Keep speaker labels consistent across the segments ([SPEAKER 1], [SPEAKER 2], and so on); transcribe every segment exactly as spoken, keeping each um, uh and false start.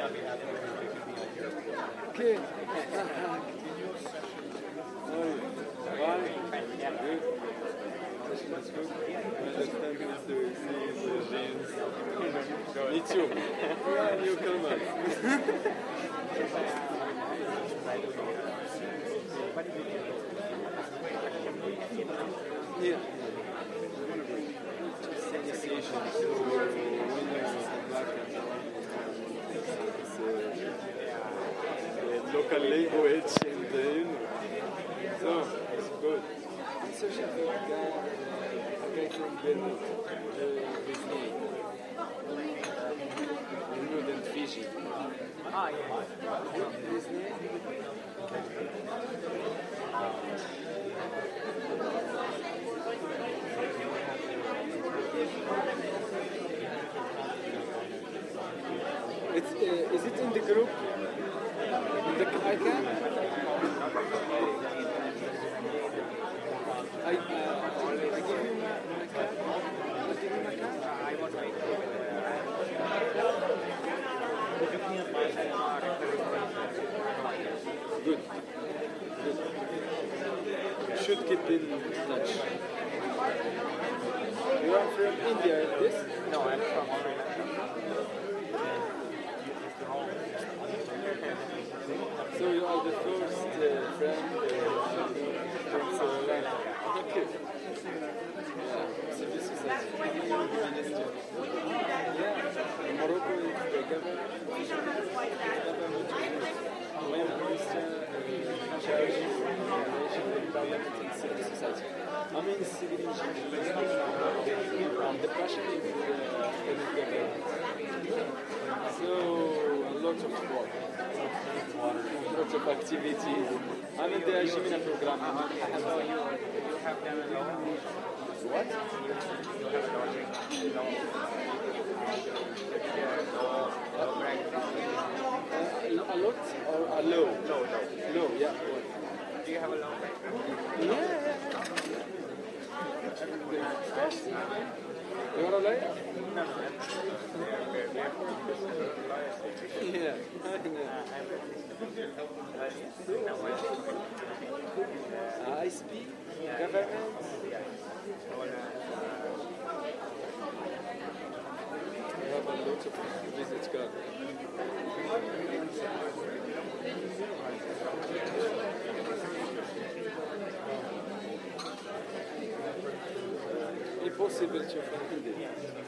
[SPEAKER 1] Okay. One. Good. That's good. Understanding is to see the genes. Me too. We are newcomers. Yeah. Just initiation to Windows and Mac and it's, uh, the local language and the you know. So it's good. I'm searching for a guy, a guy from Beirut, uh, his name. Northern Fiji.
[SPEAKER 2] Ah, yeah.
[SPEAKER 1] His name? It's, uh, is it in the group? In the icon? I, uh, I give you my, my card? I give you my card?
[SPEAKER 2] I want to
[SPEAKER 1] Good. Good. You should keep in touch. You are from India, this?
[SPEAKER 2] No, I'm from Australia.
[SPEAKER 1] So you are the first uh, friend uh, from Sri Lanka. Okay. Yeah, civil society. Minister. Yeah, Morocco is the government. Government Prime Minister uh, charge relation parliament and civil society. I mean civil engineering. Um, the passion is uh, in the government. So a lot of work. Lots of activities. I'm in the Ajimina program.
[SPEAKER 2] Uh, so you, you have done a lot?
[SPEAKER 1] What?
[SPEAKER 2] You have a logic? No.
[SPEAKER 1] Uh, a lot or a low?
[SPEAKER 2] No, no.
[SPEAKER 1] Low, yeah.
[SPEAKER 2] Do you have a long background?
[SPEAKER 1] Yeah, yeah. Of course. You want a lawyer?
[SPEAKER 2] No, no.
[SPEAKER 1] Yeah, I know. I speak government. I have a lot of visit card. Impossible to find it.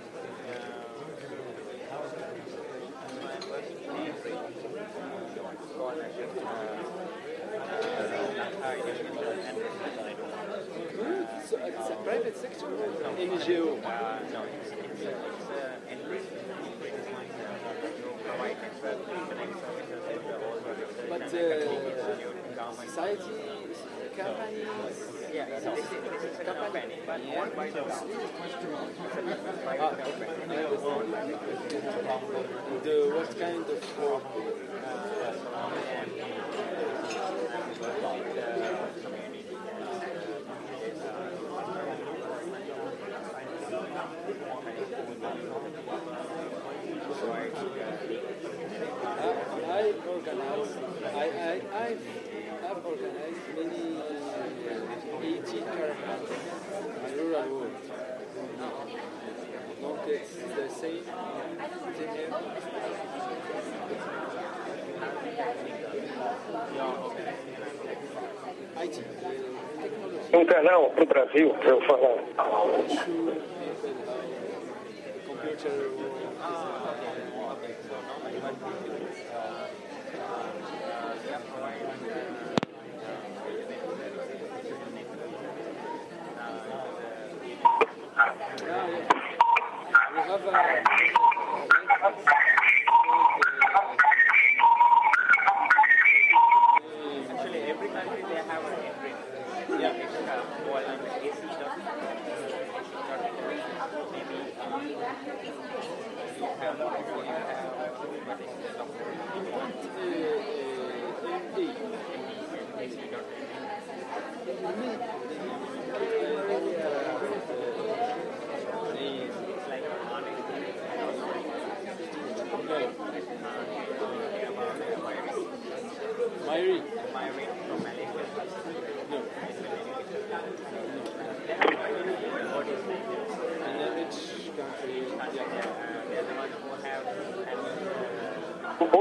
[SPEAKER 1] Good. So it's a private sector or N G O?
[SPEAKER 2] Uh, no, it's, it's, uh, it's uh, Enbridge. Enbridge is like uh, you provide network internet services and uh, all sorts of
[SPEAKER 1] But uh, society, companies,
[SPEAKER 2] yeah, so this is, this is a company, but owned by the government.
[SPEAKER 1] ah, the what kind of work? I organize, I, I, I've, I've organized many uh, eighteen caravans in rural world. Donc it's the same thing here. I T, uh, technology.
[SPEAKER 3] Um canal para o Brasil, para eu falar.
[SPEAKER 1] Shoe, computer world. Yeah, yeah. We have a
[SPEAKER 2] Actually, every country they have an Enbridge. Yeah, it's uh, well, I'm A C dot maybe uh, you have Morocco, you have what is the software? A C dot it's like an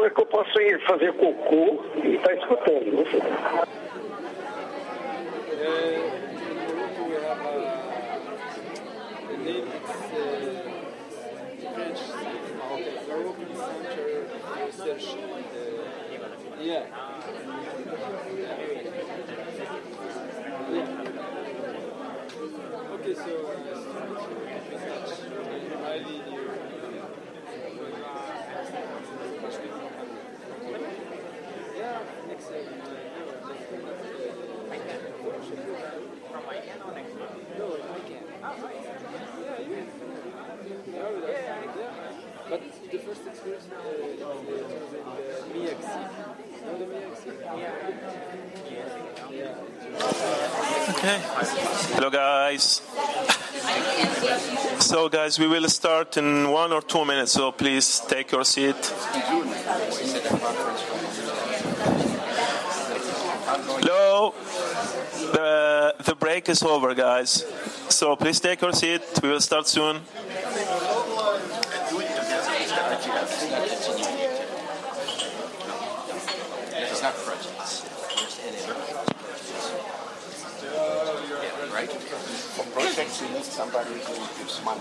[SPEAKER 3] é que eu posso ir fazer cocô e estar escutando. Não sei.
[SPEAKER 1] Uh, in Morocco we have a, a name, it's uh, French, okay, Moroccan Center for Research. Uh, yeah. Yeah. Okay, so uh, I lead you. Yeah, next year.
[SPEAKER 2] From my end or next month?
[SPEAKER 1] No, I can't. Yeah, you can. Yeah, with us. Yeah. But the first experience uh, is uh, in the Miaxi. Know the Miaxi? Yeah. Yeah.
[SPEAKER 4] Okay. Hello, guys. So, guys, we will start in one or two minutes, so please take your seat. Hello. The, the break is over, guys. So please take your seat. We will start soon.
[SPEAKER 5] It's not prejudice. There's any yeah, right? For projects, you need somebody who gives money.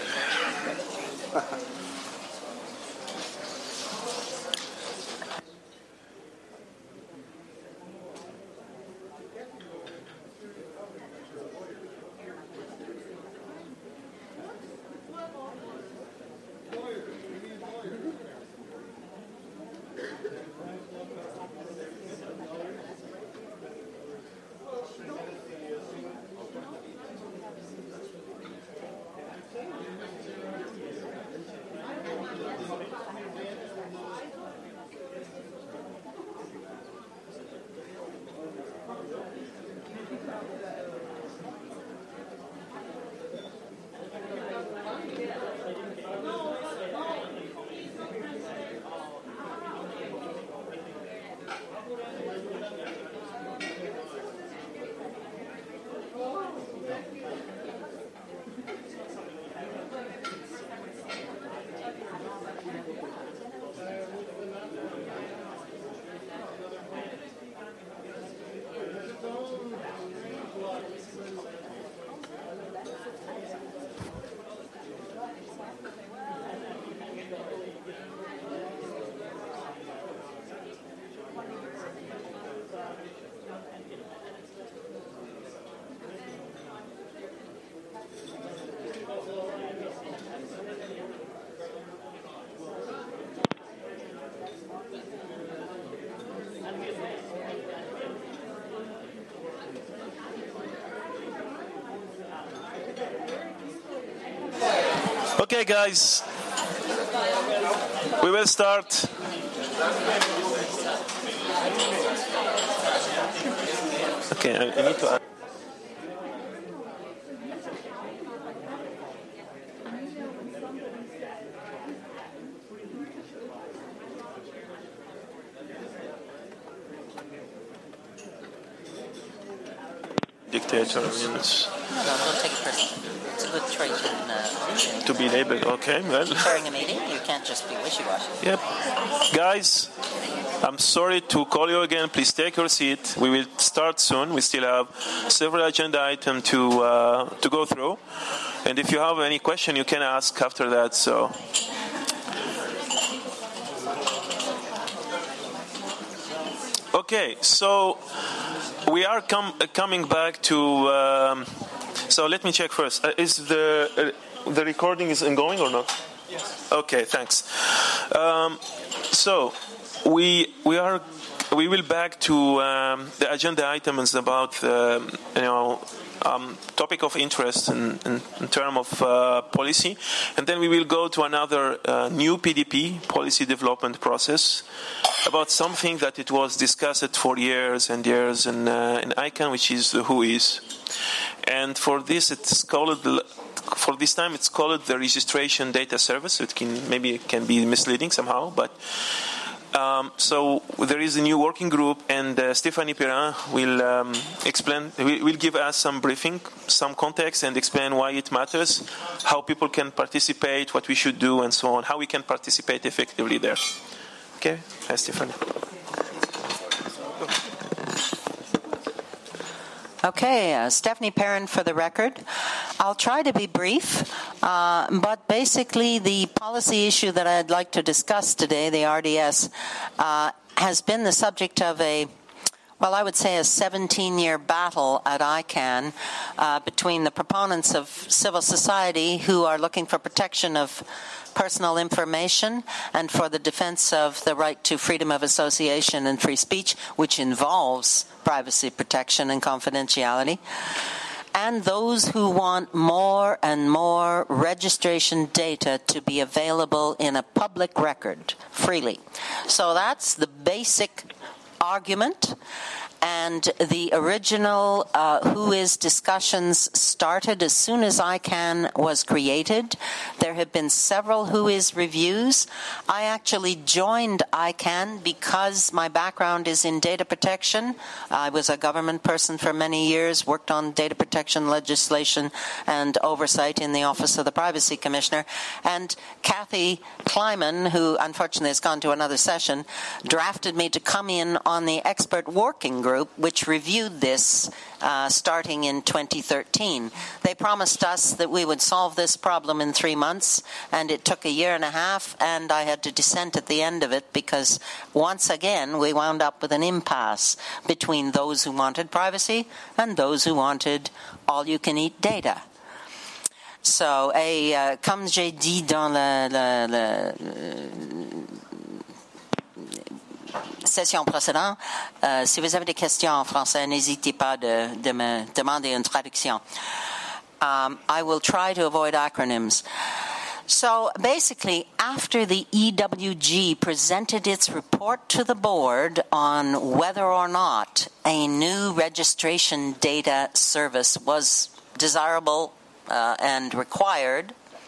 [SPEAKER 4] Okay, guys, we will start. Okay, I, I need to add. Dictator means
[SPEAKER 6] No, no, don't take it personally. It's a good trait in, uh, in
[SPEAKER 4] to be labeled. Okay, well.
[SPEAKER 6] chairing a meeting. You can't just be wishy-washy.
[SPEAKER 4] Yep. Guys, I'm sorry to call you again. Please take your seat. We will start soon. We still have several agenda items to uh, to go through. And if you have any question, you can ask after that. So. Okay, so we are com- coming back to. Um, so let me check first. Uh, is the uh, the recording is ongoing or not? Yes. Okay, thanks. Um, so we we are we will back to um, the agenda items about um, you know. Um, topic of interest in, in, in terms of uh, policy, and then we will go to another uh, new P D P, policy development process, about something that it was discussed for years and years in, uh, in I CANN, which is the W H O is. And for this, it's called for this time it's called the Registration Data Service. It can maybe it can be misleading somehow, but. Um, so there is a new working group, and uh, Stéphanie Perrin will um, explain, will, will give us some briefing, some context, and explain why it matters, how people can participate, what we should do, and so on, how we can participate effectively there. Okay, hi, Stefan.
[SPEAKER 6] Okay, uh, Stephanie Perrin for the record. I'll try to be brief, uh, but basically the policy issue that I'd like to discuss today, the R D S, uh, has been the subject of a, well, I would say a seventeen-year battle at I CANN uh, between the proponents of civil society who are looking for protection of personal information and for the defense of the right to freedom of association and free speech, which involves privacy protection and confidentiality, and those who want more and more registration data to be available in a public record freely. So that's the basic argument. And the original uh, WHOIS discussions started as soon as I CANN was created. There have been several WHOIS reviews. I actually joined I CANN because my background is in data protection. I was a government person for many years, worked on data protection legislation and oversight in the Office of the Privacy Commissioner. And Kathy Kleiman, who unfortunately has gone to another session, drafted me to come in on the expert working group which reviewed this uh, starting in twenty thirteen. They promised us that we would solve this problem in three months, and it took a year and a half, and I had to dissent at the end of it because once again we wound up with an impasse between those who wanted privacy and those who wanted all-you-can-eat data. So, et, euh, comme j'ai dit dans la, la, la session précédente, euh, si vous avez des questions en français, n'hésitez pas de, de me demander une traduction. Um, I will try to avoid acronyms. So basically, after the E W G presented its report to the board on whether or not a new registration data service was desirable uh, and required,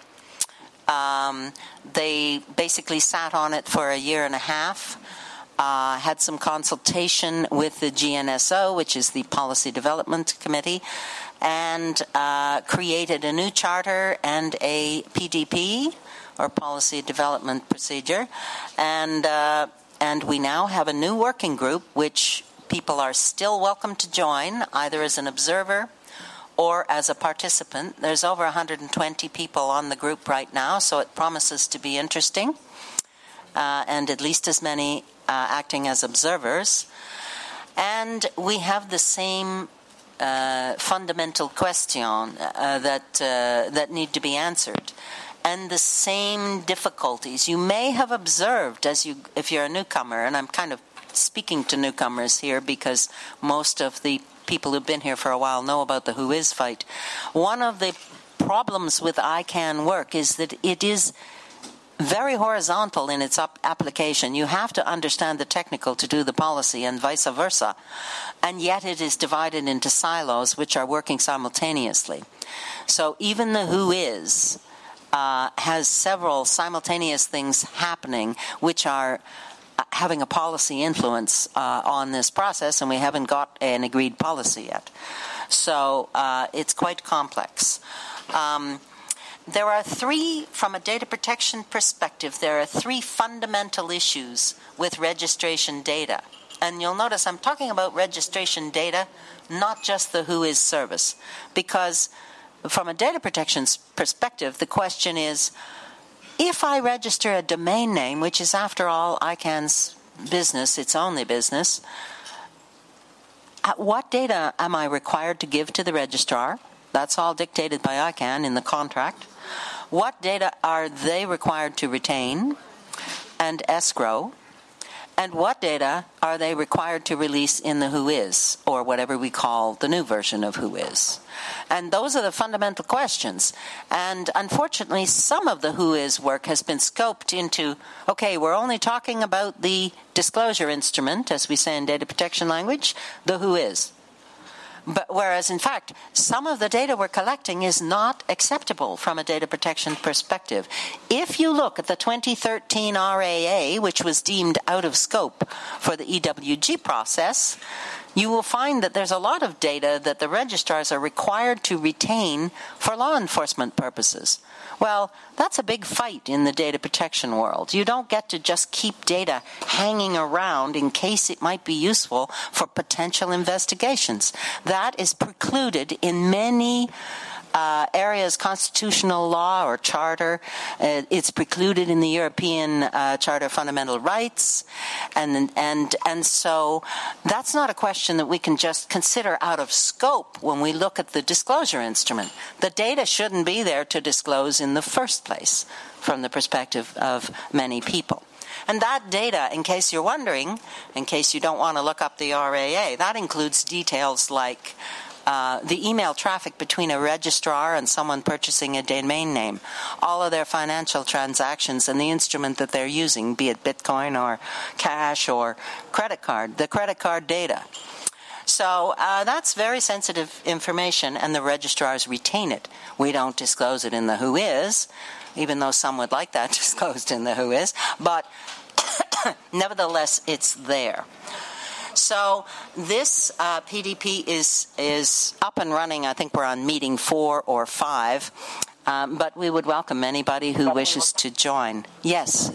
[SPEAKER 6] um, they basically sat on it for a year and a half. Uh, had some consultation with the G N S O, which is the Policy Development Committee, and uh, created a new charter and a P D P, or Policy Development Procedure, and uh, and we now have a new working group, which people are still welcome to join, either as an observer or as a participant. There's over one hundred twenty people on the group right now, so it promises to be interesting, uh, and at least as many Uh, acting as observers. And we have the same uh, fundamental question uh, that uh, that need to be answered, and the same difficulties. You may have observed, as you, if you're a newcomer, and I'm kind of speaking to newcomers here because most of the people who've been here for a while know about the WHOIS fight. One of the problems with I CANN work is that it is very horizontal in its up application. You have to understand the technical to do the policy and vice versa. And yet it is divided into silos which are working simultaneously. So even the WHOIS uh, has several simultaneous things happening which are having a policy influence uh, on this process, and we haven't got an agreed policy yet. So uh, it's quite complex. Um, There are three, from a data protection perspective, there are three fundamental issues with registration data. And you'll notice I'm talking about registration data, not just the WHOIS service. Because from a data protection perspective, the question is, if I register a domain name, which is after all I CANN's business, its only business, what data am I required to give to the registrar? That's all dictated by I CANN in the contract. What data are they required to retain and escrow? And what data are they required to release in the WHOIS, or whatever we call the new version of WHOIS? And those are the fundamental questions. And unfortunately, some of the WHOIS work has been scoped into, okay, we're only talking about the disclosure instrument, as we say in data protection language, the WHOIS. But whereas, in fact, some of the data we're collecting is not acceptable from a data protection perspective. If you look at the twenty thirteen R A A, which was deemed out of scope for the E W G process, you will find that there's a lot of data that the registrars are required to retain for law enforcement purposes. Well, that's a big fight in the data protection world. You don't get to just keep data hanging around in case it might be useful for potential investigations. That is precluded in many Uh, areas, constitutional law or charter. Uh, it's precluded in the European uh, Charter of Fundamental Rights. And, and, and so that's not a question that we can just consider out of scope when we look at the disclosure instrument. The data shouldn't be there to disclose in the first place from the perspective of many people. And that data, in case you're wondering, in case you don't want to look up the R A A, that includes details like Uh, the email traffic between a registrar and someone purchasing a domain name, all of their financial transactions and the instrument that they're using, be it Bitcoin or cash or credit card, the credit card data. So uh, that's very sensitive information, and the registrars retain it. We don't disclose it in the W H O is, even though some would like that disclosed in the W H O is, but nevertheless, it's there. So this uh, P D P is is up and running. I think we're on meeting four or five, um, but we would welcome anybody who wishes to join. Yes.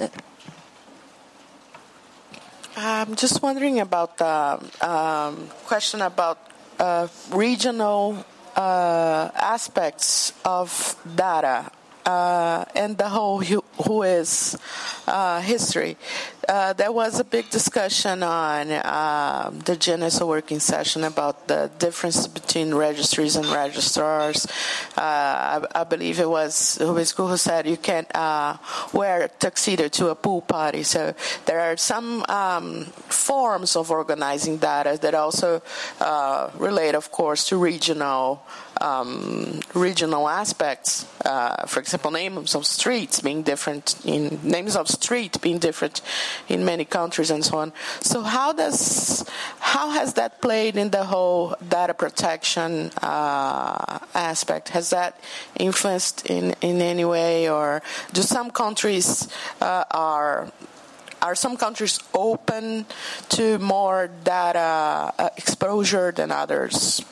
[SPEAKER 7] I'm just wondering about the um, question about uh, regional uh, aspects of data uh, and the whole W H O is uh, history. Uh, there was a big discussion on uh, the Genesis working session about the difference between registries and registrars. Uh, I, I believe it was Rubisco who said you can't uh, wear a tuxedo to a pool party. So there are some um, forms of organizing data that also uh, relate, of course, to regional um, regional aspects. Uh, for example, names of streets being different in names of street being different in many countries and so on. So how does how has that played in the whole data protection uh, aspect? Has that influenced in, in any way, or do some countries uh, are are some countries open to more data uh, exposure than others?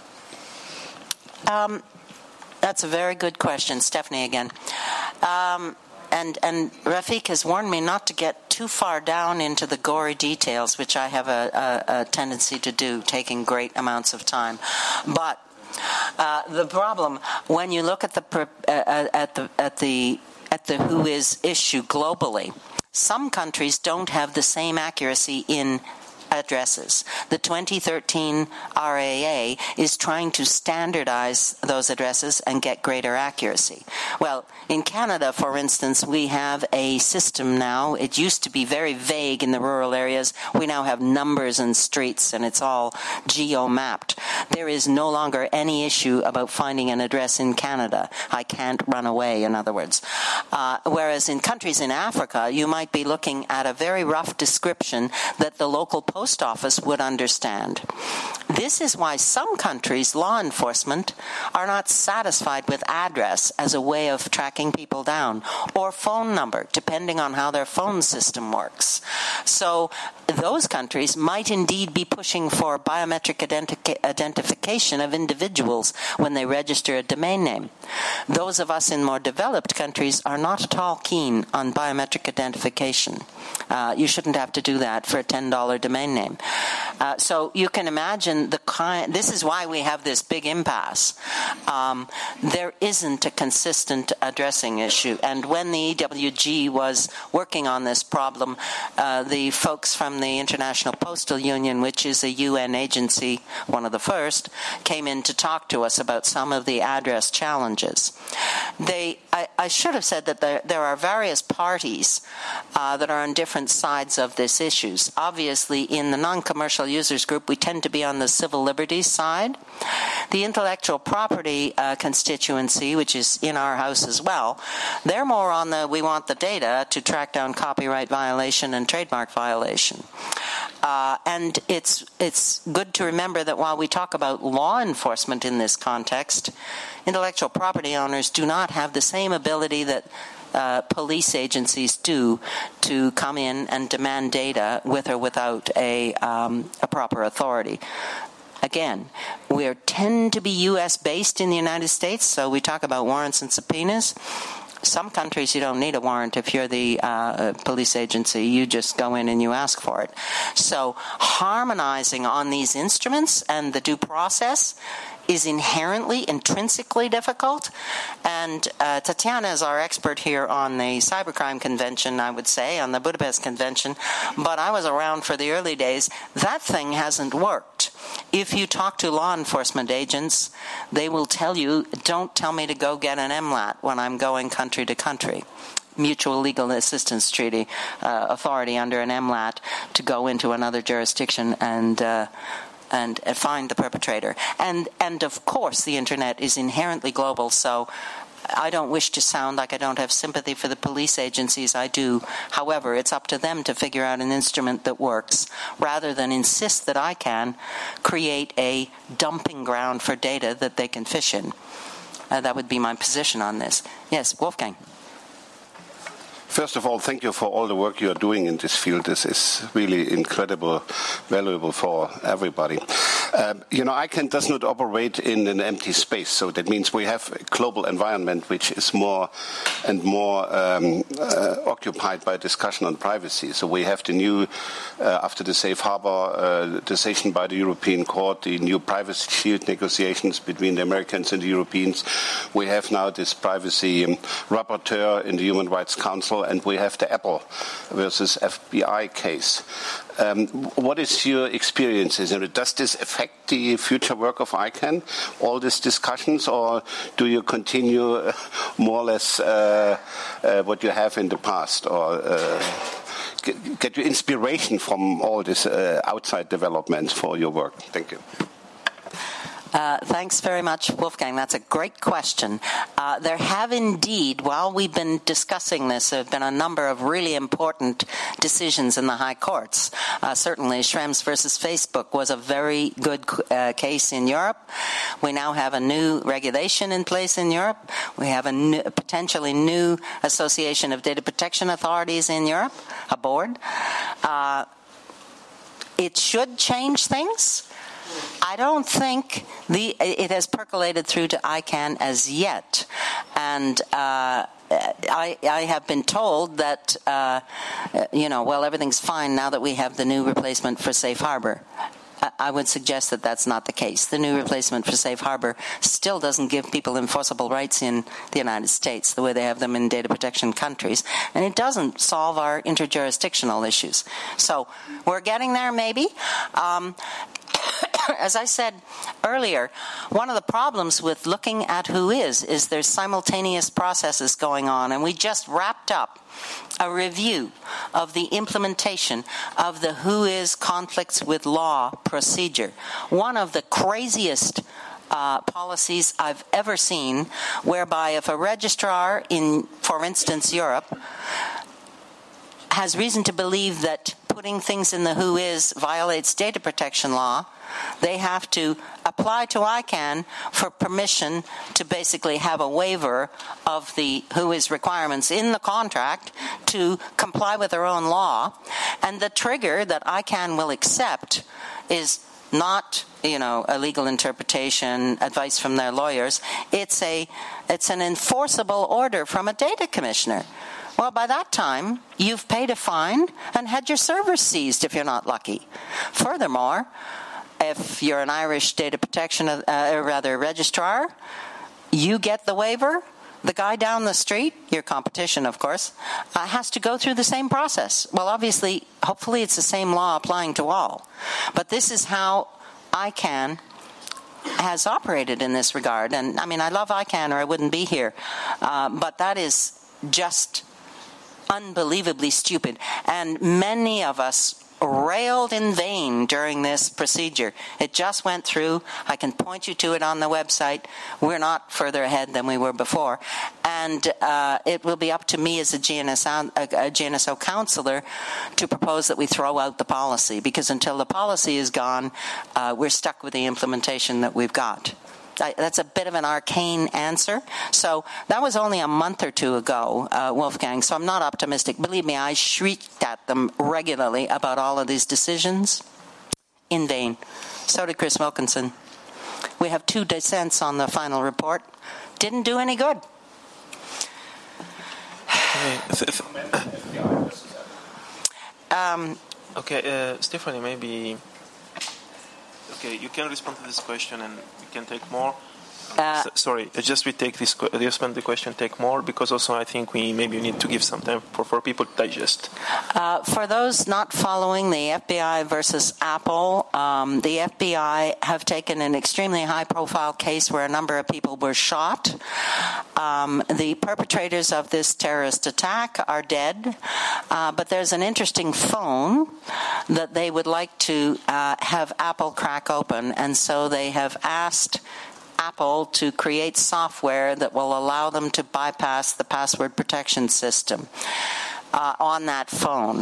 [SPEAKER 6] Um, that's a very good question, Stephanie. Again. Um, And, and Rafiq has warned me not to get too far down into the gory details, which I have a, a, a tendency to do, taking great amounts of time. But uh, the problem, when you look at the uh, at the at the at the W H O is issue globally, some countries don't have the same accuracy in addresses. The twenty thirteen R A A is trying to standardize those addresses and get greater accuracy. Well, in Canada, for instance, we have a system now. It used to be very vague in the rural areas. We now have numbers and streets, and it's all geo-mapped. There is no longer any issue about finding an address in Canada. I can't run away, in other words. Uh, whereas in countries in Africa, you might be looking at a very rough description that the local post office would understand. This is why some countries' law enforcement are not satisfied with address as a way of tracking people down, or phone number, depending on how their phone system works. So those countries might indeed be pushing for biometric identi- identification of individuals when they register a domain name. Those of us in more developed countries are not at all keen on biometric identification. Uh, you shouldn't have to do that for a ten dollars domain name. Uh, so you can imagine the kind. This is why we have this big impasse. Um, there isn't a consistent addressing issue. And when the E W G was working on this problem, uh, the folks from the International Postal Union, which is a U N agency, one of the first, came in to talk to us about some of the address challenges. They, I, I should have said that there, there are various parties uh, that are on different sides of this issues. Obviously, in the non-commercial users group, we tend to be on the civil liberties side. The intellectual property uh, constituency, which is in our house as well, they're more on the we want the data to track down copyright violation and trademark violation. Uh, and it's it's good to remember that while we talk about law enforcement in this context, intellectual property owners do not have the same ability that Uh, police agencies do to come in and demand data with or without a, um, a proper authority. again, we tend to be U S based in the United States, so we talk about warrants and subpoenas. Some countries you don't need a warrant if you're the uh, police agency. You just go in and you ask for it. So harmonizing on these instruments and the due process is inherently, intrinsically difficult. And uh, Tatiana is our expert here on the Cybercrime Convention, I would say, on the Budapest Convention. But I was around for the early days. That thing hasn't worked. If you talk to law enforcement agents, they will tell you, don't tell me to go get an M LAT when I'm going country to country. Mutual Legal Assistance Treaty uh, authority under an M LAT to go into another jurisdiction and uh, and uh, find the perpetrator. And and of course the internet is inherently global, so I don't wish to sound like I don't have sympathy for the police agencies. I do. However, it's up to them to figure out an instrument that works, rather than insist that I can create a dumping ground for data that they can fish in. Uh, that would be my position on this. Yes, Wolfgang.
[SPEAKER 8] First of all, thank you for all the work you are doing in this field. This is really incredible, valuable for everybody. Um, you know, ICANN does not operate in an empty space, so that means we have a global environment which is more and more um, uh, occupied by discussion on privacy. So we have the new, uh, after the safe harbor uh, decision by the European Court, the new privacy shield negotiations between the Americans and the Europeans. We have now this privacy um, rapporteur in the Human Rights Council, and we have the Apple versus F B I case. Um, what is your experiences? Does this affect the future work of ICANN, all these discussions, or do you continue more or less uh, uh, what you have in the past, or uh, get, get your inspiration from all this uh, outside developments for your work? Thank you.
[SPEAKER 6] Uh, thanks very much, Wolfgang. That's a great question. Uh, there have indeed, while we've been discussing this, there have been a number of really important decisions in the high courts. Uh, certainly, Schrems versus Facebook was a very good uh, case in Europe. We now have a new regulation in place in Europe. We have a new, potentially new Association of Data Protection Authorities in Europe, a board. Uh, it should change things. I don't think the it has percolated through to ICANN as yet, and uh, I, I have been told that uh, you know, well, everything's fine now that we have the new replacement for Safe Harbor. I would suggest that that's not the case. The new replacement for Safe Harbor still doesn't give people enforceable rights in the United States the way they have them in data protection countries, and it doesn't solve our interjurisdictional issues. So we're getting there, maybe. Um, As I said earlier, one of the problems with looking at who is, is there's simultaneous processes going on, and we just wrapped up a review of the implementation of the who is conflicts with law procedure. One of the craziest uh, policies I've ever seen, whereby if a registrar in, for instance, Europe, has reason to believe that putting things in the who is violates data protection law, they have to apply to ICANN for permission to basically have a waiver of the who is requirements in the contract to comply with their own law. And the trigger that ICANN will accept is not, you know, a legal interpretation, advice from their lawyers. It's a, it's an enforceable order from a data commissioner. Well, by that time, you've paid a fine and had your servers seized if you're not lucky. Furthermore, if you're an Irish data protection, uh, or rather registrar, you get the waiver. The guy down the street, your competition, of course, uh, has to go through the same process. Well, obviously, hopefully it's the same law applying to all. But this is how ICANN has operated in this regard. And, I mean, I love ICANN or I wouldn't be here. Uh, but that is just unbelievably stupid. And many of us railed in vain during this procedure. It just went through. I can point you to it on the website. We're not further ahead than we were before. And uh, it will be up to me as a G N S O, a G N S O counselor to propose that we throw out the policy, because until the policy is gone, uh, we're stuck with the implementation that we've got. That's a bit of an arcane answer. So that was only a month or two ago, uh, Wolfgang, so I'm not optimistic. Believe me, I shrieked at them regularly about all of these decisions. in vain. So did Chris Wilkinson. We have two dissents on the final report. Didn't do any good.
[SPEAKER 4] Um, okay, uh, Stephanie, maybe... Okay, you can respond to this question and we can take more. Uh, S- sorry, just we take this, respond the question, take more, because also I think we maybe need to give some time for, for people to digest.
[SPEAKER 6] Uh, for those not following the F B I versus Apple, um, the F B I have taken an extremely high-profile case where a number of people were shot. Um, the perpetrators of this terrorist attack are dead, uh, but there's an interesting phone that they would like to uh, have Apple crack open, and so they have asked Apple to create software that will allow them to bypass the password protection system uh, on that phone.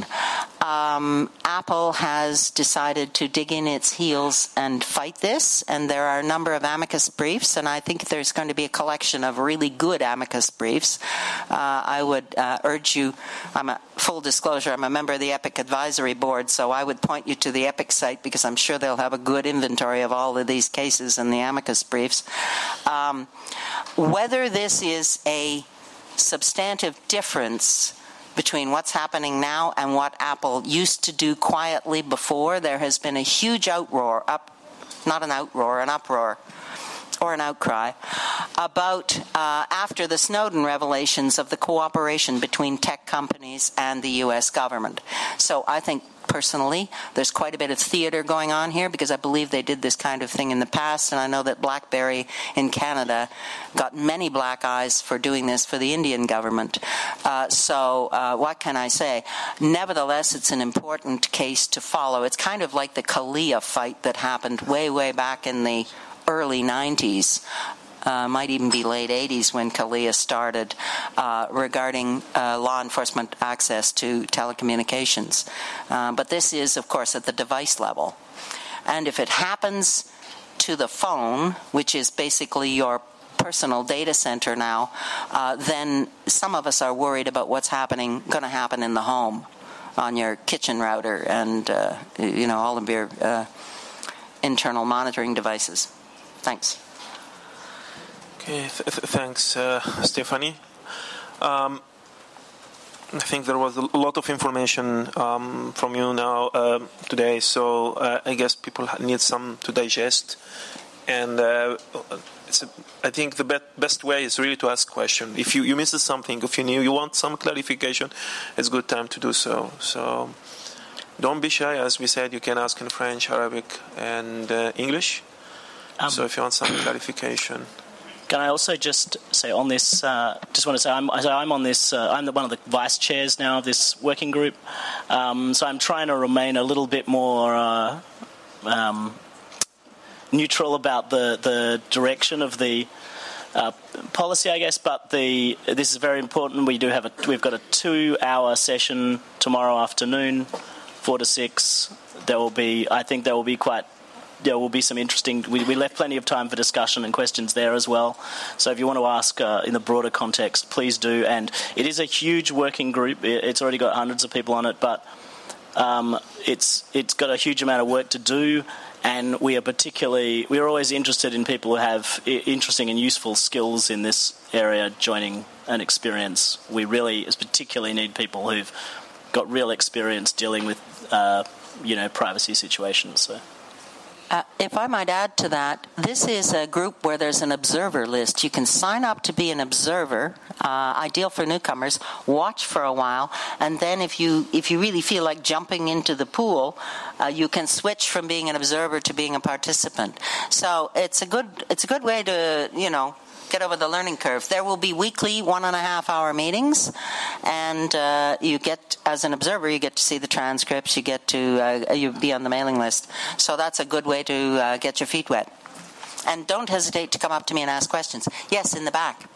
[SPEAKER 6] Um, Apple has decided to dig in its heels and fight this, and there are a number of amicus briefs, and I think there's going to be a collection of really good amicus briefs. Uh, I would uh, urge you, I'm a full disclosure, I'm a member of the EPIC Advisory Board, so I would point you to the EPIC site because I'm sure they'll have a good inventory of all of these cases in the amicus briefs. Um, whether this is a substantive difference between what's happening now and what Apple used to do quietly before, there has been a huge outroar, up, not an outroar, an uproar, or an outcry, about uh, after the Snowden revelations of the cooperation between tech companies and the U S government. So I think personally there's quite a bit of theater going on here because I believe they did this kind of thing in the past, and I know that BlackBerry in Canada got many black eyes for doing this for the Indian government. Uh, so uh, what can I say? Nevertheless, it's an important case to follow. It's kind of like the Kalia fight that happened way, way back in the early nineties. Uh, might even be late eighties when Kalia started, uh, regarding uh, law enforcement access to telecommunications. Uh, but this is, of course, at the device level. And if it happens to the phone, which is basically your personal data center now, uh, then some of us are worried about what's happening, going to happen in the home on your kitchen router and, uh, you know, all of your uh, internal monitoring devices. Thanks.
[SPEAKER 4] Okay, th- th- thanks, uh, Stephanie. Um, I think there was a lot of information um, from you now uh, today, so uh, I guess people need some to digest. And uh, it's a, I think the be- best way is really to ask questions. If you, you missed something, if you knew you want some clarification, it's a good time to do so. So don't be shy. As we said, you can ask in French, Arabic, and uh, English. Um, so if you want some clarification.
[SPEAKER 9] Can I also just say on this, uh, just want to say I'm, so I'm on this, uh, I'm the, one of the vice chairs now of this working group. Um, so I'm trying to remain a little bit more uh, um, neutral about the, the direction of the uh, policy, I guess. But the this is very important. We do have a, we've got a two-hour session tomorrow afternoon, four to six. There will be, I think, there will be quite. There will be some interesting... We, we left plenty of time for discussion and questions there as well. So if you want to ask uh, in the broader context, please do. And it is a huge working group. It's already got hundreds of people on it, but um, it's it's got a huge amount of work to do. And we are particularly... We're always interested in people who have interesting and useful skills in this area joining an experience. We really particularly need people who've got real experience dealing with, uh, you know, privacy situations, so...
[SPEAKER 6] Uh, if I might add to that, this is a group where there's an observer list. You can sign up to be an observer, uh, ideal for newcomers, watch for a while, and then if you if you really feel like jumping into the pool, uh, you can switch from being an observer to being a participant. So it's a good it's a good way to, you know, get over the learning curve. There will be weekly one and a half hour meetings, and uh, you get, as an observer, you get to see the transcripts, you get to uh, you be on the mailing list. So that's a good way to uh, get your feet wet. And don't hesitate to come up to me and ask questions. Yes, in the back.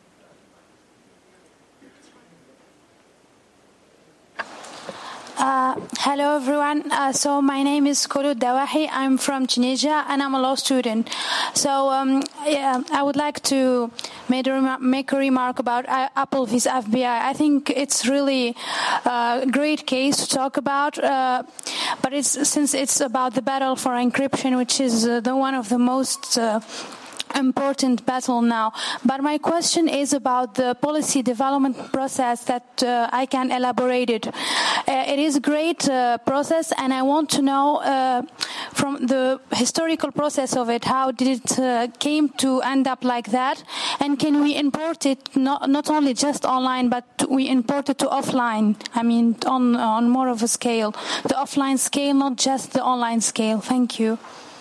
[SPEAKER 10] Uh, Uh, hello, everyone. Uh, so my name is Khulud Dawahi. I'm from Tunisia, and I'm a law student. So um, yeah, I would like to make a, remar- make a remark about uh, Apple vs. F B I. I think it's really a great case to talk about, uh, but it's since it's about the battle for encryption, which is uh, the one of the most uh, important battle now. But my question is about the policy development process that uh, I can elaborate it. Uh, it is a great uh, process, and I want to know uh, from the historical process of it, how did it uh, came to end up like that, and can we import it not not only just online, but we import it to offline? I mean, on on more of a scale, the offline scale, not just the online scale. Thank you.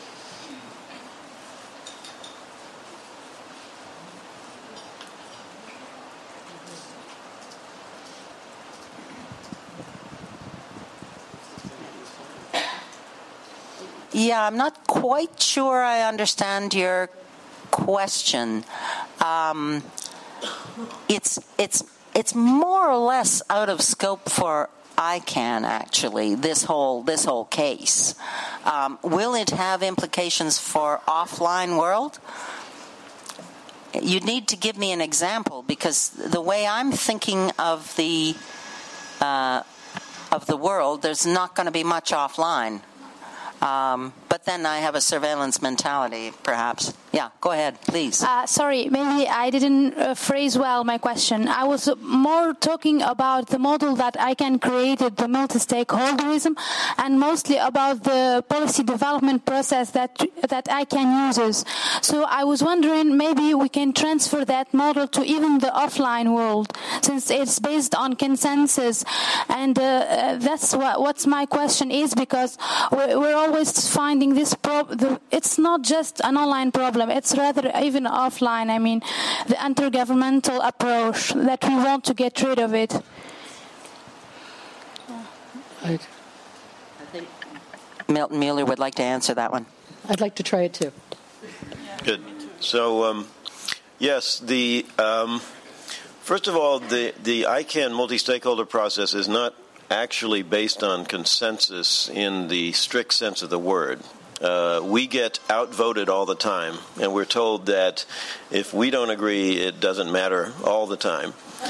[SPEAKER 6] Yeah, I'm not quite sure I understand your question. Um, it's it's it's more or less out of scope for I CAN, actually. This whole this whole case. Um, will it have implications for offline world? You need to give me an example, because the way I'm thinking of the uh, of the world, there's not going to be much offline. Um, but then I have a surveillance mentality, perhaps. Yeah, go ahead, please.
[SPEAKER 10] Uh, sorry, maybe I didn't uh, phrase well my question. I was more talking about the model that I can create, the multi-stakeholderism, and mostly about the policy development process that that I can use. So I was wondering, maybe we can transfer that model to even the offline world, since it's based on consensus. And uh, that's what what's my question is, because we're, we're always finding this problem. It's not just an online problem. It's rather even offline. I mean, the intergovernmental approach that we want to get rid of it.
[SPEAKER 6] I think Milton Mueller would like to answer that one.
[SPEAKER 11] I'd like to try it too.
[SPEAKER 12] Good. So, um, yes, the um, first of all, the the I CAN multi-stakeholder process is not actually based on consensus in the strict sense of the word. Uh, we get outvoted all the time, and we're told that if we don't agree, it doesn't matter all the time.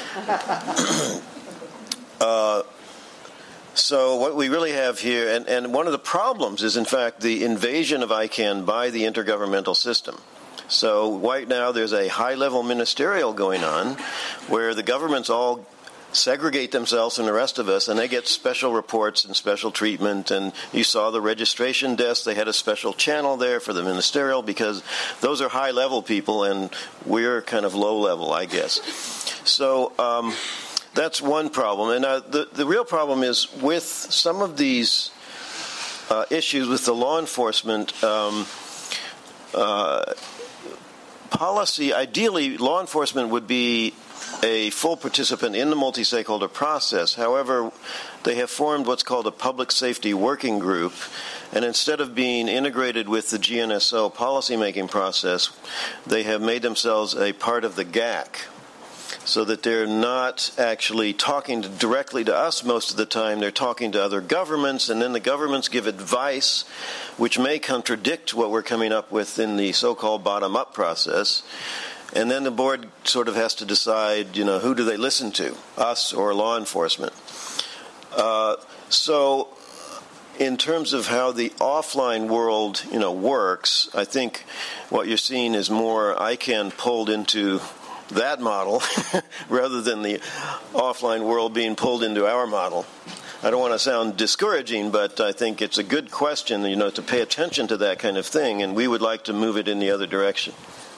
[SPEAKER 12] uh, so what we really have here, and, and one of the problems is, in fact, the invasion of I CAN by the intergovernmental system. So right now there's a high-level ministerial going on where the governments all segregate themselves from the rest of us, and they get special reports and special treatment. And you saw the registration desk, they had a special channel there for the ministerial, because those are high-level people and we're kind of low-level, I guess. So um, that's one problem. And uh, the, the real problem is with some of these uh, issues with the law enforcement um, uh, policy. Ideally, law enforcement would be a full participant in the multi-stakeholder process. However, they have formed what's called a public safety working group, and instead of being integrated with the G N S O policymaking process, they have made themselves a part of the G A C, so that they're not actually talking to, directly to us most of the time. They're talking to other governments, and then the governments give advice which may contradict what we're coming up with in the so-called bottom-up process. And then the board sort of has to decide, you know, who do they listen to, us or law enforcement. Uh, so in terms of how the offline world, you know, works, I think what you're seeing is more I CAN pulled into that model rather than the offline world being pulled into our model. I don't want to sound discouraging, but I think it's a good question, you know, to pay attention to that kind of thing, and we would like to move it in the other direction.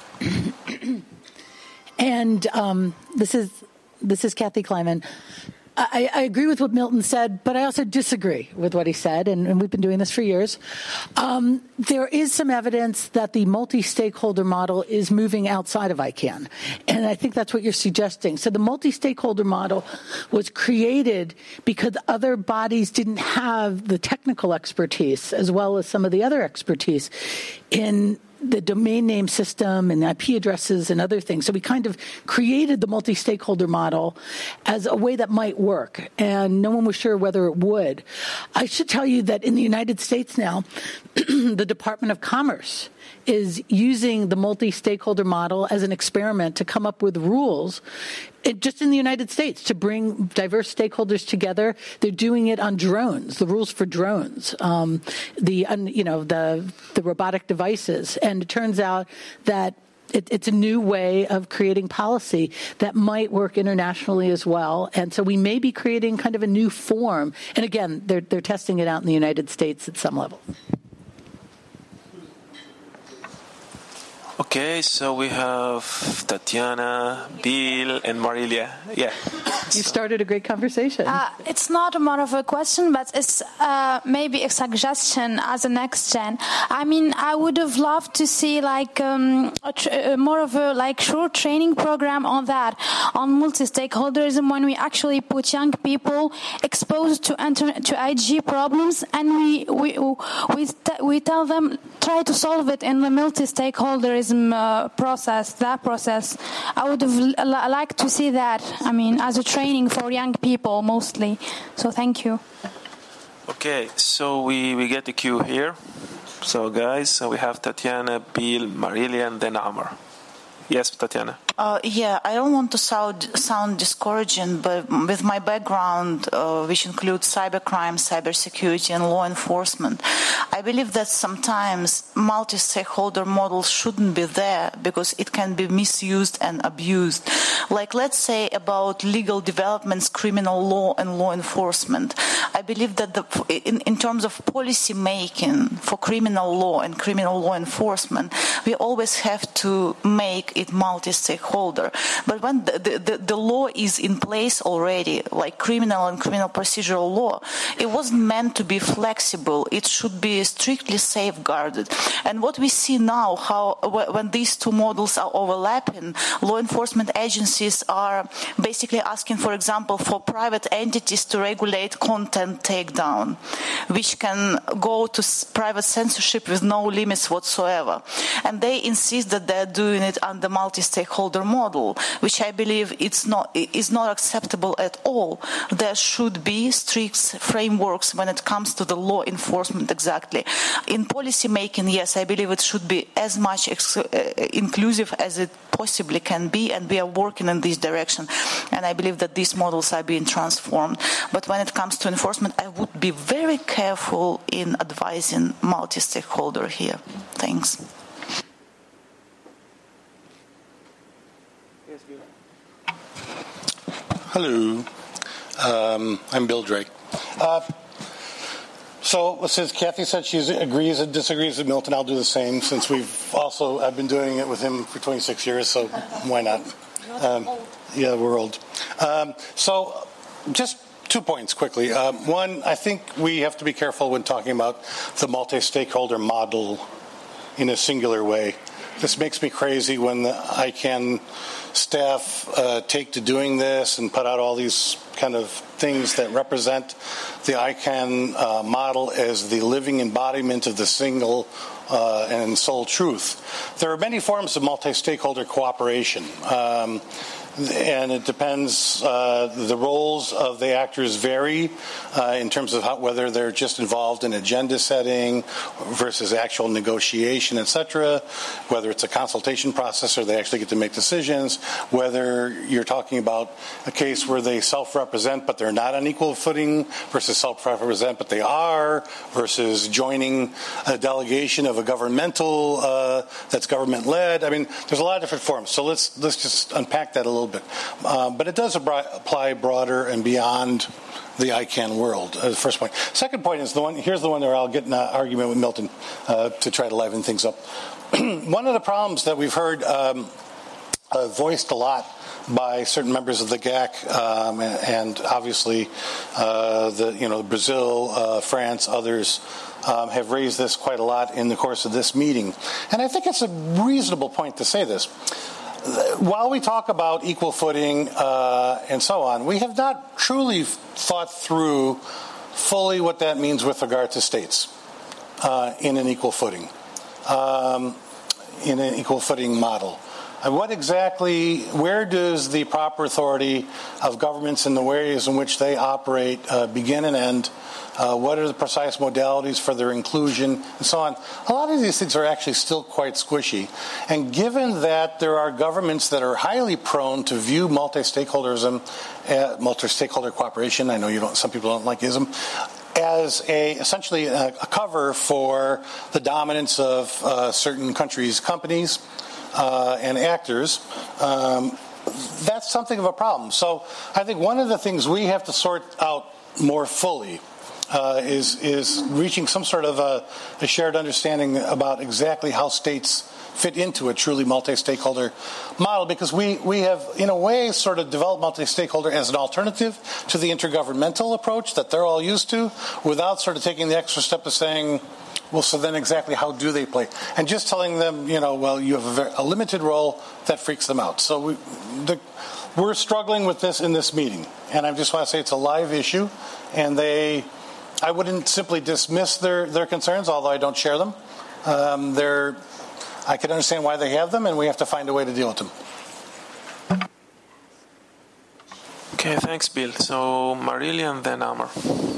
[SPEAKER 11] And um, this is this is Kathy Kleiman. I, I agree with what Milton said, but I also disagree with what he said, and, and we've been doing this for years. Um, there is some evidence that the multi-stakeholder model is moving outside of I CAN, and I think that's what you're suggesting. So the multi-stakeholder model was created because other bodies didn't have the technical expertise as well as some of the other expertise in the domain name system and the I P addresses and other things. So we kind of created the multi-stakeholder model as a way that might work, and no one was sure whether it would. I should tell you that in the United States now, the Department of Commerce is using the multi-stakeholder model as an experiment to come up with rules, it, just in the United States, to bring diverse stakeholders together. They're doing it on drones, the rules for drones, um, the you know the the robotic devices, and it turns out that It, it's a new way of creating policy that might work internationally as well. And so we may be creating kind of a new form. And again, they're they're testing it out in the United States at some level.
[SPEAKER 4] Okay, so we have Tatiana, Bill, and Marilia. Yeah.
[SPEAKER 11] You started a great conversation.
[SPEAKER 10] Uh, it's not more of a question, but it's uh, maybe a suggestion as a next gen. I mean, I would have loved to see like um, a tr- more of a like short training program on that, on multi-stakeholderism, when we actually put young people exposed to enter, to I G problems, and we we we t- we tell them try to solve it in the multi-stakeholderism uh, process. That process, I would have l- liked to see that. I mean, as a training for young people mostly. So thank you.
[SPEAKER 4] Okay, so we, we get the queue here. So guys, so we have Tatiana, Bill, Marilia, and then Amar. Yes, Tatiana.
[SPEAKER 13] Uh, yeah, I don't want to sound sound discouraging, but with my background, uh, which includes cybercrime, cybersecurity, and law enforcement, I believe that sometimes multi-stakeholder models shouldn't be there because it can be misused and abused. Like, let's say about legal developments, criminal law, and law enforcement. I believe that the, in, in terms of policy making for criminal law and criminal law enforcement, we always have to make it multi-stakeholder. But when the, the, the law is in place already, like criminal and criminal procedural law, it wasn't meant to be flexible. It should be strictly safeguarded. And what we see now, how when these two models are overlapping, law enforcement agencies are basically asking, for example, for private entities to regulate content takedown, which can go to private censorship with no limits whatsoever. And they insist that they're doing it under multi-stakeholder model, which I believe it's not is not acceptable at all. There should be strict frameworks when it comes to the law enforcement exactly. In policy making, yes, I believe it should be as much ex- uh, inclusive as it possibly can be, and we are working in this direction. And I believe that these models are being transformed. But when it comes to enforcement, I would be very careful in advising multi-stakeholder here. Thanks.
[SPEAKER 14] Hello, um, I'm Bill Drake. Uh, so since Kathy said she agrees and disagrees with Milton, I'll do the same, since we've also, I've been doing it with him for twenty-six years, so why not? Um, yeah, we're old. Um, so just two points quickly. Um, one, I think we have to be careful when talking about the multi-stakeholder model in a singular way. This makes me crazy when the I CAN staff uh, take to doing this and put out all these kind of things that represent the I CAN uh, model as the living embodiment of the single uh, and sole truth. There are many forms of multi-stakeholder cooperation. Um, And it depends, uh, the roles of the actors vary uh, in terms of how, whether they're just involved in agenda setting versus actual negotiation, et cetera, whether it's a consultation process or they actually get to make decisions, whether you're talking about a case where they self-represent but they're not on equal footing versus self-represent but they are, versus joining a delegation of a governmental uh, that's government-led. I mean, there's a lot of different forms. So let's let's just unpack that a little bit. Um, but it does abri- apply broader and beyond the I CAN world. Uh, the first point. Second point is the one. Here's the one where I'll get in an argument with Milton uh, to try to liven things up. One of the problems that we've heard um, uh, voiced a lot by certain members of the G A C, um, and, and obviously uh, the you know Brazil, uh, France, others. Um, have raised this quite a lot in the course of this meeting. And I think it's a reasonable point to say this. While we talk about equal footing uh, and so on, we have not truly thought through fully what that means with regard to states uh, in an equal footing. Um, in an equal footing model. And what exactly, where does the proper authority of governments in the ways in which they operate uh, begin and end? Uh, what are the precise modalities for their inclusion, and so on? A lot of these things are actually still quite squishy. And given that there are governments that are highly prone to view multi-stakeholderism, uh, multi-stakeholder cooperation, I know you don't, some people don't like ism, as a essentially a, a cover for the dominance of uh, certain countries' companies uh, and actors, um, that's something of a problem. So I think one of the things we have to sort out more fully Uh, is is reaching some sort of a, a shared understanding about exactly how states fit into a truly multi-stakeholder model, because we, we have, in a way, sort of developed multi-stakeholder as an alternative to the intergovernmental approach that they're all used to, without sort of taking the extra step of saying, well, so then exactly how do they play? And just telling them, you know, well, you have a, very, a limited role, that freaks them out. So we, the, we're struggling with this in this meeting. And I just want to say it's a live issue, and they... I wouldn't simply dismiss their, their concerns, although I don't share them. Um, they're, I can understand why they have them, and we have to find a way to deal with them.
[SPEAKER 4] Okay, thanks, Bill. So, Marilia and then Amar.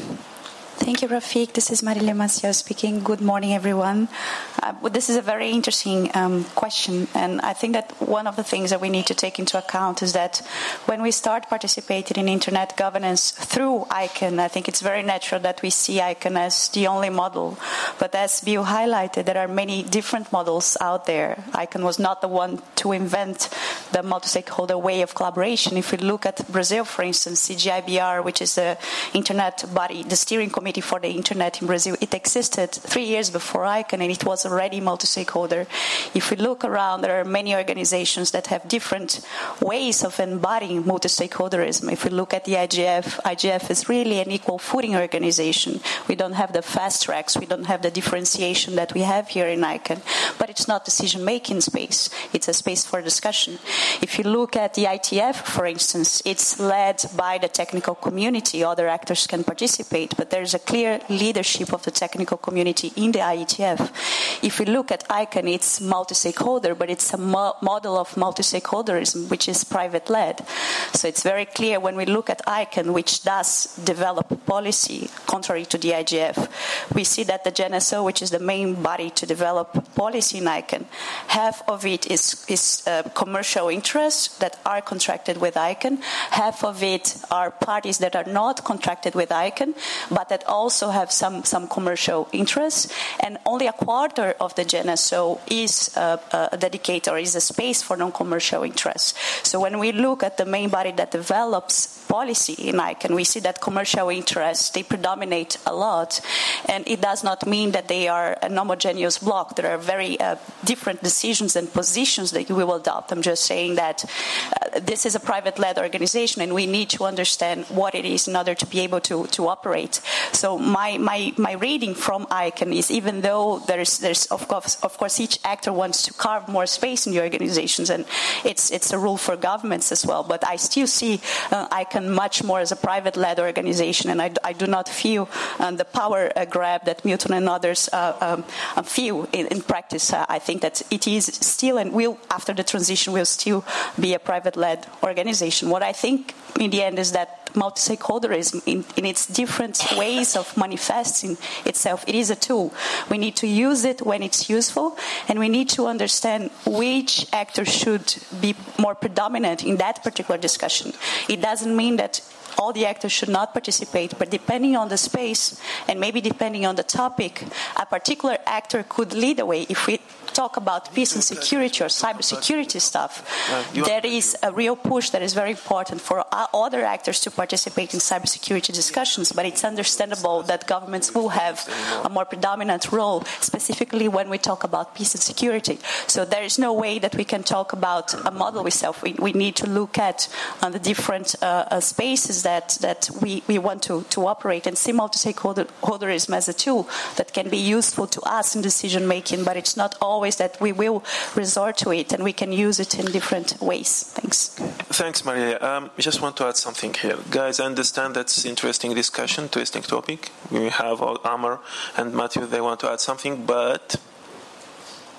[SPEAKER 15] Thank you, Rafik. This is Marilia Maciel speaking. Good morning, everyone. Uh, this is a very interesting um, question, and I think that one of the things that we need to take into account is that when we start participating in internet governance through ICANN, I think it's very natural that we see ICANN as the only model. But as Bill highlighted, there are many different models out there. ICANN was not the one to invent the multi-stakeholder way of collaboration. If we look at Brazil, for instance, C G I B R, which is the internet body, the steering committee for the internet in Brazil, it existed three years before ICANN, and it was already multi-stakeholder. If we look around, there are many organizations that have different ways of embodying multi-stakeholderism. If we look at the I G F, I G F is really an equal footing organization. We don't have the fast tracks, we don't have the differentiation that we have here in ICANN, but it's not decision-making space. It's a space for discussion. If you look at the I T F, for instance, it's led by the technical community. Other actors can participate, but there's a clear leadership of the technical community in the I E T F. If we look at ICANN, it's multi-stakeholder, but it's a mo- model of multi-stakeholderism, which is private-led. So it's very clear when we look at ICANN, which does develop policy, contrary to the I G F, we see that the G N S O, which is the main body to develop policy in ICANN, half of it is, is uh, commercial interests that are contracted with ICANN, half of it are parties that are not contracted with ICANN, but that also have some, some commercial interests, and only a quarter of the G N S O is uh, uh, dedicated or is a space for non-commercial interests. So when we look at the main body that develops policy in ICANN, we see that commercial interests, they predominate a lot, and it does not mean that they are an homogeneous block. There are very uh, different decisions and positions that we will adopt. I'm just saying that uh, this is a private-led organization, and we need to understand what it is in order to be able to, to operate. So my, my, my reading from ICANN is, even though there's, there's of course, of course, each actor wants to carve more space in the organizations, and it's, it's a rule for governments as well, but I still see uh, ICANN much more as a private-led organization, and I, I do not feel um, the power uh, grab that Milton and others uh, um, feel in, in practice. Uh, I think that it is still, and will, after the transition, will still be a private-led organization. What I think in the end is that multi-stakeholderism, in, in its different ways of manifesting itself, it is a tool. We need to use it when it's useful, and we need to understand which actor should be more predominant in that particular discussion. It doesn't mean that all the actors should not participate, but depending on the space and maybe depending on the topic, a particular actor could lead the way. If we talk about peace and security or cybersecurity stuff, there is a real push that is very important for other actors to participate in cybersecurity discussions, but it's understandable that governments will have a more predominant role, specifically when we talk about peace and security. So there is no way that we can talk about a model itself. We, we need to look at uh, the different uh, uh, spaces that, that we, we want to, to operate, and see multi-stakeholderism as a tool that can be useful to us in decision-making, but it's not always that we will resort to it, and we can use it in different ways. Thanks.
[SPEAKER 4] Thanks, Maria. Um, I just want to add something here. Guys, I understand that's interesting discussion, interesting topic. We have Amar and Matthew, they want to add something, but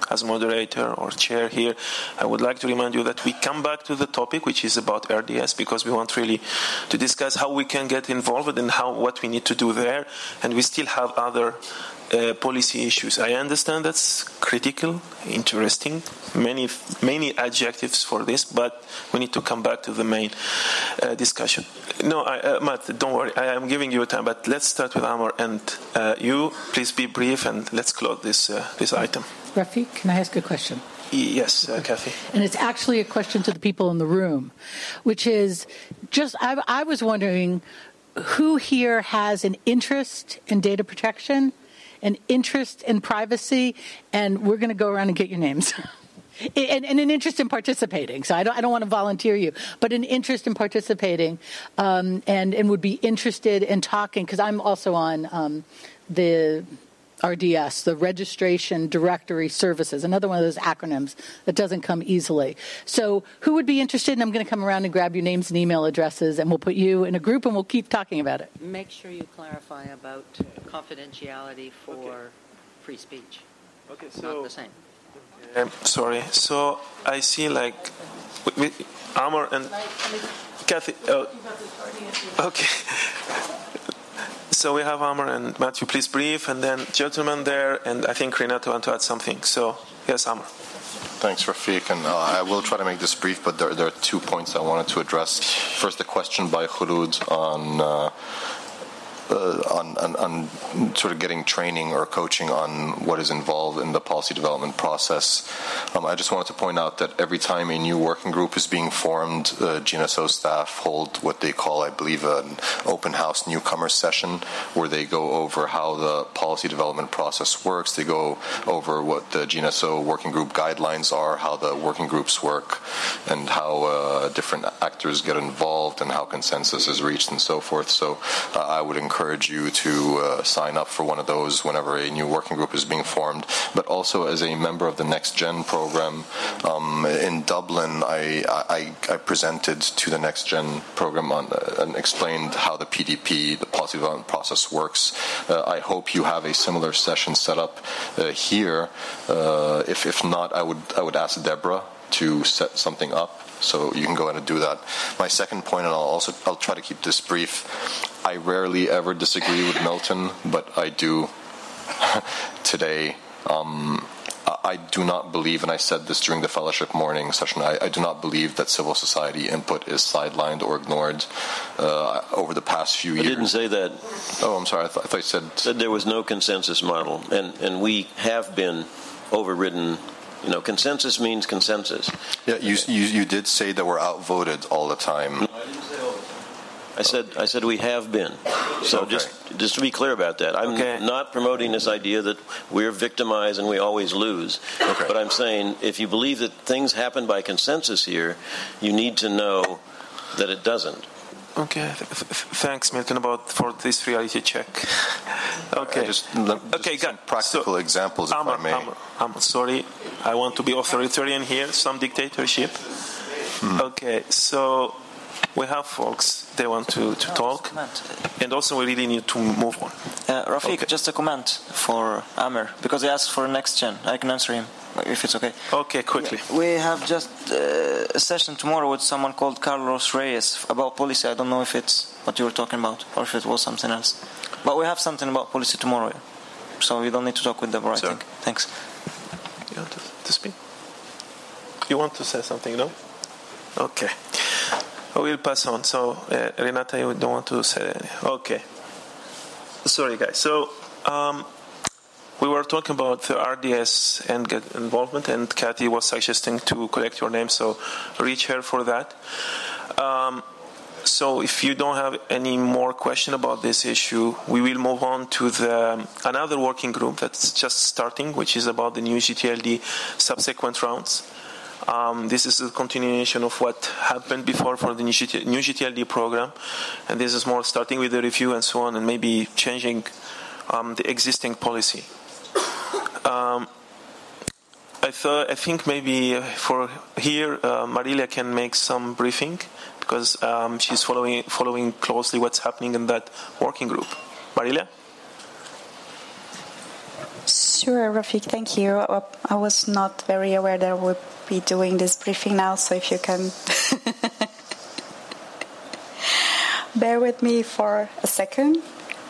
[SPEAKER 4] as moderator or chair here, I would like to remind you that we come back to the topic, which is about R D S, because we want really to discuss how we can get involved and how what we need to do there, and we still have other Uh, policy issues. I understand that's critical, interesting, many many adjectives for this, but we need to come back to the main uh, discussion. No, I, uh, Matt, don't worry. I am giving you time, but let's start with Amr, and uh, you please be brief, and let's close this uh, this item.
[SPEAKER 11] Rafiq, can I ask a question?
[SPEAKER 4] Yes, uh, Kathy.
[SPEAKER 11] And it's actually a question to the people in the room, which is just I, I was wondering who here has an interest in data protection, an interest in privacy, and we're going to go around and get your names. and, and an interest in participating. So I don't, I don't want to volunteer you, but an interest in participating, um, and, and would be interested in talking, because I'm also on um, the R D S, the Registration Directory Services, another one of those acronyms that doesn't come easily. So who would be interested? And I'm going to come around and grab your names and email addresses, and we'll put you in a group, and we'll keep talking about it.
[SPEAKER 6] Make sure you clarify about confidentiality for okay. free speech.
[SPEAKER 4] Okay, so
[SPEAKER 6] not the same.
[SPEAKER 4] Um, sorry. So I see like with Amr and Kathy. Oh, okay. So we have Amr and Matthew, please brief, and then gentleman there, and I think Renato want to add something. So, yes, Amr.
[SPEAKER 16] Thanks, Rafiq, and uh, I will try to make this brief, but there, there are two points I wanted to address. First, the question by Khulud on uh, Uh, on, on, on sort of getting training or coaching on what is involved in the policy development process. Um, I just wanted to point out that every time a new working group is being formed, uh, G N S O staff hold what they call, I believe, an open house newcomer session, where they go over how the policy development process works. They go over what the G N S O working group guidelines are, how the working groups work, and how uh, different actors get involved, and how consensus is reached, and so forth. So uh, I would encourage encourage you to uh, sign up for one of those whenever a new working group is being formed. But also as a member of the Next Gen program um, in Dublin, I, I, I presented to the Next Gen program on, uh, and explained how the P D P, the policy development process, works. Uh, I hope you have a similar session set up uh, here. Uh, if if not, I would I would ask Deborah to set something up, so you can go ahead and do that. My second point, and I'll also I'll try to keep this brief. I rarely ever disagree with Milton, but I do today. Um, I do not believe, and I said this during the fellowship morning session, I, I do not believe that civil society input is sidelined or ignored uh, over the past few years.
[SPEAKER 12] I didn't say that.
[SPEAKER 16] Oh, I'm sorry. I, th- I thought you said...
[SPEAKER 12] said there was no consensus model, and, and we have been overridden. You know, consensus means consensus.
[SPEAKER 16] Yeah, you, you, you did say that we're outvoted all the time.
[SPEAKER 12] No, I didn't say all the time. I said I said we have been. So okay. just just to be clear about that, I'm okay. not promoting this idea that we're victimized and we always lose. Okay. But I'm saying if you believe that things happen by consensus here, you need to know that it doesn't.
[SPEAKER 4] Okay, th- th- thanks, Milton, about for this reality check. Okay,
[SPEAKER 16] just, just
[SPEAKER 4] okay,
[SPEAKER 16] some practical so, examples, if
[SPEAKER 4] Amr,
[SPEAKER 16] I may.
[SPEAKER 4] Amr, Amr, sorry, I want to be authoritarian here. Some dictatorship. Hmm. Okay, so we have folks, they want to, to talk, and also we really need to move on.
[SPEAKER 17] Uh, Rafiq,
[SPEAKER 4] okay.
[SPEAKER 17] just a comment for Amr, because he asked for Next Gen. I can answer him, if it's okay.
[SPEAKER 4] Okay, quickly.
[SPEAKER 17] Yeah, we have just uh, a session tomorrow with someone called Carlos Reyes about policy. I don't know if it's what you were talking about, or if it was something else. But we have something about policy tomorrow, so you don't need to talk with Deborah, I think. Thanks.
[SPEAKER 4] You want to, to speak? You want to say something, no? Okay. I will pass on. So, uh, Renata, you don't want to say anything? Okay. Sorry, guys. So, um, we were talking about the R D S and get involvement, and Kathy was suggesting to collect your name, so reach her for that. Um, so, if you don't have any more question about this issue, we will move on to the another working group that's just starting, which is about the new G T L D subsequent rounds. Um, this is a continuation of what happened before for the new G T L D program, and this is more starting with the review and so on, and maybe changing um, the existing policy. Um, I thought I think maybe for here uh, Marilia can make some briefing because um, she's following following closely what's happening in that working group. Marilia.
[SPEAKER 15] Sure, Rafik, thank you. I was not very aware that we'll be doing this briefing now, so if you can bear with me for a second.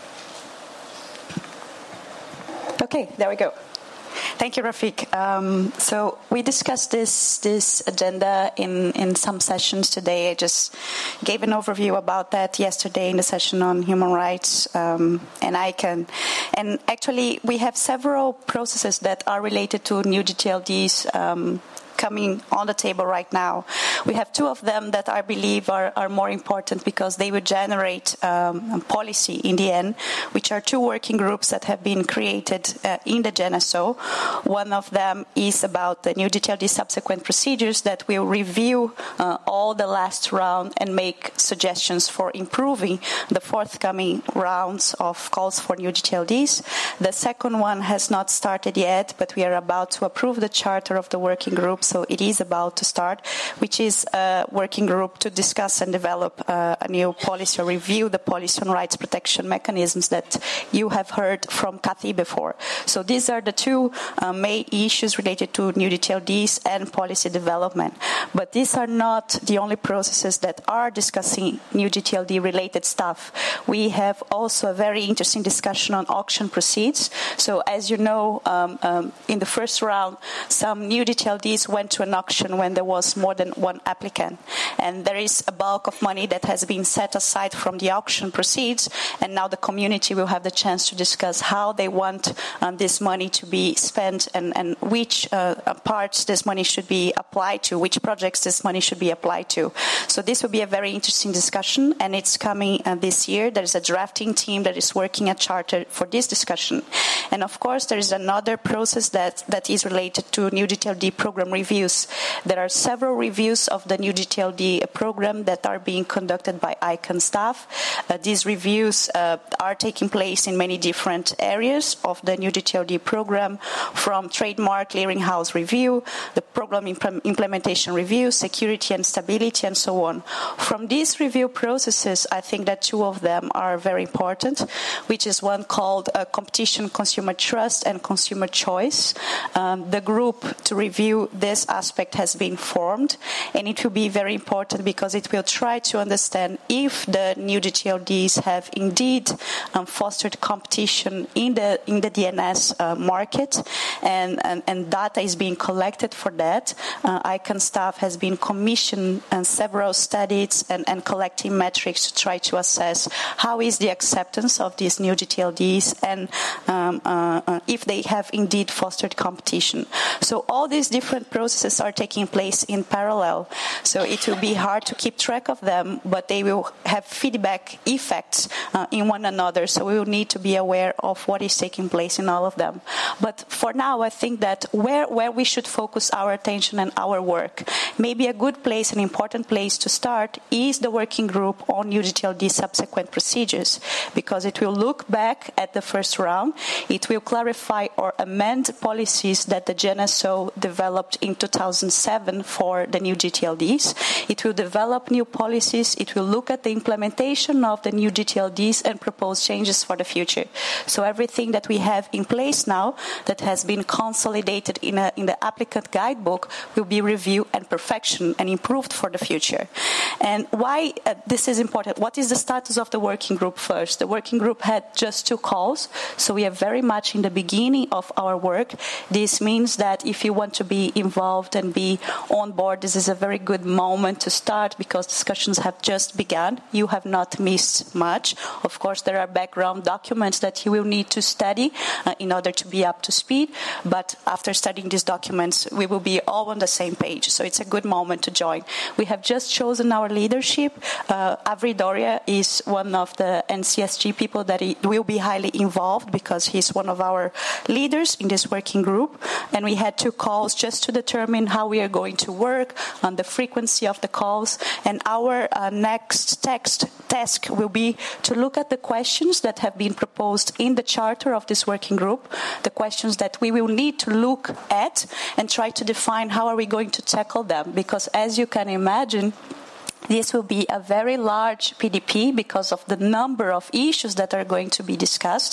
[SPEAKER 15] Okay, there we go. Thank you, Rafik. Um, so we discussed this this agenda in, in some sessions today. I just gave an overview about that yesterday in the session on human rights, um, and I can. And actually, we have several processes that are related to new G T L Ds. Um, coming on the table right now. We have two of them that I believe are, are more important because they would generate um, policy in the end, which are two working groups that have been created uh, in the G N S O. One of them is about the new G T L D subsequent procedures that will review uh, all the last round and make suggestions for improving the forthcoming rounds of calls for new G T L Ds. The second one has not started yet, but we are about to approve the charter of the working group. So it is about to start, which is a working group to discuss and develop uh, a new policy or review the policy on rights protection mechanisms that you have heard from Kathy before. So these are the two uh, main issues related to new G T L Ds and policy development. But these are not the only processes that are discussing new G T L D related stuff. We have also a very interesting discussion on auction proceeds. So as you know, um, um, in the first round, some new G T L Ds went to an auction when there was more than one applicant. And there is a bulk of money that has been set aside from the auction proceeds, and now the community will have the chance to discuss how they want um, this money to be spent and, and which uh, parts this money should be applied to, which projects this money should be applied to. So this will be a very interesting discussion, and it's coming uh, this year. There is a drafting team that is working at Charter for this discussion. And of course, there is another process that, that is related to new G T L D program reviews. There are several reviews of the new G T L D program that are being conducted by I C A N staff. Uh, these reviews uh, are taking place in many different areas of the new G T L D program, from trademark clearinghouse review, the program imp- implementation review, security and stability, and so on. From these review processes, I think that two of them are very important, which is one called uh, Competition, Consumer Trust, and Consumer Choice. Um, the group to review this aspect has been formed, and it will be very important because it will try to understand if the new G T L Ds have indeed um, fostered competition in the in the D N S uh, market, and, and, and data is being collected for that. Uh, I C A N staff has been commissioned and several studies and, and collecting metrics to try to assess how is the acceptance of these new G T L Ds and um, uh, uh, if they have indeed fostered competition. So all these different processes are taking place in parallel. So it will be hard to keep track of them, but they will have feedback effects uh, in one another. So we will need to be aware of what is taking place in all of them. But for now, I think that where, where we should focus our attention and our work, maybe a good place, an important place to start is the working group on new G T L D subsequent procedures, because it will look back at the first round. It will clarify or amend policies that the G N S O developed in two thousand seven for the new G T L Ds. It will develop new policies. It will look at the implementation of the new G T L Ds and propose changes for the future. So everything that we have in place now that has been consolidated in, a, in the applicant guidebook will be reviewed and perfection and improved for the future. And why uh, this is important? What is the status of the working group first? The working group had just two calls, so we are very much in the beginning of our work. This means that if you want to be involved and be on board, this is a very good moment to start because discussions have just begun. You have not missed much. Of course, there are background documents that you will need to study uh, in order to be up to speed, but after studying these documents, we will be all on the same page. So it's a good moment to join. We have just chosen our leadership. Uh, Avri Doria is one of the N C S G people that will be highly involved because he's one of our leaders in this working group. And we had two calls just to determine how we are going to work on the frequency of the calls. And our uh, next text task will be to look at the questions that have been proposed in the charter of this working group, the questions that we will need to look at and try to define how are we going to tackle them. Because as you can imagine, this will be a very large P D P because of the number of issues that are going to be discussed.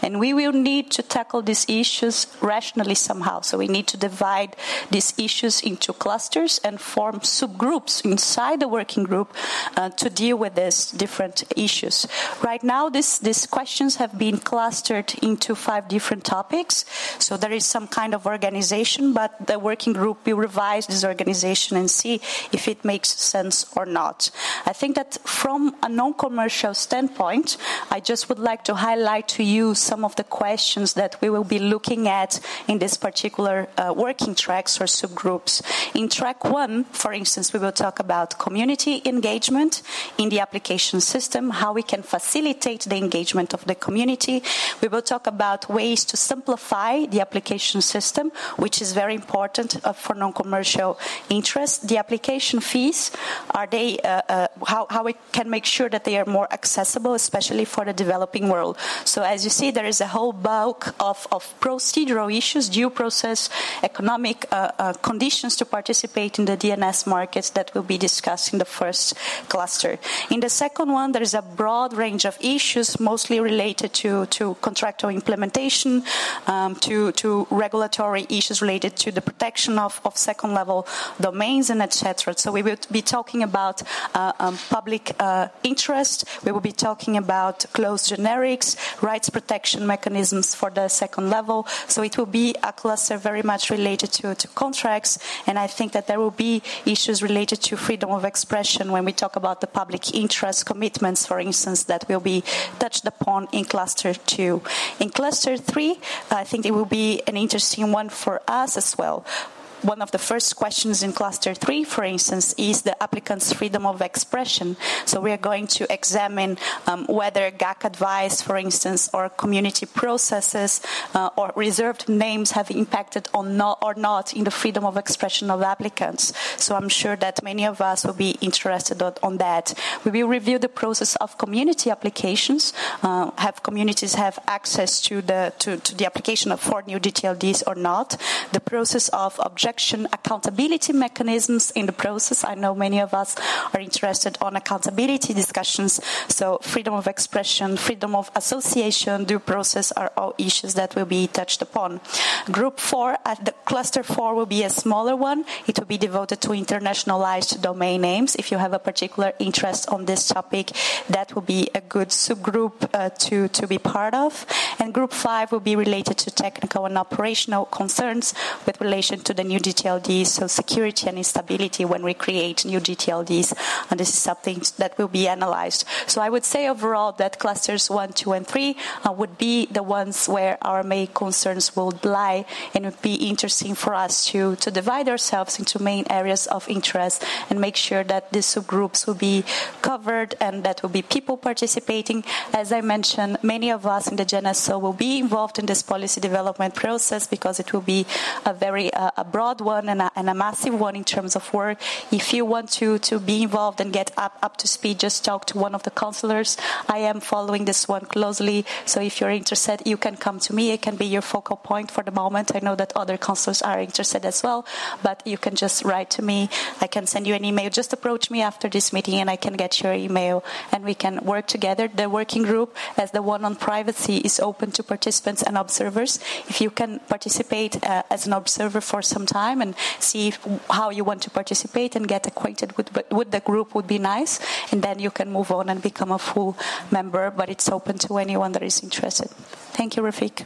[SPEAKER 15] And we will need to tackle these issues rationally somehow. So we need to divide these issues into clusters and form subgroups inside the working group uh, to deal with these different issues. Right now, this, these questions have been clustered into five different topics. So there is some kind of organization, but the working group will revise this organization and see if it makes sense or not. I think that from a non-commercial standpoint, I just would like to highlight to you some of the questions that we will be looking at in this particular uh, working tracks or subgroups. In track one, for instance, we will talk about community engagement in the application system, how we can facilitate the engagement of the community. We will talk about ways to simplify the application system, which is very important uh, for non-commercial interest. The application fees, are they, uh, uh, how, how we can make sure that they are more accessible, especially for the developing world. So as you see, there is a whole bulk of, of procedural issues, due process, economic uh, uh, conditions to participate in the D N S markets that will be discussed in the first cluster. In the second one, there is a broad range of issues, mostly related to, to contractual implementation, um, to, to regulatory issues related to the protection of, of second-level domains, and et cetera. So we will be talking about uh, um, public uh, interest. We will be talking about closed generics, rights protection mechanisms for the second level. So it will be a cluster very much related to, to contracts, and I think that there will be issues related to freedom of expression when we talk about the public interest commitments, for instance, that will be touched upon in cluster two. In cluster three, I think it will be an interesting one for us as well. One of the first questions in cluster three, for instance, is the applicant's freedom of expression. So we are going to examine um, whether G A C advice, for instance, or community processes uh, or reserved names have impacted on not, or not in the freedom of expression of applicants. So I'm sure that many of us will be interested on, on that. We will review the process of community applications. Uh, have communities have access to the to, to the application of for new D T L Ds or not? The process of objection accountability mechanisms in the process. I know many of us are interested on accountability discussions. So freedom of expression, freedom of association, due process are all issues that will be touched upon. Group four, at the cluster four will be a smaller one. It will be devoted to internationalized domain names. If you have a particular interest on this topic, that will be a good subgroup uh, to, to be part of. And group five will be related to technical and operational concerns with relation to the new D T L Ds, so security and instability when we create new D T L Ds, and this is something that will be analyzed. So I would say overall that clusters one, two, and three uh, would be the ones where our main concerns will lie, and it would be interesting for us to, to divide ourselves into main areas of interest and make sure that these subgroups will be covered and that will be people participating. As I mentioned, many of us in the G N S O will be involved in this policy development process because it will be a very uh, a broad one and a, and a massive one in terms of work. If you want to, to be involved and get up, up to speed, just talk to one of the counselors. I am following this one closely, so if you're interested, you can come to me. It can be your focal point for the moment. I know that other counselors are interested as well, but you can just write to me. I can send you an email. Just approach me after this meeting and I can get your email and we can work together. The working group, as the one on privacy, is open to participants and observers. If you can participate uh, as an observer for some time and see if, how you want to participate and get acquainted with, with the group would be nice, and then you can move on and become a full member, but it's open to anyone that is interested. Thank you, Rafik.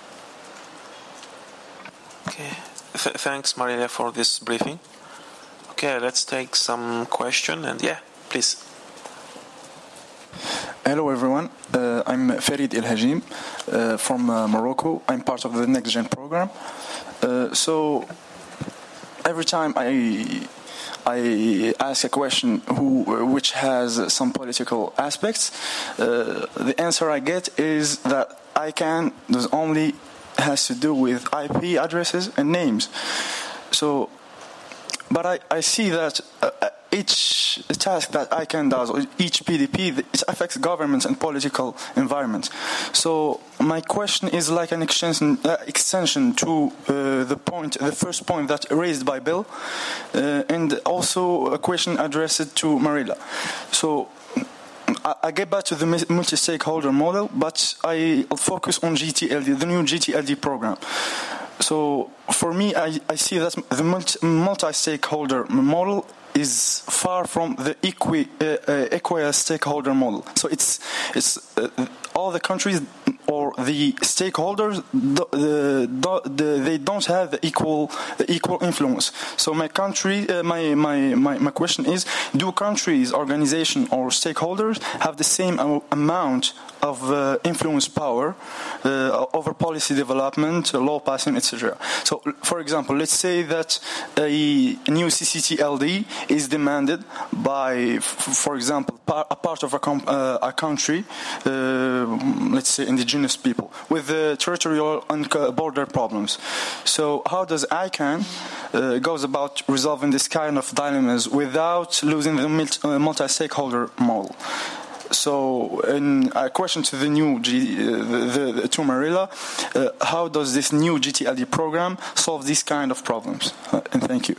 [SPEAKER 4] Okay, Th- thanks Marilia for this briefing. Okay, let's take some question, and yeah, please.
[SPEAKER 18] Hello everyone, uh, I'm Farid El Hajim uh, from uh, Morocco. I'm part of the Next Gen program. Uh, so every time I I ask a question who, which has some political aspects, uh, the answer I get is that I can does only has to do with I P addresses and names. So, but I, I see that uh, each task that I C A N does, or each P D P, it affects governments and political environments. So my question is like an extension, uh, extension to uh, the point, the first point that raised by Bill, uh, and also a question addressed to Marilla. So I, I get back to the multi-stakeholder model, but I focus on G T L D, the new G T L D program. So for me, I, I see that the multi, multi-stakeholder model is far from the equi, uh, uh, equal stakeholder model. So it's it's uh, all the countries or the stakeholders, the, the, the, they don't have the equal the equal influence. So my country, uh, my, my my my question is: do countries, organizations, or stakeholders have the same amount of uh, influence power uh, over policy development, uh, law passing, et cetera? So, for example, let's say that a new C C T L D is demanded by, f- for example, par- a part of a, com- uh, a country, uh, let's say indigenous people, with uh, territorial and border problems. So, how does I CAN uh, goes about resolving this kind of dilemmas without losing the multi-stakeholder model? So, in a question to the new G, uh, the, the, to Marilla, uh, how does this new G T L D program solve these kind of problems? Uh, and thank you.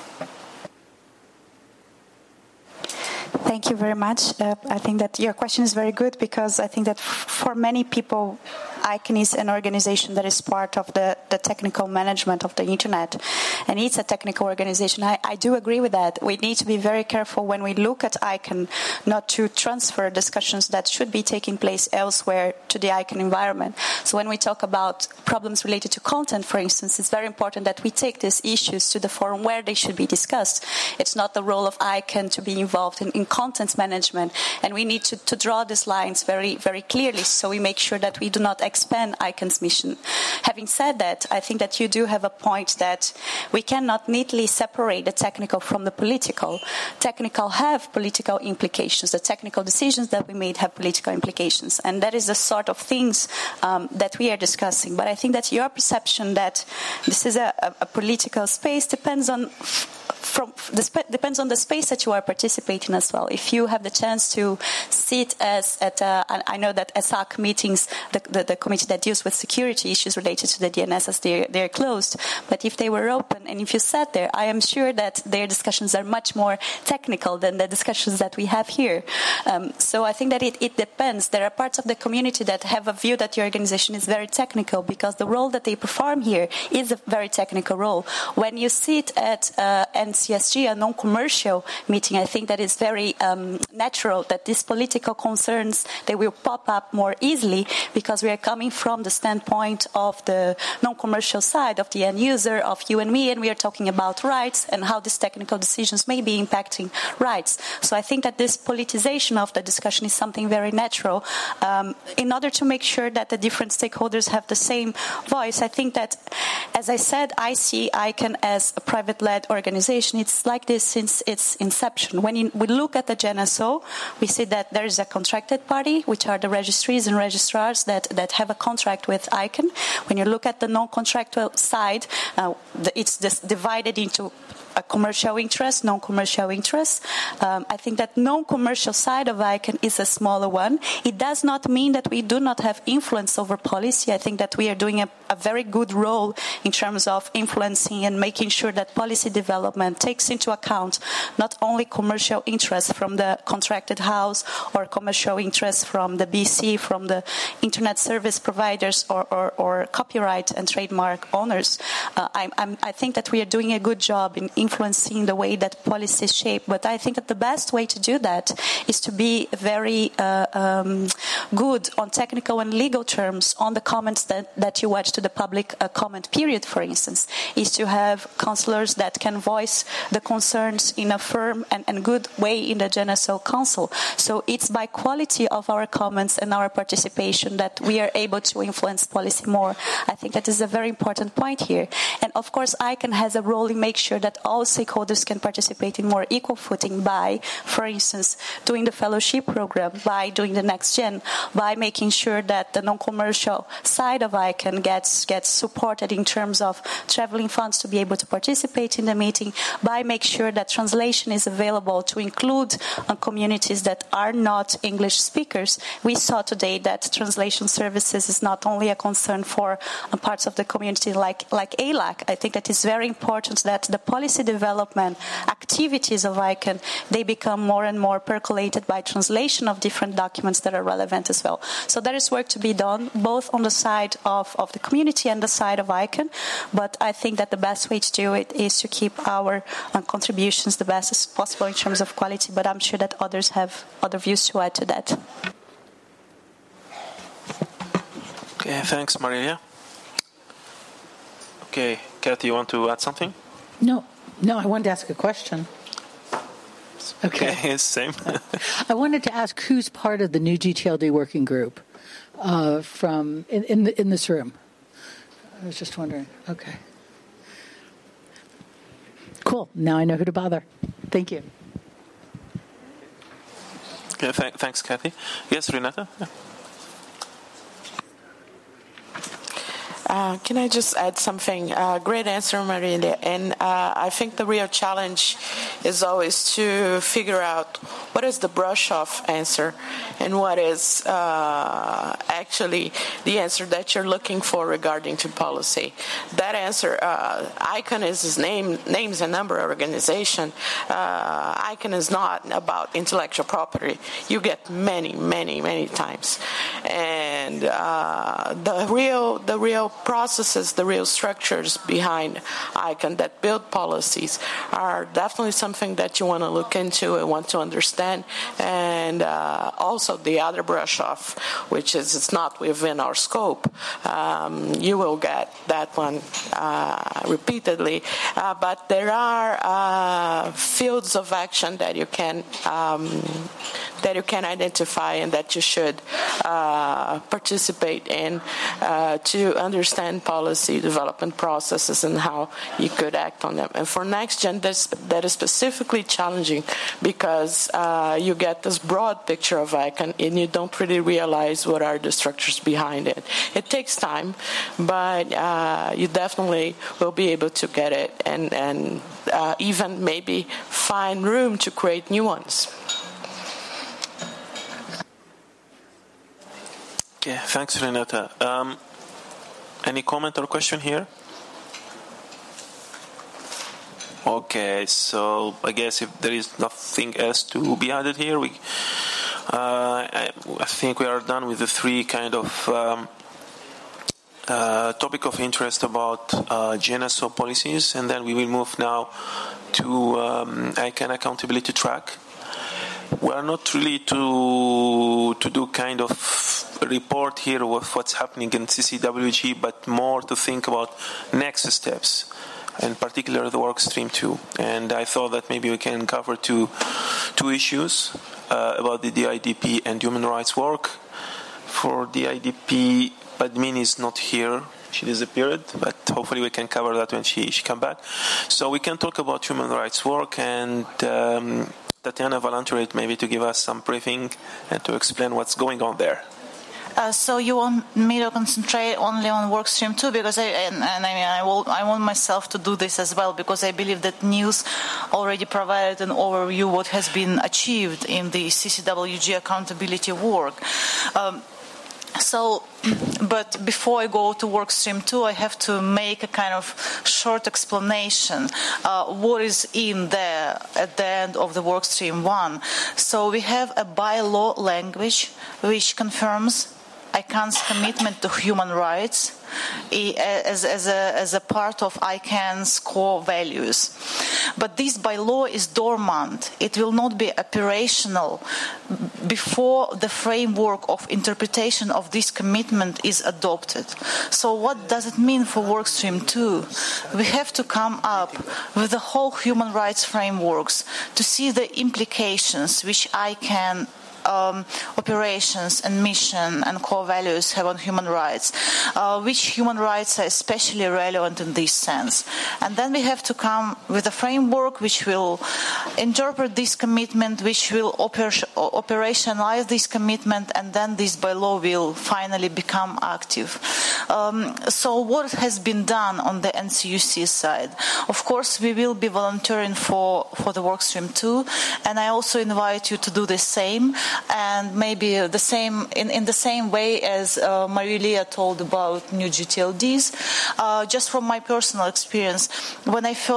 [SPEAKER 15] Thank you very much. Uh, I think that your question is very good because I think that f- for many people, I CAN is an organization that is part of the, the technical management of the internet, and it's a technical organization. I, I do agree with that. We need to be very careful when we look at I CAN not to transfer discussions that should be taking place elsewhere to the I CAN environment. So when we talk about problems related to content, for instance, it's very important that we take these issues to the forum where they should be discussed. It's not the role of I CAN to be involved in, in content management, and we need to, to draw these lines very, very clearly so we make sure that we do not expand I CAN's mission. Having said that, I think that you do have a point that we cannot neatly separate the technical from the political. Technical have political implications. The technical decisions that we made have political implications, and that is the sort of things um, that we are discussing. But I think that your perception that this is a, a, a political space depends on From the sp- depends on the space that you are participating as well. If you have the chance to sit as at, a, I know that E S A C meetings, the, the, the committee that deals with security issues related to the D N S, as they're, they're closed. But if they were open and if you sat there, I am sure that their discussions are much more technical than the discussions that we have here. Um, so I think that it, it depends. There are parts of the community that have a view that your organization is very technical because the role that they perform here is a very technical role. When you sit at uh, N C S G, a non-commercial meeting, I think that is very um, natural that these political concerns, they will pop up more easily because we are coming from the standpoint of the non-commercial side, of the end user, of you and me, and we are talking about rights and how these technical decisions may be impacting rights. So I think that this politicization of the discussion is something very natural. Um, in order to make sure that the different stakeholders have the same voice, I think that, as I said, I see I CAN as a private-led organization. It's like this since its inception. When you, we look at the G N S O, we see that there is a contracted party, which are the registries and registrars that, that have a contract with I CAN. When you look at the non-contractual side, uh, the, it's just divided into a commercial interest, non-commercial interest. Um, I think that non-commercial side of I CAN is a smaller one. It does not mean that we do not have influence over policy. I think that we are doing a, a very good role in terms of influencing and making sure that policy development takes into account not only commercial interests from the contracted house or commercial interests from the B C, from the internet service providers or, or, or copyright and trademark owners. Uh, I, I'm, I think that we are doing a good job in influencing the way that policy is shaped. But I think that the best way to do that is to be very uh, um, good on technical and legal terms on the comments that, that you watch to the public uh, comment period, for instance, is to have counselors that can voice the concerns in a firm and, and good way in the G N S O Council. So it's by quality of our comments and our participation that we are able to influence policy more. I think that is a very important point here. And of course, I CAN has a role in make sure that all stakeholders can participate in more equal footing by, for instance, doing the fellowship program, by doing the next gen, by making sure that the non-commercial side of I CAN gets gets supported in terms of traveling funds to be able to participate in the meeting, by make sure that translation is available to include uh, communities that are not English speakers. We saw today that translation services is not only a concern for uh, parts of the community like, like A L A C. I think that it's very important that the policy development activities of ICANN, they become more and more percolated by translation of different documents that are relevant as well. So there is work to be done, both on the side of, of the community and the side of ICANN, but I think that the best way to do it is to keep our uh, contributions the best as possible in terms of quality, but I'm sure that others have other views to add to that.
[SPEAKER 4] Okay, thanks, Marilia. Okay, Kathy, you want to add something?
[SPEAKER 11] No, no, I wanted to ask a question.
[SPEAKER 4] Okay, okay same.
[SPEAKER 11] I wanted to ask who's part of the new G T L D working group uh, from in in, the, in this room. I was just wondering. Okay, cool. Now I know who to bother. Thank you.
[SPEAKER 4] Okay, th- thanks, Kathy. Yes, Renata. Yeah.
[SPEAKER 7] Uh, can I just add something? Uh, great answer, Marilia. And uh, I think the real challenge is always to figure out what is the brush-off answer and what is uh, actually the answer that you're looking for regarding to policy. That answer, uh, ICANN is his name, names and number organization. Uh, ICANN is not about intellectual property. You get many, many, many times. And uh, the real, the real processes, the real structures behind ICANN that build policies are definitely something that you want to look into and want to understand. And uh, also the other brush off, which is it's not within our scope. Um, you will get that one uh, repeatedly. Uh, but there are uh, fields of action that you can um, that you can identify and that you should uh, participate in uh, to understand policy development processes and how you could act on them. And for NextGen, that's, that is specifically challenging because uh, you get this broad picture of ICANN and you don't really realize what are the structures behind it. It takes time, but uh, you definitely will be able to get it and, and uh, even maybe find room to create new ones.
[SPEAKER 4] Okay, thanks, Renata. Um, any comment or question here? Okay, so I guess if there is nothing else to be added here, we, uh, I, I think we are done with the three kind of um, uh, topic of interest about uh, G N S O policies, and then we will move now to um, ICANN accountability track. We are not really to to do kind of report here of what's happening in C C W G, but more to think about next steps, in particular the work stream two. And I thought that maybe we can cover two two issues uh, about the D I D P and human rights work. For D I D P, Padmini is not here. She disappeared, but hopefully we can cover that when she, she come back. So we can talk about human rights work, and um, Tatiana volunteered maybe to give us some briefing and to explain what's going on there.
[SPEAKER 13] Uh, so you want me to concentrate only on workstream two, because I and, and I mean I will I want myself to do this as well, because I believe that Niels already provided an overview what has been achieved in the C C W G accountability work. Um, So, but before I go to workstream two, I have to make a kind of short explanation uh, what is in there at the end of the workstream one. So we have a bylaw language which confirms ICANN's commitment to human rights as, as, a, as a part of ICANN's core values. But this bylaw is dormant. It will not be operational before the framework of interpretation of this commitment is adopted. So what does it mean for workstream two? We have to come up with the whole human rights frameworks to see the implications which ICANN Um, operations and mission and core values have on human rights, uh, which human rights are especially relevant in this sense. And then we have to come with a framework which will interpret this commitment, which will oper- operationalize this commitment, and then this bylaw will finally become active. Um, so what has been done on the N C U C side? Of course, we will be volunteering for, for the workstream too, and I also invite you to do the same. And maybe the same in, in the same way as uh, Marilia told about new G T L Ds. Uh, just from my personal experience, when I first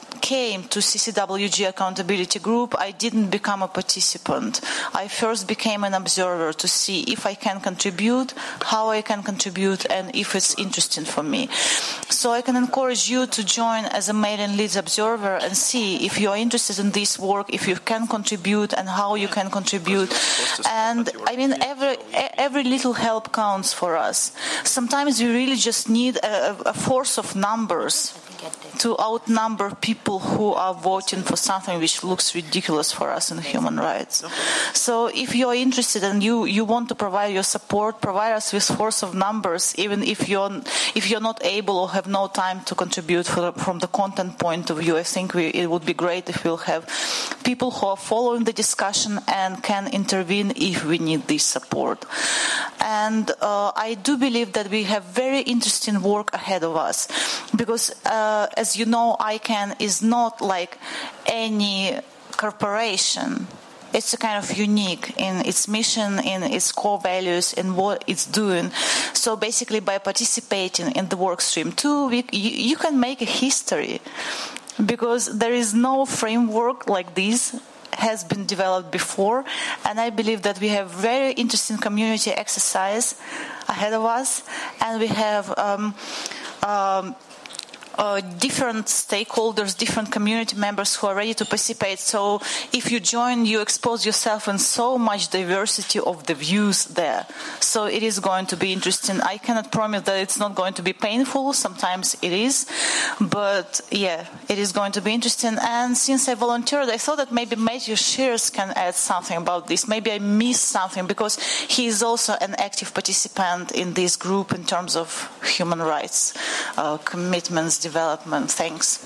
[SPEAKER 13] came to C C W G Accountability Group, I didn't become a participant. I first became an observer to see if I can contribute, how I can contribute, and if it's interesting for me. So I can encourage you to join as a mailing leads observer and see if you are interested in this work, if you can contribute, and how you can contribute. And I mean, every every little help counts for us. Sometimes we really just need a, a force of numbers to outnumber people who are voting for something which looks ridiculous for us in human rights. So if you're interested and you, you want to provide your support, provide us with force of numbers, even if you're if you're not able or have no time to contribute for, from the content point of view. I think we, it would be great if we'll have people who are following the discussion and can intervene if we need this support. And uh, I do believe that we have very interesting work ahead of us, because uh, as you know, I CAN is not like any corporation. It's a kind of unique in its mission, in its core values, in what it's doing. So basically, by participating in the work stream too, we, you, you can make a history, because there is no framework like this has been developed before, and I believe that we have very interesting community exercise ahead of us, and we have um, um, Uh, different stakeholders, different community members who are ready to participate. So if you join, you expose yourself in so much diversity of the views there. So it is going to be interesting. I cannot promise that it's not going to be painful. Sometimes it is. But yeah, it is going to be interesting. And since I volunteered, I thought that maybe Matthew Shears can add something about this. Maybe I missed something, because he is also an active participant in this group in terms of human rights uh, commitments, development. Thanks.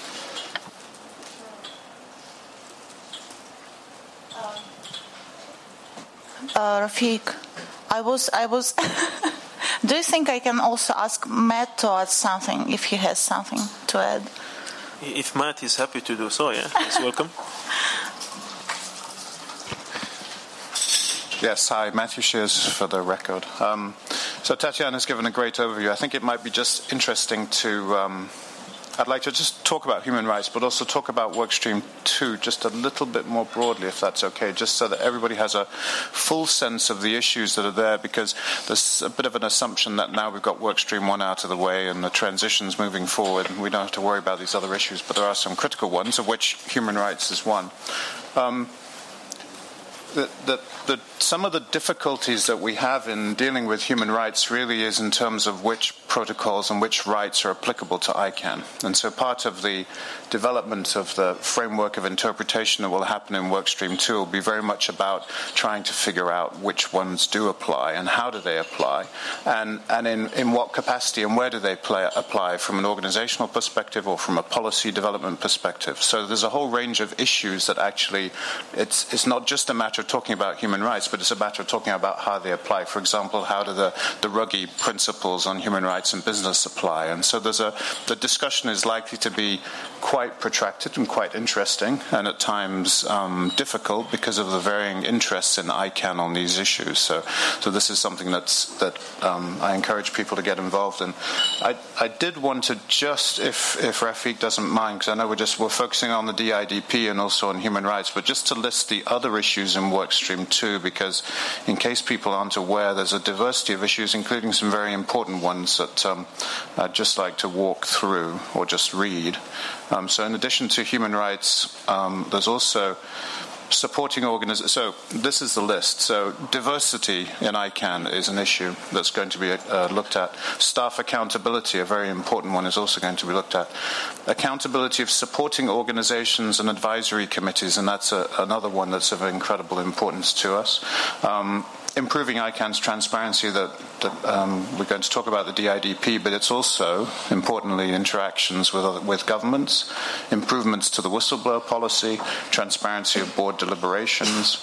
[SPEAKER 13] Uh, Rafiq, I was, I was. Do you think I can also ask Matt to add something if he has something to add?
[SPEAKER 4] If Matt is happy to do so, yeah, he's welcome.
[SPEAKER 19] Yes, hi, Matthew Shears for the record. Um, so Tatiana has given a great overview. I think it might be just interesting to, um, I'd like to just talk about human rights, but also talk about Workstream two just a little bit more broadly, if that's okay, just so that everybody has a full sense of the issues that are there, because there's a bit of an assumption that now we've got Workstream one out of the way and the transition's moving forward and we don't have to worry about these other issues, but there are some critical ones, of which human rights is one. Um, That, that, that some of the difficulties that we have in dealing with human rights really is in terms of which protocols and which rights are applicable to I CAN. And so part of the development of the framework of interpretation that will happen in Workstream two will be very much about trying to figure out which ones do apply and how do they apply, and, and in, in what capacity and where do they play, apply from an organizational perspective or from a policy development perspective. So there's a whole range of issues that actually it's, it's not just a matter of talking about human rights, but it's a matter of talking about how they apply. For example, how do the, the Ruggie principles on human rights and business apply? And so there's a the discussion is likely to be quite protracted and quite interesting, and at times um, difficult because of the varying interests in I CAN on these issues. So, so this is something that's that um, I encourage people to get involved in. I, I did want to just, if if Rafiq doesn't mind, because I know we're just we're focusing on the D I D P and also on human rights, but just to list the other issues in Workstream two, because in case people aren't aware, there's a diversity of issues, including some very important ones that um, I'd just like to walk through or just read. Um, so in addition to human rights, um, there's also supporting organizations. So this is the list. So diversity in I CAN is an issue that's going to be uh, looked at. Staff accountability, a very important one, is also going to be looked at. Accountability of supporting organizations and advisory committees, and that's a, another one that's of incredible importance to us. Um, improving I CAN's transparency, that, that um, we're going to talk about the D I D P, but it's also, importantly, interactions with, other, with governments, improvements to the whistleblower policy, transparency of board deliberations,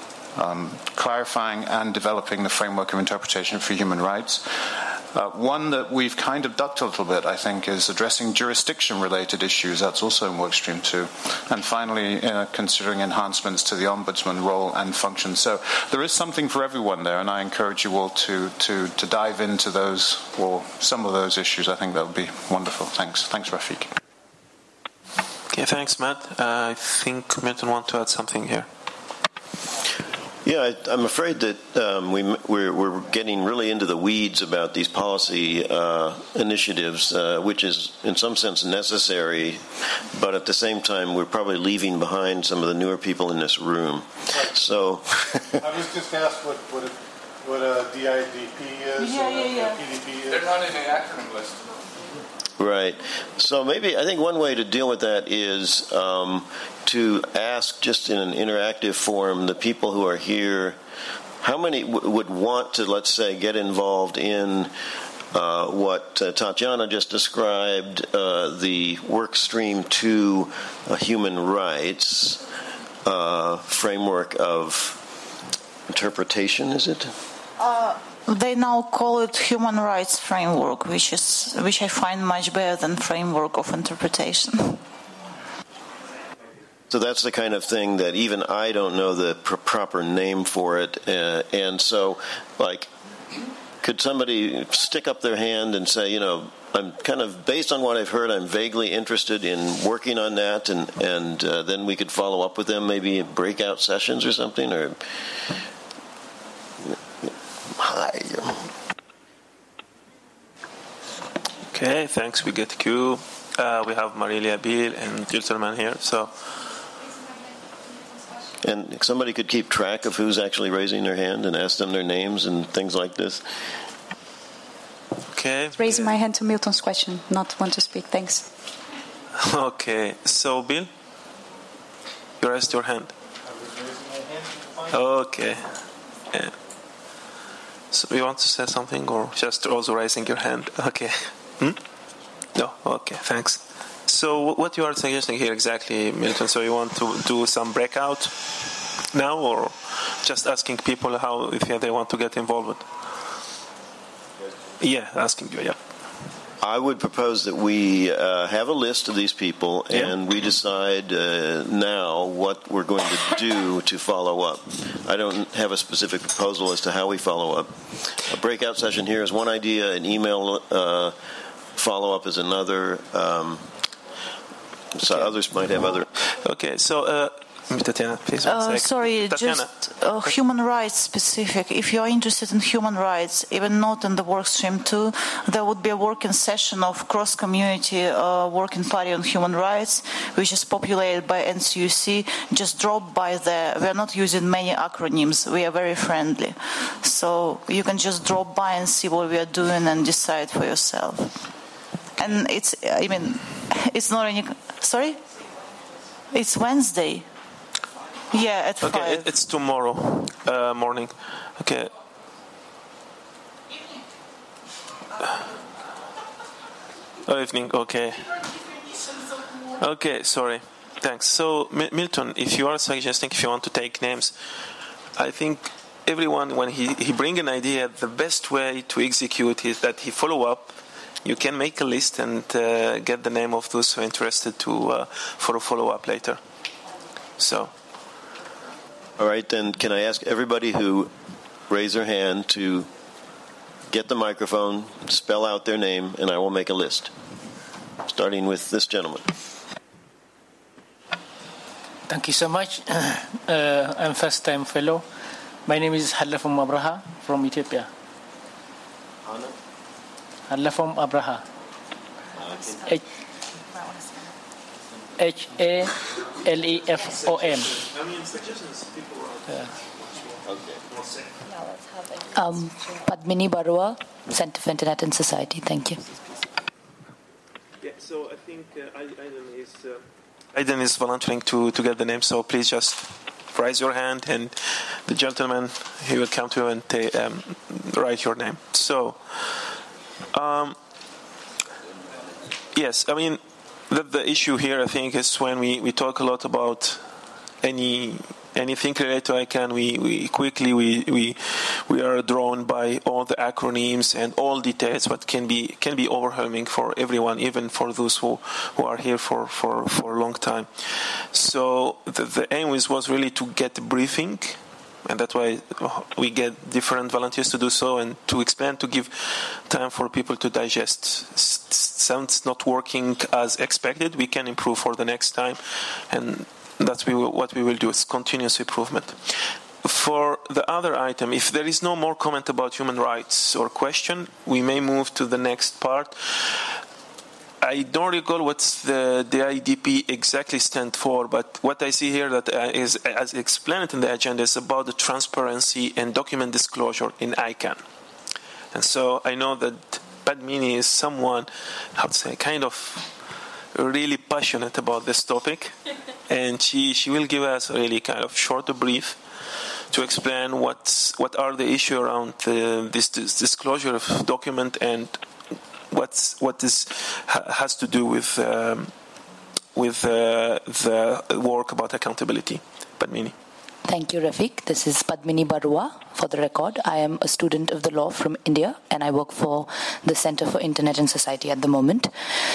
[SPEAKER 19] um, clarifying and developing the framework of interpretation for human rights. Uh, one that we've kind of ducked a little bit, I think, is addressing jurisdiction-related issues. That's also in Workstream two. And finally, uh, considering enhancements to the Ombudsman role and function. So there is something for everyone there, and I encourage you all to, to, to dive into those, or some of those issues. I think that would be wonderful. Thanks. Thanks, Rafiq.
[SPEAKER 4] Okay, thanks, Matt. Uh, I think Milton wants to add something here.
[SPEAKER 12] Yeah, I, I'm afraid that um, we, we're, we're getting really into the weeds about these policy uh, initiatives, uh, which is in some sense necessary, but at the same time we're probably leaving behind some of the newer people in this room. So
[SPEAKER 14] I was just asked what what a, what a D I D P is
[SPEAKER 13] Yeah,
[SPEAKER 14] and
[SPEAKER 13] yeah,
[SPEAKER 14] a,
[SPEAKER 13] yeah.
[SPEAKER 14] a P D P is.
[SPEAKER 5] They're not in the acronym list.
[SPEAKER 12] Right. So maybe I think one way to deal with that is um, to ask just in an interactive form the people who are here, how many w- would want to, let's say, get involved in uh, what uh, Tatiana just described, uh, the work stream to uh, human rights uh, framework of interpretation, is it?
[SPEAKER 13] Uh, they now call it human rights framework, which is which I find much better than framework of interpretation.
[SPEAKER 12] So that's the kind of thing that even I don't know the pr- proper name for it, uh, and so like, could somebody stick up their hand and say, you know, I'm kind of, based on what I've heard, I'm vaguely interested in working on that, and and uh, then we could follow up with them, maybe in breakout sessions or something, or. Hi.
[SPEAKER 4] Okay, thanks. We get Q. Uh, we have Marilia Biel and Gilterman here. So,
[SPEAKER 12] and somebody could keep track of who's actually raising their hand and ask them their names and things like this.
[SPEAKER 4] Okay.
[SPEAKER 15] Raising my hand to Milton's question, not want to speak. Thanks.
[SPEAKER 4] Okay. So, Bill, you raised your hand. Okay. Yeah. So you want to say something, or just also raising your hand? Okay. Hmm? No. Okay. Thanks. So what you are suggesting here exactly, Milton? So you want to do some breakout now, or just asking people how if they want to get involved? Yeah, asking you. Yeah.
[SPEAKER 12] I would propose that we uh, have a list of these people, and we decide uh, now what we're going to do to follow up. I don't have a specific proposal as to how we follow up. A breakout session here is one idea, an email uh, follow-up is another. Um, so okay. Others might have other...
[SPEAKER 4] Okay, so... Uh, Tatiana, please.
[SPEAKER 13] Uh, sorry,
[SPEAKER 4] Tatiana.
[SPEAKER 13] just uh, human rights specific. If you are interested in human rights, even not in the work stream too, there would be a working session of cross-community uh, working party on human rights, which is populated by N C U C. Just drop by there. We are not using many acronyms. We are very friendly. So you can just drop by and see what we are doing and decide for yourself. And it's, I mean, it's not any... Sorry? It's Wednesday. Yeah, at
[SPEAKER 4] okay,
[SPEAKER 13] five.
[SPEAKER 4] It, it's tomorrow uh, morning. Okay. Oh, evening. Okay. Okay. Sorry. Thanks. So, M- Milton, if you are suggesting if you want to take names, I think everyone, when he he bring an idea, the best way to execute is that he follow up. You can make a list and uh, get the name of those who are interested to uh, for a follow up later. So.
[SPEAKER 12] All right, then can I ask everybody who raised their hand to get the microphone, spell out their name, and I will make a list. Starting with this gentleman.
[SPEAKER 20] Thank you so much. Uh, I'm first-time fellow. My name is Hallafum Abraha from Ethiopia. Hallafum Abraha. H A L E F O M.
[SPEAKER 21] Um, Padmini Barua, Center for Internet and Society. Thank you.
[SPEAKER 4] Yeah, so I think uh, Aiden is uh, Aiden is volunteering to, to get the name. So please just raise your hand, and the gentleman he will come to you and ta- um, write your name. So, um, yes, I mean. The, the issue here, I think, is when we, we talk a lot about any anything related to ICANN, we, we quickly we, we we are drawn by all the acronyms and all details, what can be can be overwhelming for everyone, even for those who, who are here for, for, for a long time. So the, the aim was, was really to get a briefing And that's why we get different volunteers to do so and to explain, to give time for people to digest. Sounds not working as expected. We can improve for the next time. And that's we will, what we will do. It's continuous improvement. For the other item, if there is no more comment about human rights or question, we may move to the next part. I don't recall what the, the I D P exactly stand for, but what I see here that uh, is, as explained in the agenda, is about the transparency and document disclosure in I CANN. And so I know that Padmini is someone, how to say, kind of really passionate about this topic, and she, she will give us a really kind of short brief to explain what's, what are the issues around uh, this, this disclosure of document and What's, what is, has to do with um, with uh, the work about accountability. Padmini.
[SPEAKER 21] Thank you, Rafiq. This is Padmini Barua. For the record, I am a student of the law from India, and I work for the Center for Internet and Society at the moment.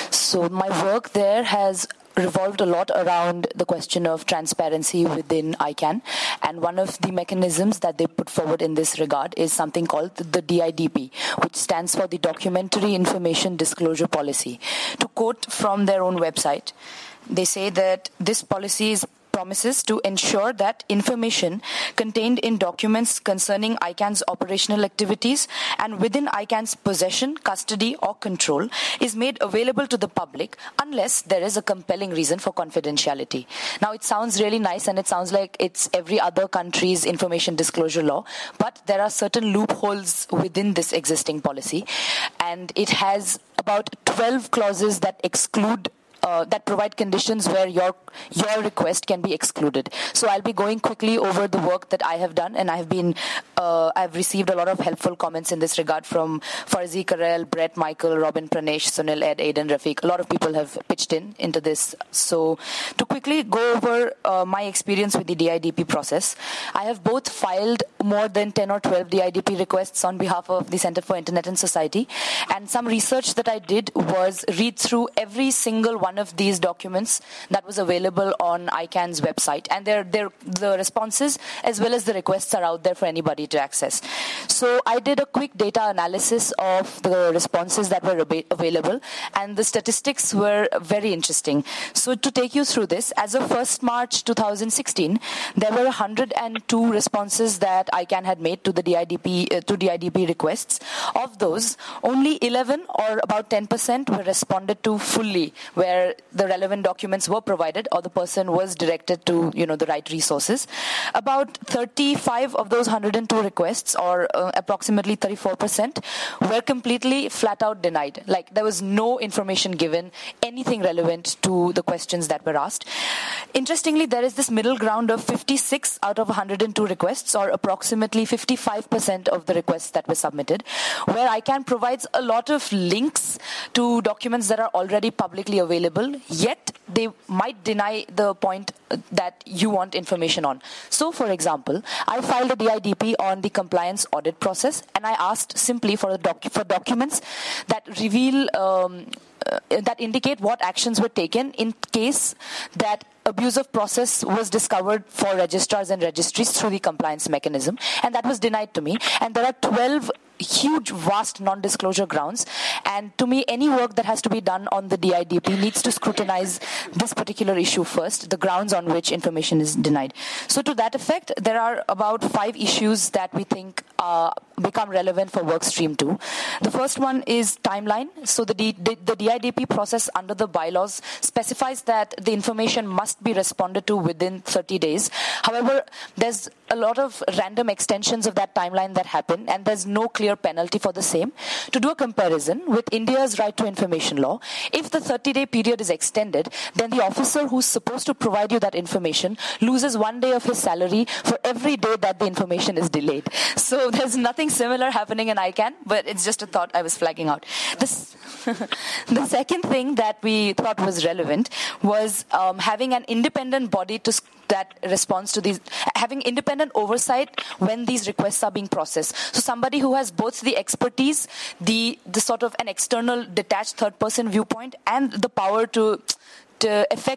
[SPEAKER 21] So my work there has revolved a lot around the question of transparency within I CANN, and one of the mechanisms that they put forward in this regard is something called the D I D P, which stands for the Documentary Information Disclosure Policy. To quote from their own website, they say that this policy is promises to ensure that information contained in documents concerning I CANN's operational activities and within I CANN's possession, custody, or control is made available to the public unless there is a compelling reason for confidentiality. Now, it sounds really nice and it sounds like it's every other country's information disclosure law, but there are certain loopholes within this existing policy, and it has about twelve clauses that exclude Uh, that provide conditions where your your request can be excluded. So I'll be going quickly over the work that I have done, and I have been uh, I've received a lot of helpful comments in this regard from Farzi Karel, Brett, Michael, Robin, Pranesh, Sunil, Ed, Aidan, Rafiq. A lot of people have pitched in into this. So to quickly go over uh, my experience with the D I D P process, I have both filed more than ten or twelve D I D P requests on behalf of the Center for Internet and Society, and some research that I did was read through every single one of these documents that was available on I CANN's website, and they're, they're, the responses as well as the requests are out there for anybody to access. So I did a quick data analysis of the responses that were ab- available, and the statistics were very interesting. So to take you through this, as of first March twenty sixteen, there were one hundred two responses that I CANN had made to the D I D P uh, to D I D P requests. Of those, only eleven or about ten percent were responded to fully, where the relevant documents were provided or the person was directed to, you know, the right resources. About thirty-five of those one hundred two requests, or uh, approximately thirty-four percent, were completely flat out denied. Like there was no information given, anything relevant to the questions that were asked. Interestingly, there is this middle ground of fifty-six out of one hundred two requests, or approximately fifty-five percent of the requests that were submitted, where I CANN provides a lot of links to documents that are already publicly available, yet they might deny the point that you want information on. So, for example, I filed a D I D P on the compliance audit process, and I asked simply for, the doc- for documents that reveal, um, uh, that indicate what actions were taken in case that abuse of process was discovered for registrars and registries through the compliance mechanism, and that was denied to me. And there are twelve huge, vast non-disclosure grounds, and to me, any work that has to be done on the D I D P needs to scrutinize this particular issue first, the grounds on which information is denied. So to that effect, there are about five issues that we think uh, become relevant for workstream two. The first one is timeline. So the, D- the D I D P process under the bylaws specifies that the information must be responded to within thirty days. However, there's a lot of random extensions of that timeline that happen, and there's no clear penalty for the same. To do a comparison with India's right to information law, if the thirty-day period is extended, then the officer who's supposed to provide you that information loses one day of his salary for every day that the information is delayed. So there's nothing similar happening in I CANN, but it's just a thought I was flagging out. This, the second thing that we thought was relevant was um, having an independent body to that responds to these, having independent oversight when these requests are being processed. So somebody who has both the expertise, the the sort of an external detached third person viewpoint, and the power to to effect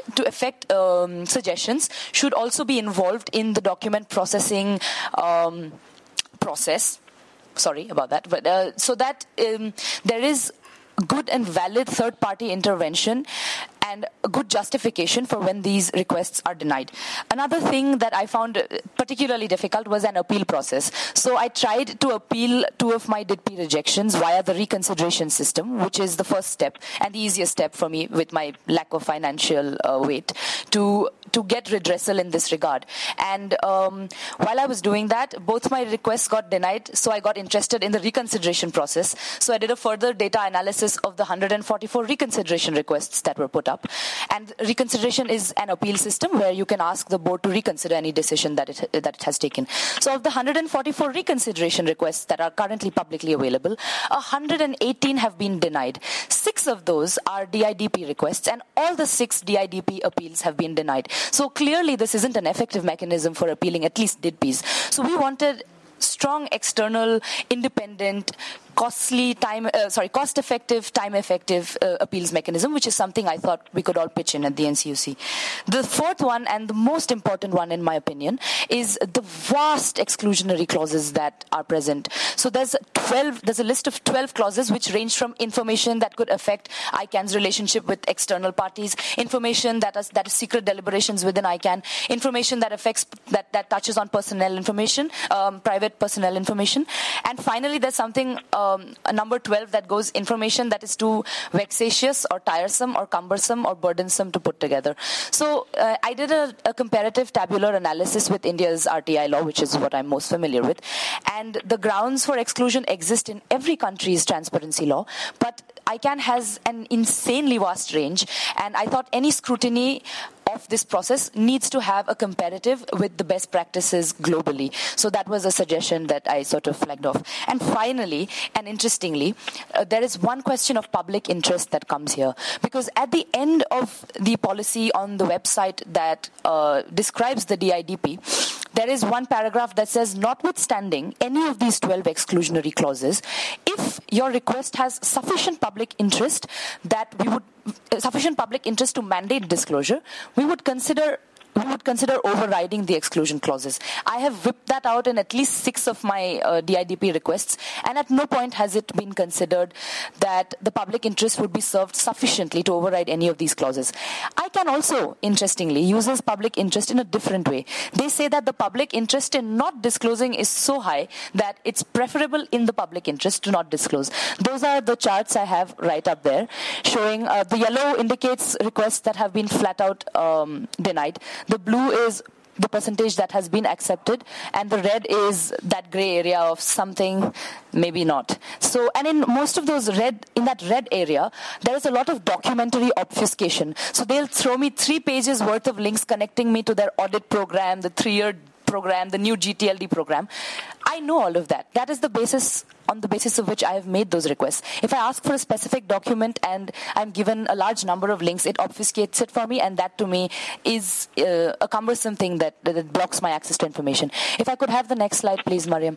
[SPEAKER 21] to effect um, suggestions should also be involved in the document processing um, process. Sorry about that, but uh, so that um, there is good and valid third-party intervention and a good justification for when these requests are denied. Another thing that I found particularly difficult was an appeal process. So I tried to appeal two of my D I D P rejections via the reconsideration system, which is the first step and the easiest step for me with my lack of financial uh, weight to to get redressal in this regard. And um, while I was doing that, both my requests got denied, so I got interested in the reconsideration process. So I did a further data analysis of the one hundred forty-four reconsideration requests that were put up. And reconsideration is an appeal system where you can ask the board to reconsider any decision that it, that it has taken. So of the one hundred forty-four reconsideration requests that are currently publicly available, one hundred eighteen have been denied. Six of those are D I D P requests, and all the six D I D P appeals have been denied. So clearly this isn't an effective mechanism for appealing at least D I D Ps. So we wanted strong external, independent, costly time, uh, sorry, cost-effective, time-effective uh, appeals mechanism, which is something I thought we could all pitch in at the N C U C. The fourth one, and the most important one in my opinion, is the vast exclusionary clauses that are present. So there's twelve, there's a list of twelve clauses which range from information that could affect I CANN's relationship with external parties, information that is, that is secret deliberations within I CANN, information that affects, that, that touches on personnel information, um, private personnel information, and finally there's something Um, a number twelve that goes information that is too vexatious or tiresome or cumbersome or burdensome to put together. So uh, I did a, a comparative tabular analysis with India's R T I law, which is what I'm most familiar with. And the grounds for exclusion exist in every country's transparency law, but I CANN has an insanely vast range, and I thought any scrutiny of this process needs to have a comparative with the best practices globally. So that was a suggestion that I sort of flagged off. And finally, and interestingly, uh, there is one question of public interest that comes here. Because at the end of the policy on the website that uh, describes the D I D P, there is one paragraph that says, notwithstanding any of these twelve exclusionary clauses, if your request has sufficient public interest that we would sufficient public interest to mandate disclosure, we would consider we would consider overriding the exclusion clauses. I have whipped that out in at least six of my uh, D I D P requests, and at no point has it been considered that the public interest would be served sufficiently to override any of these clauses. I CANN also, interestingly, uses public interest in a different way. They say that the public interest in not disclosing is so high that it's preferable in the public interest to not disclose. Those are the charts I have right up there, showing uh, the yellow indicates requests that have been flat out um, denied. The blue is the percentage that has been accepted, and the red is that gray area of something, maybe not. So, and in most of those red, in that red area, there is a lot of documentary obfuscation. So they'll throw me three pages worth of links connecting me to their audit program, the three-year program, the new G T L D program. I know all of that. That is the basis, on the basis of which I have made those requests. If I ask for a specific document and I'm given a large number of links, it obfuscates it for me, and that to me is uh, a cumbersome thing that, that blocks my access to information. If I could have the next slide, please, Mariam.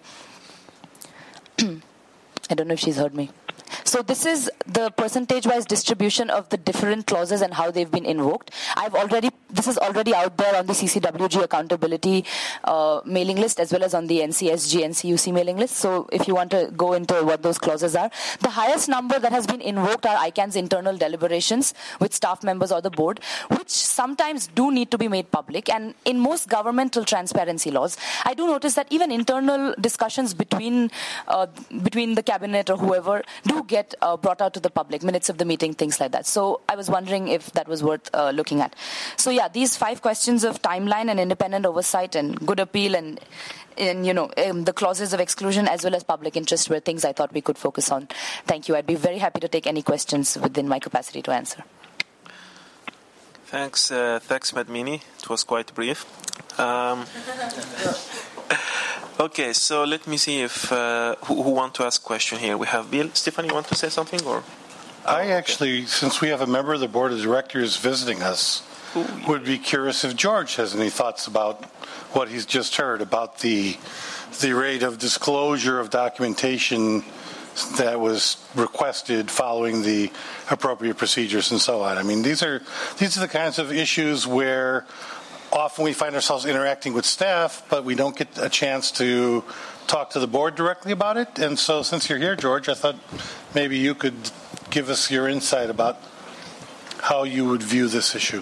[SPEAKER 21] I don't know if she's heard me. So this is the percentage-wise distribution of the different clauses and how they've been invoked. I've already, this is already out there on the C C W G accountability uh, mailing list, as well as on the N C S G, N C U C mailing list. So if you want to go into what those clauses are, the highest number that has been invoked are I CANN's internal deliberations with staff members or the board, which sometimes do need to be made public. And in most governmental transparency laws, I do notice that even internal discussions between uh, between the cabinet or whoever do get uh, brought out to the public, minutes of the meeting, things like that. So I was wondering if that was worth uh, looking at. So yeah, these five questions of timeline and independent oversight and good appeal and, and you know, um, the clauses of exclusion as well as public interest were things I thought we could focus on. Thank you. I'd be very happy to take any questions within my capacity to answer.
[SPEAKER 4] Thanks, uh, thanks, Madmini. It was quite brief. Um, okay, so let me see if uh, who, who want to ask question here. We have Bill. Stephanie, you want to say something, or?
[SPEAKER 14] I actually, since we have a member of the board of directors visiting us, Ooh. would be curious if George has any thoughts about what he's just heard about the the rate of disclosure of documentation that was requested following the appropriate procedures and so on. I mean, these are these are the kinds of issues where often we find ourselves interacting with staff, but we don't get a chance to talk to the board directly about it. And so since you're here, George, I thought maybe you could give us your insight about how you would view this issue.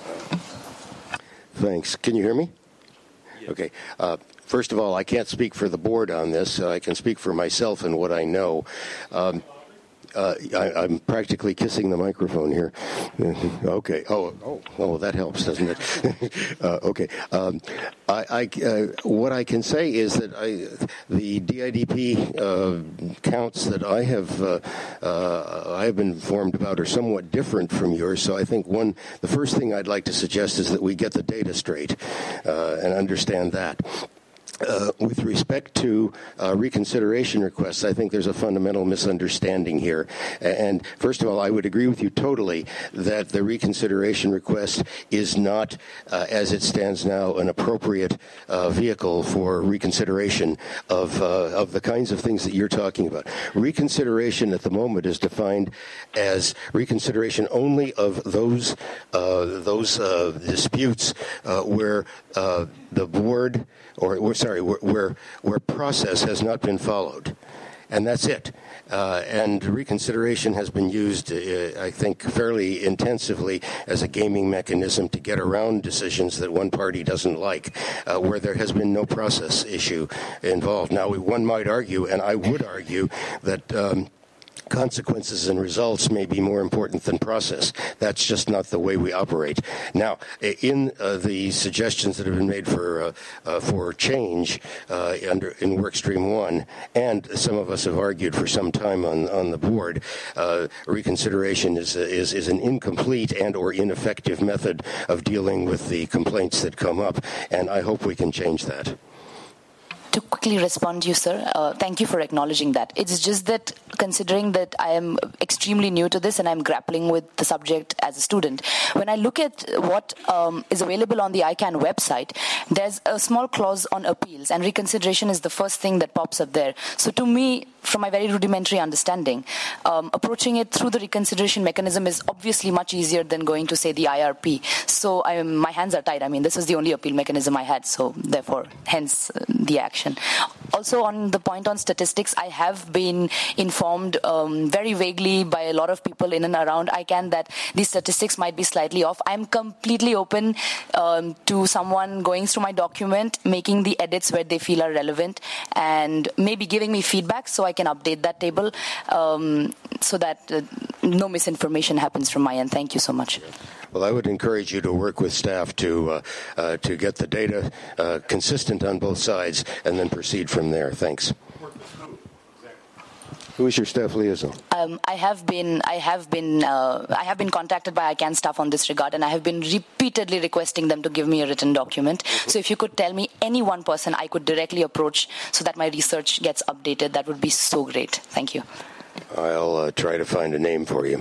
[SPEAKER 3] Thanks. Can you hear me? Okay. Uh, first of all, I can't speak for the board on this. Uh, I can speak for myself and what I know. Um, Uh, I, I'm practically kissing the microphone here. Okay. Oh, oh, oh, that helps, doesn't it? uh, okay. Um, I, I, uh, what I can say is that I, the D I D P uh, counts that I have, uh, uh, I have been informed about are somewhat different from yours. So I think one, the first thing I'd like to suggest is that we get the data straight uh, and understand that. Uh, with respect to uh, reconsideration requests, I think there's a fundamental misunderstanding here. And first of all, I would agree with you totally that the reconsideration request is not, uh, as it stands now, an appropriate uh, vehicle for reconsideration of uh, of the kinds of things that you're talking about. Reconsideration at the moment is defined as reconsideration only of those uh, those uh, disputes uh, where uh, the board or, or sorry, where, where where process has not been followed, and that's it. Uh, and reconsideration has been used, uh, I think, fairly intensively as a gaming mechanism to get around decisions that one party doesn't like, uh, where there has been no process issue involved. Now, one might argue, and I would argue, that Um, consequences and results may be more important than process. That's just not the way we operate. Now, in uh, the suggestions that have been made for uh, uh, for change uh, under in Workstream One, and some of us have argued for some time on on the board, uh, reconsideration is is is an incomplete and or ineffective method of dealing with the complaints that come up, and I hope we can change that.
[SPEAKER 21] To quickly respond to you, sir, uh, thank you for acknowledging that. It's just that considering that I am extremely new to this and I'm grappling with the subject as a student, when I look at what um, is available on the I CANN website, there's a small clause on appeals, and reconsideration is the first thing that pops up there. So to me, from my very rudimentary understanding, um, approaching it through the reconsideration mechanism is obviously much easier than going to, say, the I R P. So I am, my hands are tied. I mean, this is the only appeal mechanism I had, so therefore, hence uh, the action. Also, on the point on statistics, I have been informed um, very vaguely by a lot of people in and around I CANN that these statistics might be slightly off. I'm completely open um, to someone going through my document, making the edits where they feel are relevant, and maybe giving me feedback so I can update that table um, so that uh, no misinformation happens from my end. Thank you so much.
[SPEAKER 3] Well, I would encourage you to work with staff to uh, uh, to get the data uh, consistent on both sides, and then proceed from there. Thanks. Who is your staff liaison?
[SPEAKER 21] Um, I have been, I have been, uh, I have been contacted by I CANN staff on this regard, and I have been repeatedly requesting them to give me a written document. Mm-hmm. So, if you could tell me any one person I could directly approach, so that my research gets updated, that would be so great. Thank you.
[SPEAKER 3] I'll uh, try to find a name for you.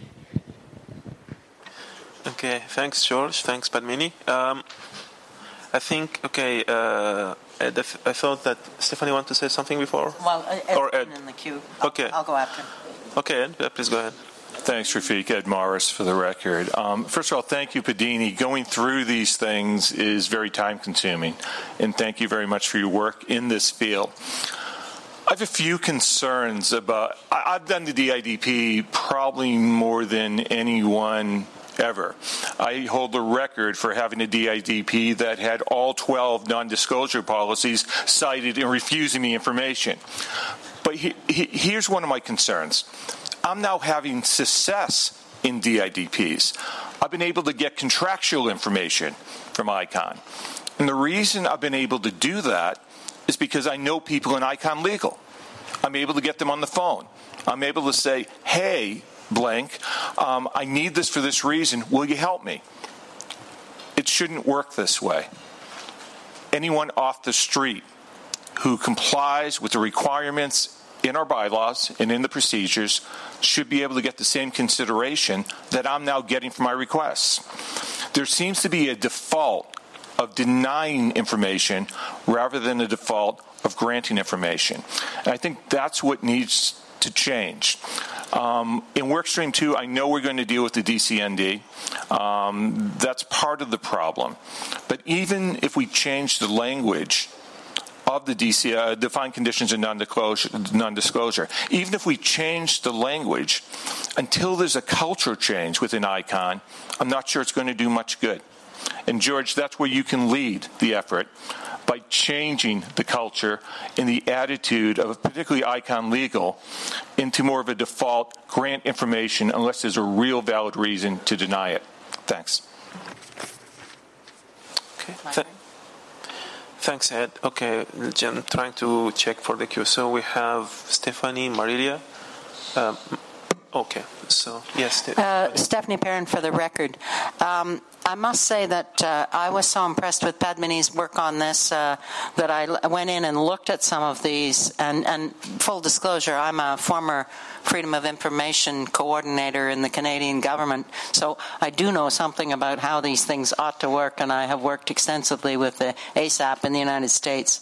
[SPEAKER 4] Okay, thanks, George. Thanks, Padmini. Um, I think, okay, uh, Ed, I thought that Stephanie wanted to say something before?
[SPEAKER 6] Well, Ed's
[SPEAKER 4] or Ed?
[SPEAKER 6] in the queue. I'll,
[SPEAKER 4] okay.
[SPEAKER 6] I'll go after.
[SPEAKER 4] Okay, Ed, yeah, please go ahead.
[SPEAKER 22] Thanks, Rafiq. Ed Morris for the record. Um, first of all, thank you, Padini. Going through these things is very time-consuming, and thank you very much for your work in this field. I have a few concerns about, I, I've done the D I D P probably more than anyone ever. I hold the record for having a D I D P that had all twelve non-disclosure policies cited and refusing me information. But he, he, here's one of my concerns. I'm now having success in D I D Ps. I've been able to get contractual information from I CANN. And the reason I've been able to do that is because I know people in I CANN Legal. I'm able to get them on the phone. I'm able to say, hey, blank, um, I need this for this reason. Will you help me? It shouldn't work this way. Anyone off the street who complies with the requirements in our bylaws and in the procedures should be able to get the same consideration that I'm now getting for my requests. There seems to be a default of denying information rather than a default of granting information. And I think that's what needs to change. Um, in Workstream two, I know we're going to deal with the D C N D. Um, that's part of the problem. But even if we change the language of the D C, uh, defined conditions and non-disclosure, non-disclosure, even if we change the language, until there's a culture change within ICON, I'm not sure it's going to do much good. And George, that's where you can lead the effort, by changing the culture and the attitude of particularly ICON Legal into more of a default grant information unless there's a real valid reason to deny it. Thanks.
[SPEAKER 4] Okay. Th- thanks, Ed. Okay, I'm trying to check for the queue. So we have Stephanie, Marilia. Um, okay, so yes.
[SPEAKER 6] Uh, Stephanie Perrin for the record. Um, I must say that uh, I was so impressed with Padmini's work on this uh, that I l- went in and looked at some of these. And, and full disclosure, I'm a former Freedom of Information coordinator in the Canadian government, so I do know something about how these things ought to work, and I have worked extensively with the A S A P in the United States.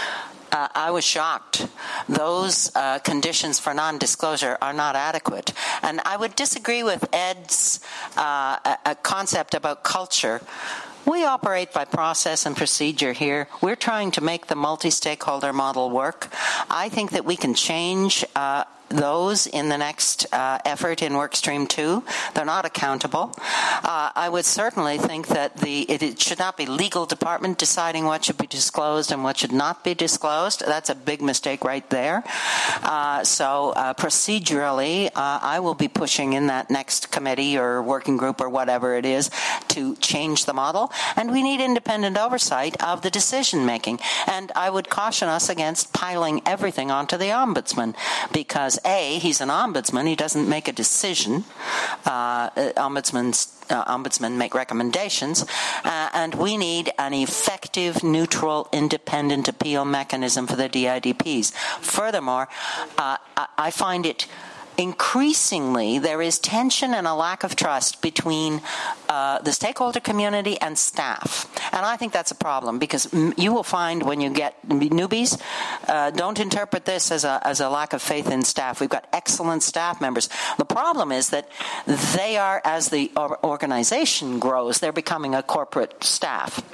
[SPEAKER 6] Uh, I was shocked. Those uh, conditions for non-disclosure are not adequate. And I would disagree with Ed's uh, a, a concept about culture. We operate by process and procedure here. We're trying to make the multi-stakeholder model work. I think that we can change uh, those in the next uh, effort in Workstream two. They're not accountable. Uh, I would certainly think that the it, it should not be legal department deciding what should be disclosed and what should not be disclosed. That's a big mistake right there. Uh, so uh, procedurally, uh, I will be pushing in that next committee or working group or whatever it is to change the model. And we need independent oversight of the decision making. And I would caution us against piling everything onto the ombudsman, because A, he's an ombudsman, he doesn't make a decision. Uh, ombudsman's Uh, ombudsmen make recommendations, uh, and we need an effective, neutral, independent appeal mechanism for the D I D Ps. Furthermore, uh, I find it increasingly there is tension and a lack of trust between uh, the stakeholder community and staff. And I think that's a problem, because you will find when you get newbies, uh, don't interpret this as a, as a lack of faith in staff. We've got excellent staff members. The problem is that they are, as the organization grows, they're becoming a corporate staff.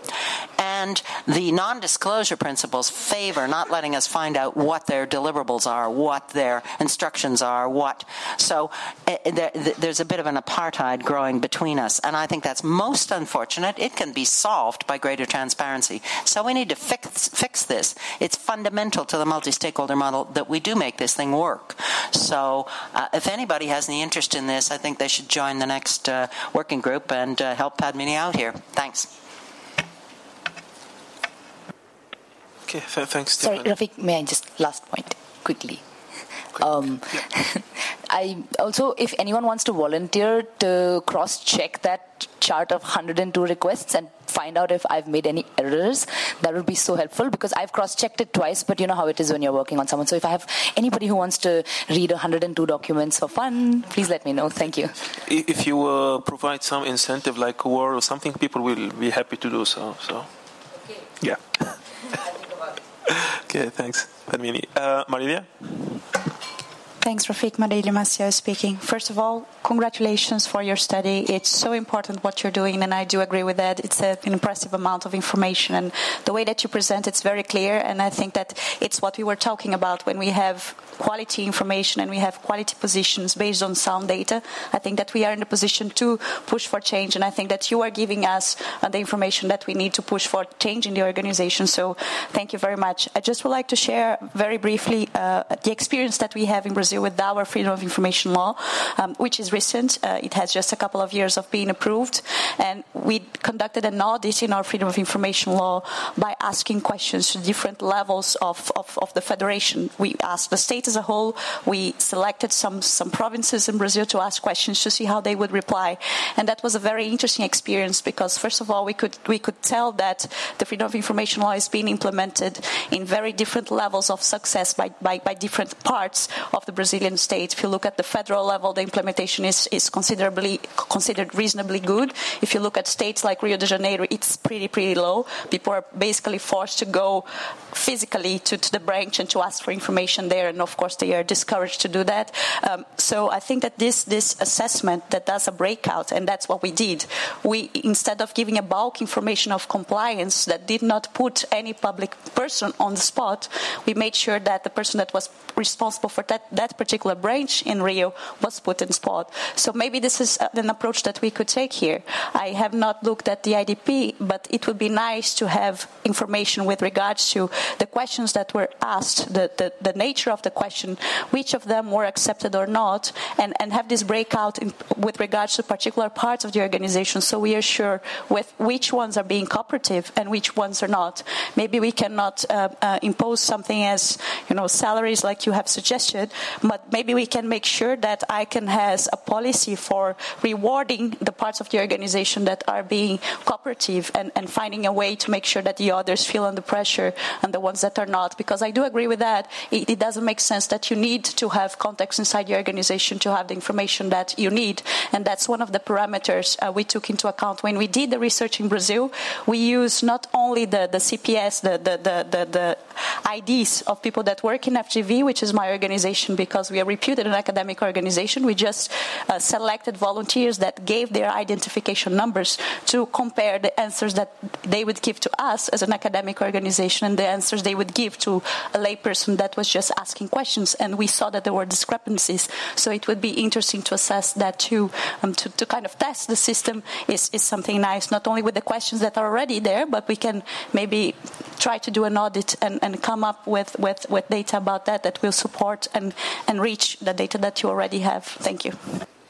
[SPEAKER 6] And the non-disclosure principles favor not letting us find out what their deliverables are, what their instructions are, what So uh, there, there's a bit of an apartheid growing between us, and I think that's most unfortunate. It can be solved by greater transparency. So we need to fix, fix this. It's fundamental to the multi-stakeholder model that we do make this thing work. So uh, if anybody has any interest in this, I think they should join the next uh, working group and uh, help Padmini out here. Thanks.
[SPEAKER 4] Okay, th- thanks.
[SPEAKER 21] Sorry, Rafiq, may I just last point quickly? Um, I also, if anyone wants to volunteer to cross-check that chart of one hundred two requests and find out if I've made any errors, that would be so helpful, because I've cross-checked it twice, but you know how it is when you're working on someone. So if I have anybody who wants to read one hundred two documents for fun, please let me know. Thank you.
[SPEAKER 4] If you uh, provide some incentive like a word or something, people will be happy to do so. So, okay. Yeah. Okay, thanks. Uh, Marilia?
[SPEAKER 15] Thanks, Rafiq. Marilia Maciel speaking. First of all, congratulations for your study. It's so important what you're doing, and I do agree with that. It's a, an impressive amount of information, and the way that you present it's very clear, and I think that it's what we were talking about when we have quality information and we have quality positions based on sound data. I think that we are in a position to push for change, and I think that you are giving us uh, the information that we need to push for change in the organization. So thank you very much. I just would like to share very briefly uh, the experience that we have in Brazil with our Freedom of Information law, um, which is recent. Uh, it has just a couple of years of being approved, and we conducted an audit in our Freedom of Information law by asking questions to different levels of, of, of the federation. We asked the state as a whole. We selected some, some provinces in Brazil to ask questions to see how they would reply, and that was a very interesting experience, because first of all we could we could tell that the Freedom of Information law is being implemented in very different levels of success by, by, by different parts of the Brazilian state. If you look at the federal level, the implementation is, is considerably considered reasonably good. If you look at states like Rio de Janeiro, it's pretty, pretty low. People are basically forced to go physically to, to the branch and to ask for information there, and of course they are discouraged to do that. Um, so I think that this this assessment that does a breakout, and that's what we did. We, instead of giving a bulk information of compliance that did not put any public person on the spot, we made sure that the person that was responsible for that, that particular branch in Rio was put in spot. So maybe this is an approach that we could take here. I have not looked at the I D P, but it would be nice to have information with regards to the questions that were asked, the, the, the nature of the question, which of them were accepted or not, and, and have this breakout in, with regards to particular parts of the organization, so we are sure with which ones are being cooperative and which ones are not. Maybe we cannot uh, uh, impose something as, you know, salaries like you have suggested, but maybe we can make sure that I C A N has a policy for rewarding the parts of the organization that are being cooperative and, and finding a way to make sure that the others feel under pressure and the ones that are not. Because I do agree with that. It, it doesn't make sense that you need to have context inside the organization to have the information that you need. And that's one of the parameters uh, we took into account when we did the research in Brazil. We used not only the, the C P S, the, the, the, the, the I Ds of people that work in F G V, which is my organization, because we are reputed an academic organization. We just uh, selected volunteers that gave their identification numbers to compare the answers that they would give to us as an academic organization and the answers they would give to a layperson that was just asking questions. And we saw that there were discrepancies. So it would be interesting to assess that too, um, to, to kind of test the system is, is something nice, not only with the questions that are already there, but we can maybe try to do an audit and, and come up with, with, with data about that that will support and, and reach the data that you already have. Thank you.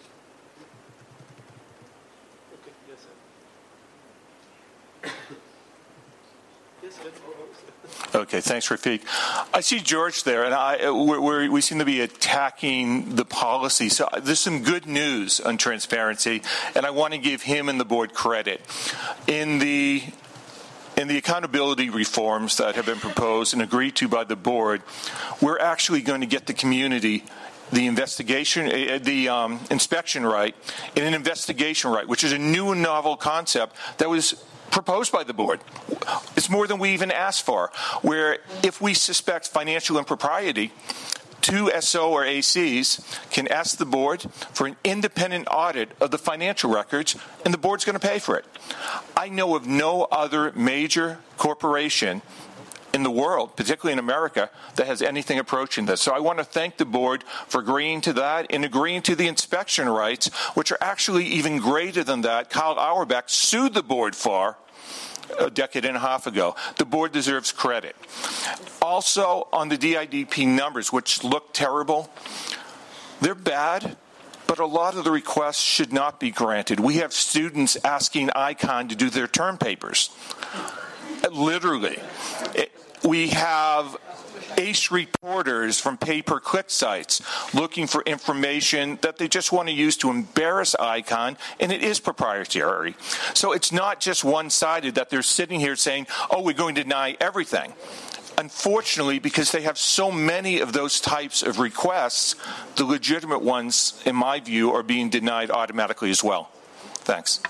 [SPEAKER 22] Okay, thanks, Rafiq. I see George there, and I we're, we're, we seem to be attacking the policy. So there's some good news on transparency, and I want to give him and the board credit. In the in the accountability reforms that have been proposed and agreed to by the board, we're actually going to get the community the investigation, uh, the um, inspection right, and an investigation right, which is a new and novel concept that was proposed by the board. It's more than we even asked for, where if we suspect financial impropriety, two S O or A Cs can ask the board for an independent audit of the financial records, and the board's going to pay for it. I know of no other major corporation in the world, particularly in America, that has anything approaching this. So I want to thank the board for agreeing to that and agreeing to the inspection rights, which are actually even greater than that. Kyle Auerbach sued the board for a decade and a half ago. The board deserves credit. Also, on the D I D P numbers, which look terrible, they're bad, but a lot of the requests should not be granted. We have students asking I C A N to do their term papers. Literally. It, we have ace reporters from pay-per-click sites looking for information that they just want to use to embarrass I C A N, and it is proprietary. So it's not just one-sided that they're sitting here saying, oh, we're going to deny everything. Unfortunately, because they have so many of those types of requests, the legitimate ones, in my view, are being denied automatically as well. Thanks.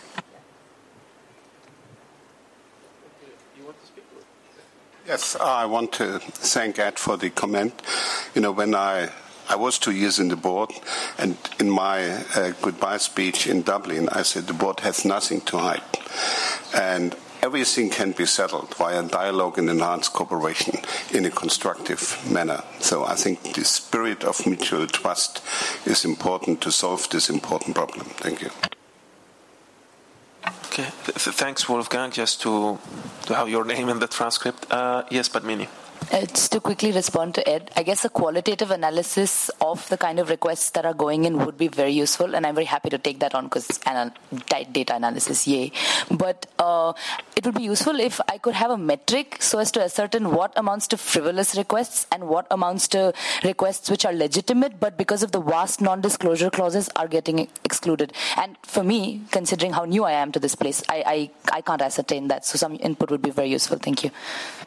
[SPEAKER 8] Yes, I want to thank Ed for the comment. You know, when I I was two years in the board, and in my uh, goodbye speech in Dublin, I said the board has nothing to hide, and everything can be settled via dialogue and enhanced cooperation in a constructive manner. So I think the spirit of mutual trust is important to solve this important problem. Thank you.
[SPEAKER 4] Okay, Th- thanks, Wolfgang. Just to, to have your name in the transcript. Uh, yes, Padmini.
[SPEAKER 21] Uh, just to quickly respond to Ed, I guess a qualitative analysis of the kind of requests that are going in would be very useful, and I'm very happy to take that on because anal- data analysis, yay. But uh, it would be useful if I could have a metric so as to ascertain what amounts to frivolous requests and what amounts to requests which are legitimate, but because of the vast non-disclosure clauses are getting excluded. And for me, considering how new I am to this place, I, I, I can't ascertain that, so some input would be very useful. Thank you.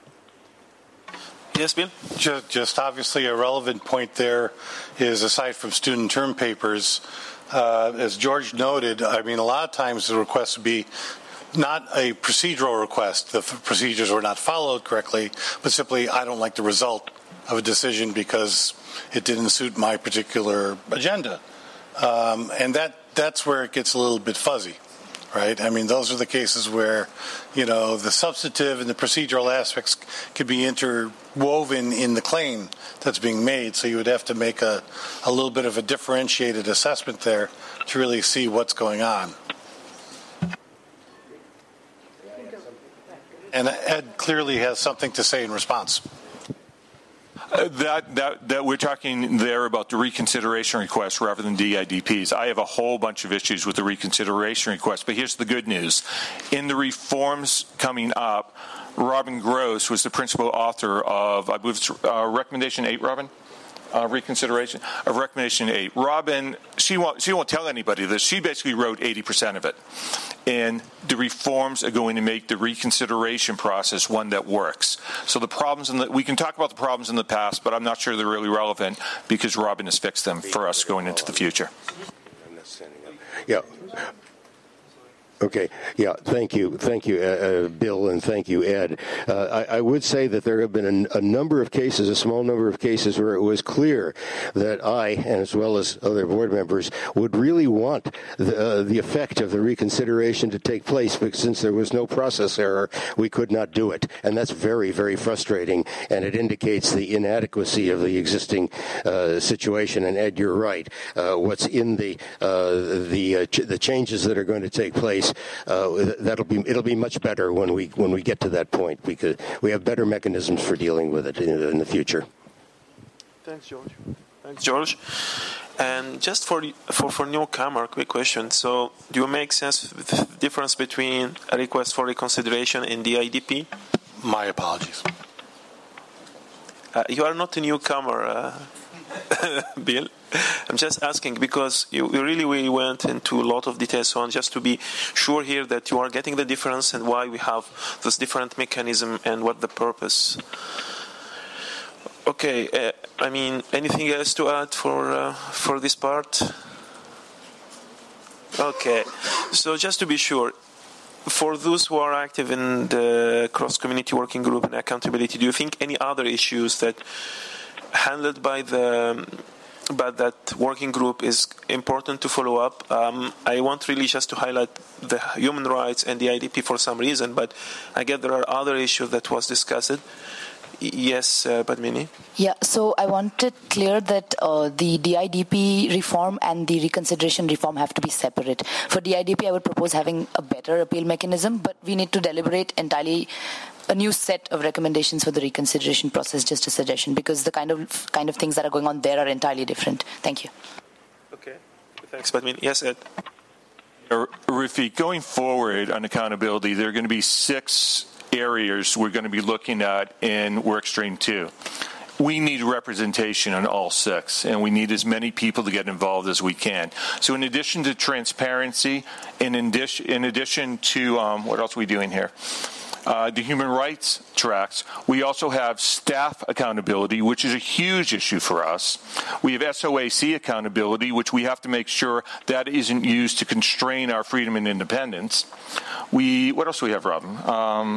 [SPEAKER 4] Yes, Bill?
[SPEAKER 14] Just, just obviously a relevant point there is, aside from student term papers, uh, as George noted, I mean, a lot of times the request would be not a procedural request, the f- procedures were not followed correctly, but simply I don't like the result of a decision because it didn't suit my particular agenda. Um, and that that's where it gets a little bit fuzzy, right? I mean, those are the cases where, you know, the substantive and the procedural aspects could be interwoven in the claim that's being made, so you would have to make a, a little bit of a differentiated assessment there to really see what's going on. And Ed clearly has something to say in response.
[SPEAKER 22] Uh, that, that, that we're talking there about the reconsideration request rather than D I D Ps. I have a whole bunch of issues with the reconsideration request, but here's the good news. In the reforms coming up, Robin Gross was the principal author of, I believe it's uh, Recommendation eight, Robin? Uh, reconsideration of Recommendation eight. Robin, she won't, she won't tell anybody this. She basically wrote eighty percent of it. And the reforms are going to make the reconsideration process one that works. So the problems in the, we can talk about the problems in the past, but I'm not sure they're really relevant because Robin has fixed them for us going into the future.
[SPEAKER 3] Yeah. Okay. Yeah. Thank you. Thank you, uh, Bill, and thank you, Ed. Uh, I, I would say that there have been a, a number of cases, a small number of cases, where it was clear that I, and as well as other board members, would really want the, uh, the effect of the reconsideration to take place, because since there was no process error, we could not do it. And that's very, very frustrating, and it indicates the inadequacy of the existing uh, situation. And Ed, you're right. Uh, what's in the uh, the uh, ch- the changes that are going to take place, Uh, that'll be it'll be much better when we when we get to that point, because we have better mechanisms for dealing with it in, in the future.
[SPEAKER 4] Thanks, George. Thanks, George. And just for for for newcomer, quick question. So, do you make sense of the difference between a request for reconsideration and D I D P?
[SPEAKER 14] My apologies.
[SPEAKER 4] Uh, you are not a newcomer, uh, Bill. I'm just asking because you, you really we went into a lot of details, so on, just to be sure here that you are getting the difference and why we have this different mechanism and what the purpose. Okay, uh, I mean, anything else to add for uh, for this part? Okay, so just to be sure, for those who are active in the cross-community working group and accountability, do you think any other issues that handled by the but that working group is important to follow up? Um, I want really just to highlight the human rights and the I D P for some reason, but I get there are other issues that was discussed. Yes, uh, Padmini?
[SPEAKER 21] Yeah, so I want it clear that uh, the D I D P reform and the reconsideration reform have to be separate. For D I D P, I would propose having a better appeal mechanism, but we need to deliberate entirely a new set of recommendations for the reconsideration process, just a suggestion, because the kind of kind of things that are going on there are entirely different. Thank you.
[SPEAKER 4] Okay. Thanks, Padmini. Yes, Ed?
[SPEAKER 22] Uh, Rafiq, going forward on accountability, there are going to be six areas we're going to be looking at in Workstream two. We need representation on all six, and we need as many people to get involved as we can. So in addition to transparency, and in addition, in addition to, um, what else are we doing here? Uh, the human rights tracks, we also have staff accountability, which is a huge issue for us. We have S O A C accountability, which we have to make sure that isn't used to constrain our freedom and independence. We, what else do we have, Robin? Um,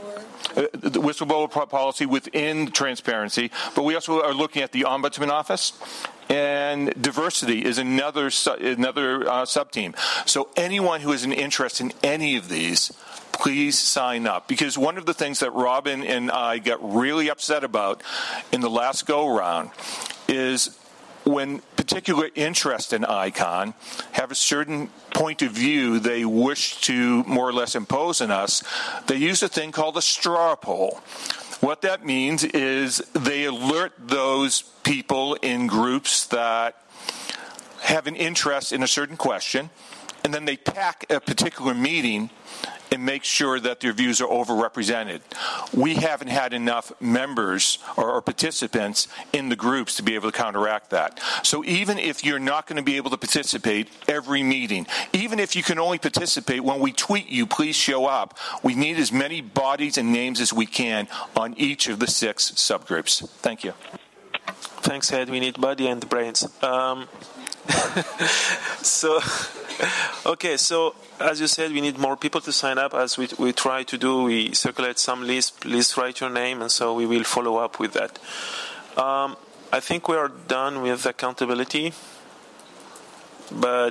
[SPEAKER 22] the whistleblower policy within transparency, but we also are looking at the Ombudsman Office, and diversity is another another uh, sub-team. So anyone who has an interest in any of these, please sign up, because one of the things that Robin and I got really upset about in the last go-round is when particular interest in ICON have a certain point of view they wish to more or less impose on us, they use a thing called a straw poll. What that means is they alert those people in groups that have an interest in a certain question, and then they pack a particular meeting and make sure that their views are overrepresented. We haven't had enough members or, or participants in the groups to be able to counteract that. So even if you're not going to be able to participate every meeting, even if you can only participate when we tweet you, please show up. We need as many bodies and names as we can on each of the six subgroups. Thank you.
[SPEAKER 4] Thanks, Ed. We need body and brains. Um, so, okay, so as you said, we need more people to sign up. As we we try to do, we circulate some list, please write your name, and so we will follow up with that. Um, I think we are done with accountability, but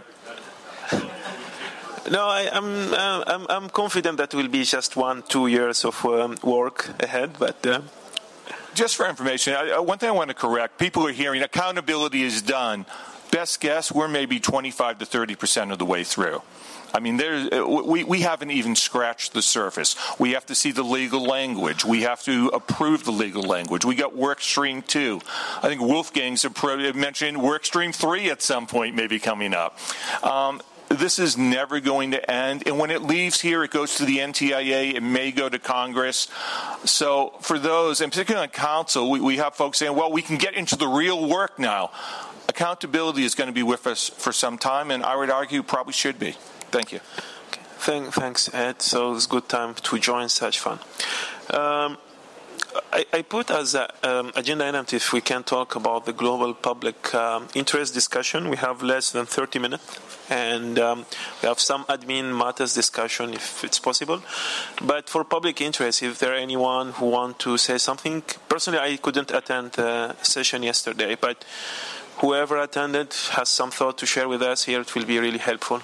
[SPEAKER 4] no, I, I'm, uh, I'm I'm confident that will be just one, two years of um, work ahead, but. Uh,
[SPEAKER 22] Just for information, I, one thing I want to correct, people are hearing accountability is done. Best guess, we're maybe twenty-five to thirty percent of the way through. I mean, there, we, we haven't even scratched the surface. We have to see the legal language. We have to approve the legal language. We got work stream two. I think Wolfgang's mentioned work stream three at some point maybe coming up. Um, This is never going to end. And when it leaves here, it goes to the N T I A. It may go to Congress. So for those, and particularly on council, we, we have folks saying, well, we can get into the real work now. Accountability is going to be with us for some time, and I would argue probably should be. Thank you.
[SPEAKER 4] Okay. Thank, thanks, Ed. So it's a good time to join such fun. Um, I, I put as an um, agenda item if we can talk about the global public um, interest discussion. We have less than thirty minutes. And um, we have some admin matters discussion if it's possible. But for public interest, if there are anyone who want to say something, personally I couldn't attend the session yesterday, but whoever attended has some thought to share with us here, it will be really helpful.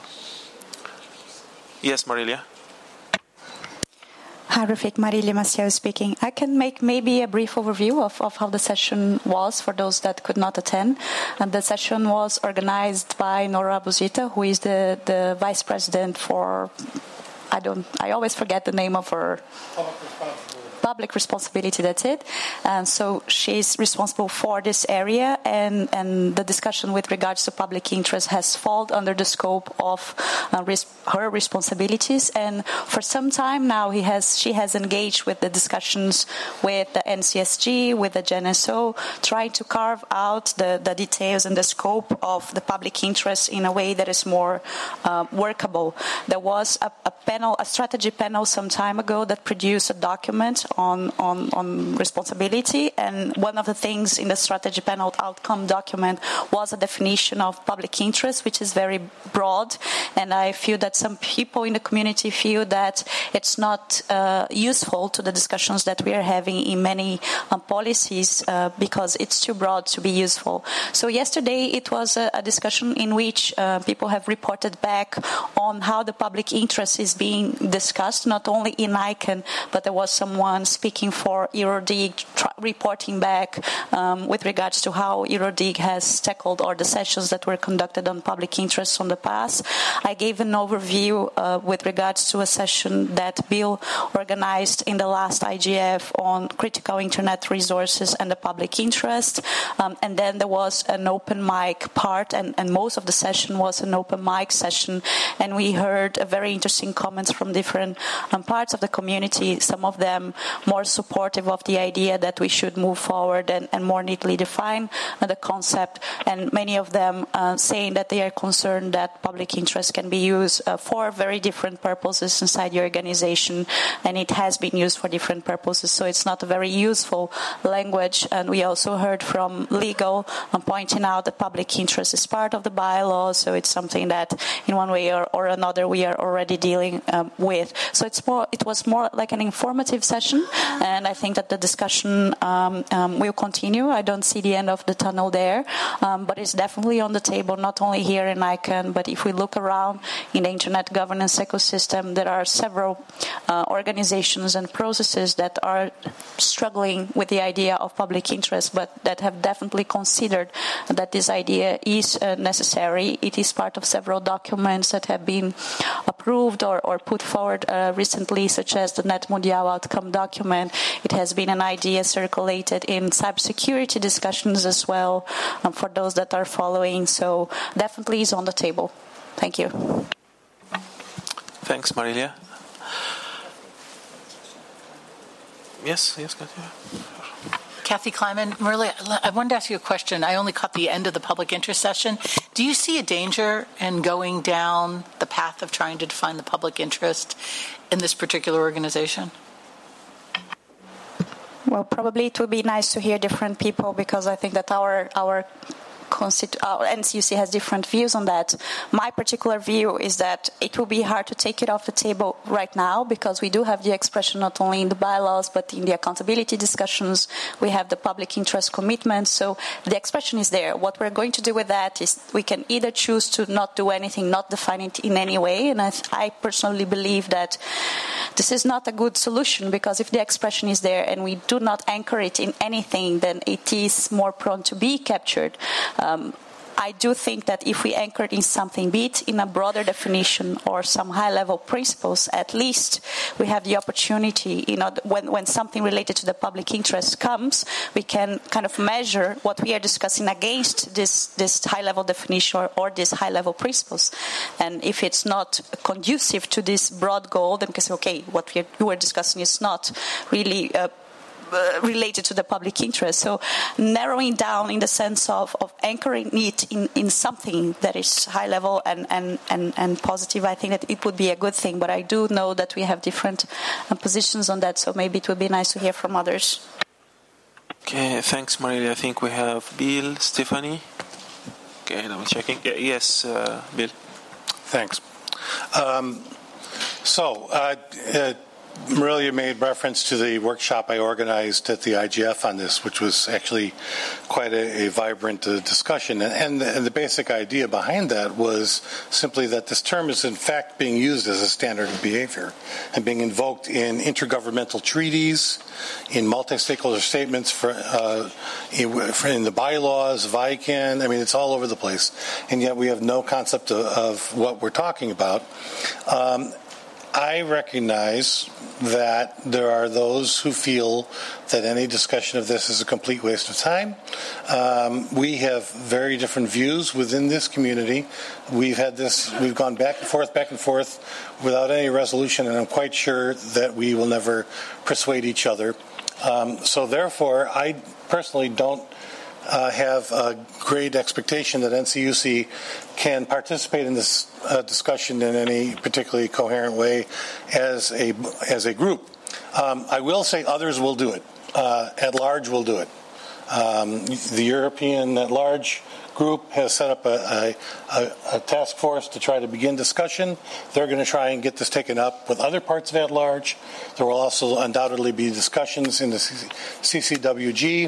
[SPEAKER 4] Yes, Marilia.
[SPEAKER 15] Hi, Rafik. Marilia Maciel speaking. I can make maybe a brief overview of, of how the session was for those that could not attend. And the session was organized by Nora Buzita, who is the, the vice president for, I don't, I always forget the name of her. Public responsibility, that's it. And so she's responsible for this area, and, and the discussion with regards to public interest has fallen under the scope of uh, res- her responsibilities. And for some time now, he has she has engaged with the discussions with the N C S G, with the G N S O, trying to carve out the, the details and the scope of the public interest in a way that is more uh, workable. There was a, a panel, a strategy panel some time ago that produced a document On, on, on responsibility, and one of the things in the strategy panel outcome document was a definition of public interest, which is very broad, and I feel that some people in the community feel that it's not uh, useful to the discussions that we are having in many um, policies uh, because it's too broad to be useful. So yesterday it was a, a discussion in which uh, people have reported back on how the public interest is being discussed, not only in I C A N, but there was someone speaking for EuroDig, tr- reporting back um, with regards to how EuroDig has tackled all the sessions that were conducted on public interest on the past. I gave an overview uh, with regards to a session that Bill organized in the last I G F on critical internet resources and the public interest. Um, and then there was an open mic part, and, and most of the session was an open mic session. And we heard a very interesting comments from different um, parts of the community, some of them more supportive of the idea that we should move forward and, and more neatly define uh, the concept, and many of them uh, saying that they are concerned that public interest can be used uh, for very different purposes inside the organization, and it has been used for different purposes, so it's not a very useful language. And we also heard from legal um, pointing out that public interest is part of the bylaws, so it's something that in one way or, or another we are already dealing um, with. So it's more, it was more like an informative session, and I think that the discussion um, um, will continue. I don't see the end of the tunnel there, um, but it's definitely on the table, not only here in I C A N, but if we look around in the internet governance ecosystem, there are several uh, organizations and processes that are struggling with the idea of public interest, but that have definitely considered that this idea is uh, necessary. It is part of several documents that have been approved or, or put forward uh, recently, such as the Net Mundial outcome document. It has been an idea circulated in cybersecurity discussions as well, um, for those that are following. So definitely is on the table. Thank you.
[SPEAKER 4] Thanks, Marilia. Yes, yes, continue.
[SPEAKER 11] Kathy Kleiman, Merle, I wanted to ask you a question. I only caught the end of the public interest session. Do you see a danger in going down the path of trying to define the public interest in this particular organization?
[SPEAKER 15] Well, probably it would be nice to hear different people, because I think that our our constitu- uh, N C U C has different views on that. My particular view is that it will be hard to take it off the table right now because we do have the expression not only in the bylaws but in the accountability discussions. We have the public interest commitment, so the expression is there. What we're going to do with that is we can either choose to not do anything, not define it in any way, and I, th- I personally believe that this is not a good solution because if the expression is there and we do not anchor it in anything, then it is more prone to be captured. Um, I do think that if we anchor it in something, be it in a broader definition or some high-level principles, at least we have the opportunity, you know, when, when something related to the public interest comes, we can kind of measure what we are discussing against this, this high-level definition or, or these high-level principles. And if it's not conducive to this broad goal, then we can say, okay, what we are, we were discussing is not really uh, Uh, related to the public interest. So narrowing down in the sense of, of anchoring it in, in something that is high level and, and, and, and positive, I think that it would be a good thing. But I do know that we have different uh, positions on that, so maybe it would be nice to hear from others.
[SPEAKER 4] Okay, thanks, Marilia. I think we have Bill, Stephanie. Okay, I'm checking. Yeah, yes, uh, Bill.
[SPEAKER 14] Thanks. Um, so, uh, uh, Marilia made reference to the workshop I organized at the I G F on this, which was actually quite a, a vibrant uh, discussion. And, and, the, and the basic idea behind that was simply that this term is in fact being used as a standard of behavior and being invoked in intergovernmental treaties, in multi-stakeholder statements, for, uh, in, for in the bylaws, V I C A N. I mean, it's all over the place. And yet we have no concept of, of what we're talking about. Um, I recognize that there are those who feel that any discussion of this is a complete waste of time. Um, we have very different views within this community. We've had this, we've gone back and forth, back and forth without any resolution, and I'm quite sure that we will never persuade each other. Um, so therefore, I personally don't Uh, have a great expectation that N C U C can participate in this uh, discussion in any particularly coherent way as a as a group. Um, I will say others will do it. Uh, at large will do it. Um, the European at large group has set up a, a, a task force to try to begin discussion. They're going to try and get this taken up with other parts of at large. There will also undoubtedly be discussions in the C C W G.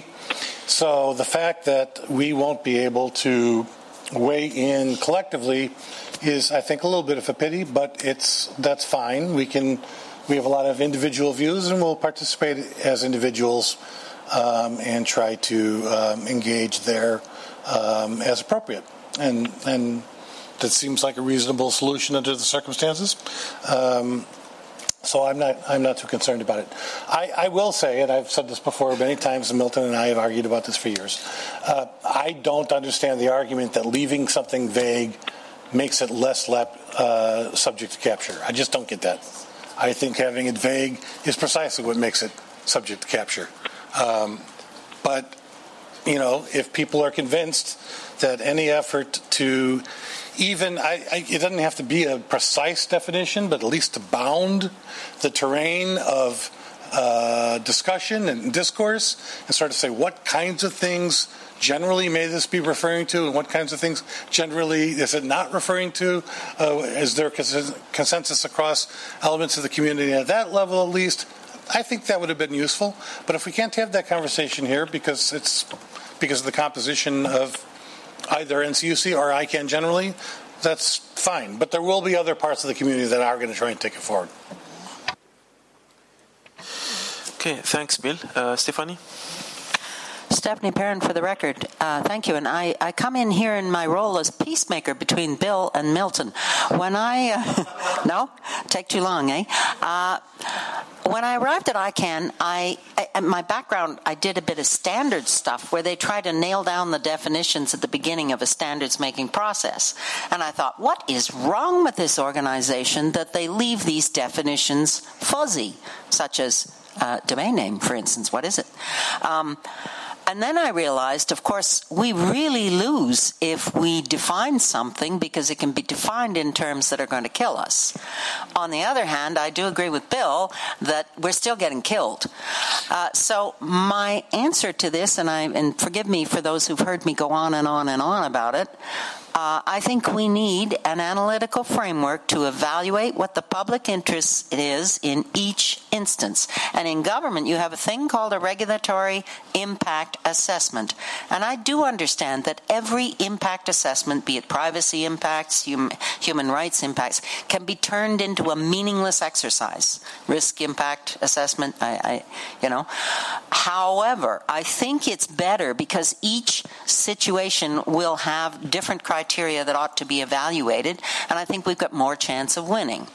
[SPEAKER 14] So the fact that we won't be able to weigh in collectively is, I think, a little bit of a pity, but it's that's fine. We can we have a lot of individual views, and we'll participate as individuals um, and try to um, engage there um, as appropriate. And and that seems like a reasonable solution under the circumstances. Um, So I'm not I'm not too concerned about it. I, I will say, and I've said this before many times, and Milton and I have argued about this for years, uh, I don't understand the argument that leaving something vague makes it less lep, uh, subject to capture. I just don't get that. I think having it vague is precisely what makes it subject to capture. Um, but, you know, if people are convinced that any effort to even, I, I, it doesn't have to be a precise definition, but at least to bound the terrain of uh, discussion and discourse and start to say what kinds of things generally may this be referring to and what kinds of things generally is it not referring to? Uh, is there consensus across elements of the community at that level at least? I think that would have been useful. But if we can't have that conversation here because it's because of the composition of either N C U C or I C A N generally, that's fine. But there will be other parts of the community that are going to try and take it forward.
[SPEAKER 4] Okay, thanks, Bill. Uh, Stephanie?
[SPEAKER 6] Stephanie Perrin for the record. Uh, thank you. And I, I come in here in my role as peacemaker between Bill and Milton. When I... Uh, no? Take too long, eh? Uh, when I arrived at I C A N, I, I, my background, I did a bit of standards stuff where they try to nail down the definitions at the beginning of a standards-making process. And I thought, what is wrong with this organization that they leave these definitions fuzzy, such as uh, domain name, for instance? What is it? Um, And then I realized, of course, we really lose if we define something because it can be defined in terms that are going to kill us. On the other hand, I do agree with Bill that we're still getting killed. Uh, so my answer to this, and, I, and forgive me for those who've heard me go on and on and on about it, Uh, I think we need an analytical framework to evaluate what the public interest is in each instance. And in government, you have a thing called a regulatory impact assessment. And I do understand that every impact assessment, be it privacy impacts, hum, human rights impacts, can be turned into a meaningless exercise. Risk impact assessment, I, I, you know. However, I think it's better because each situation will have different criteria criteria that ought to be evaluated, and I think we've got more chance of winning.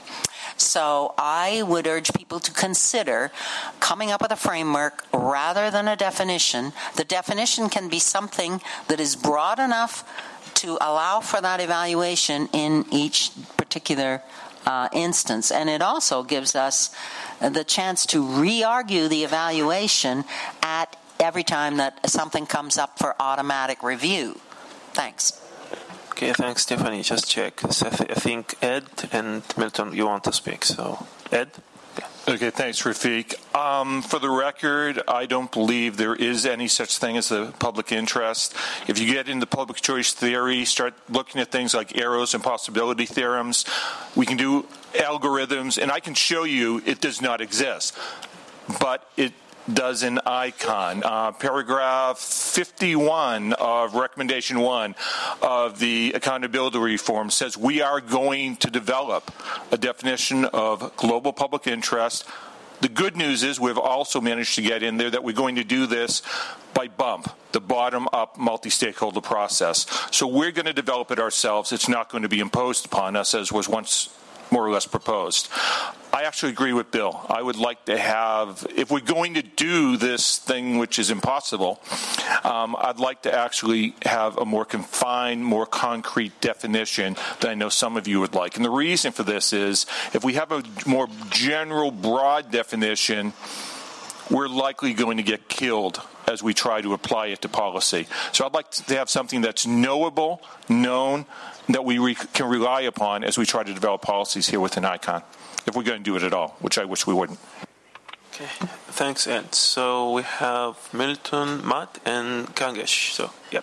[SPEAKER 6] So I would urge people to consider coming up with a framework rather than a definition. The definition can be something that is broad enough to allow for that evaluation in each particular uh, instance, and it also gives us the chance to re-argue the evaluation at every time that something comes up for automatic review. Thanks.
[SPEAKER 4] Okay, thanks, Stephanie. Just check. So I, th- I think Ed and Milton, you want to speak. So, Ed? Yeah.
[SPEAKER 22] Okay, thanks, Rafiq. Um, for the record, I don't believe there is any such thing as the public interest. If you get into public choice theory, start looking at things like arrows and possibility theorems, we can do algorithms, and I can show you it does not exist. But it does an icon. Uh, paragraph fifty-one of recommendation one of the accountability reform says we are going to develop a definition of global public interest. The good news is we've also managed to get in there that we're going to do this by bump, the bottom-up multi-stakeholder process. So we're going to develop it ourselves. It's not going to be imposed upon us as was once more or less proposed. I actually agree with Bill. I would like to have, if we're going to do this thing which is impossible, um, I'd like to actually have a more confined, more concrete definition that I know some of you would like. And the reason for this is if we have a more general, broad definition, we're likely going to get killed as we try to apply it to policy. So I'd like to have something that's knowable, known, that we re- can rely upon as we try to develop policies here with an icon, if we're going to do it at all, which I wish we wouldn't.
[SPEAKER 4] Okay, thanks, Ed. So we have Milton, Matt, and Kangesh. So, yep.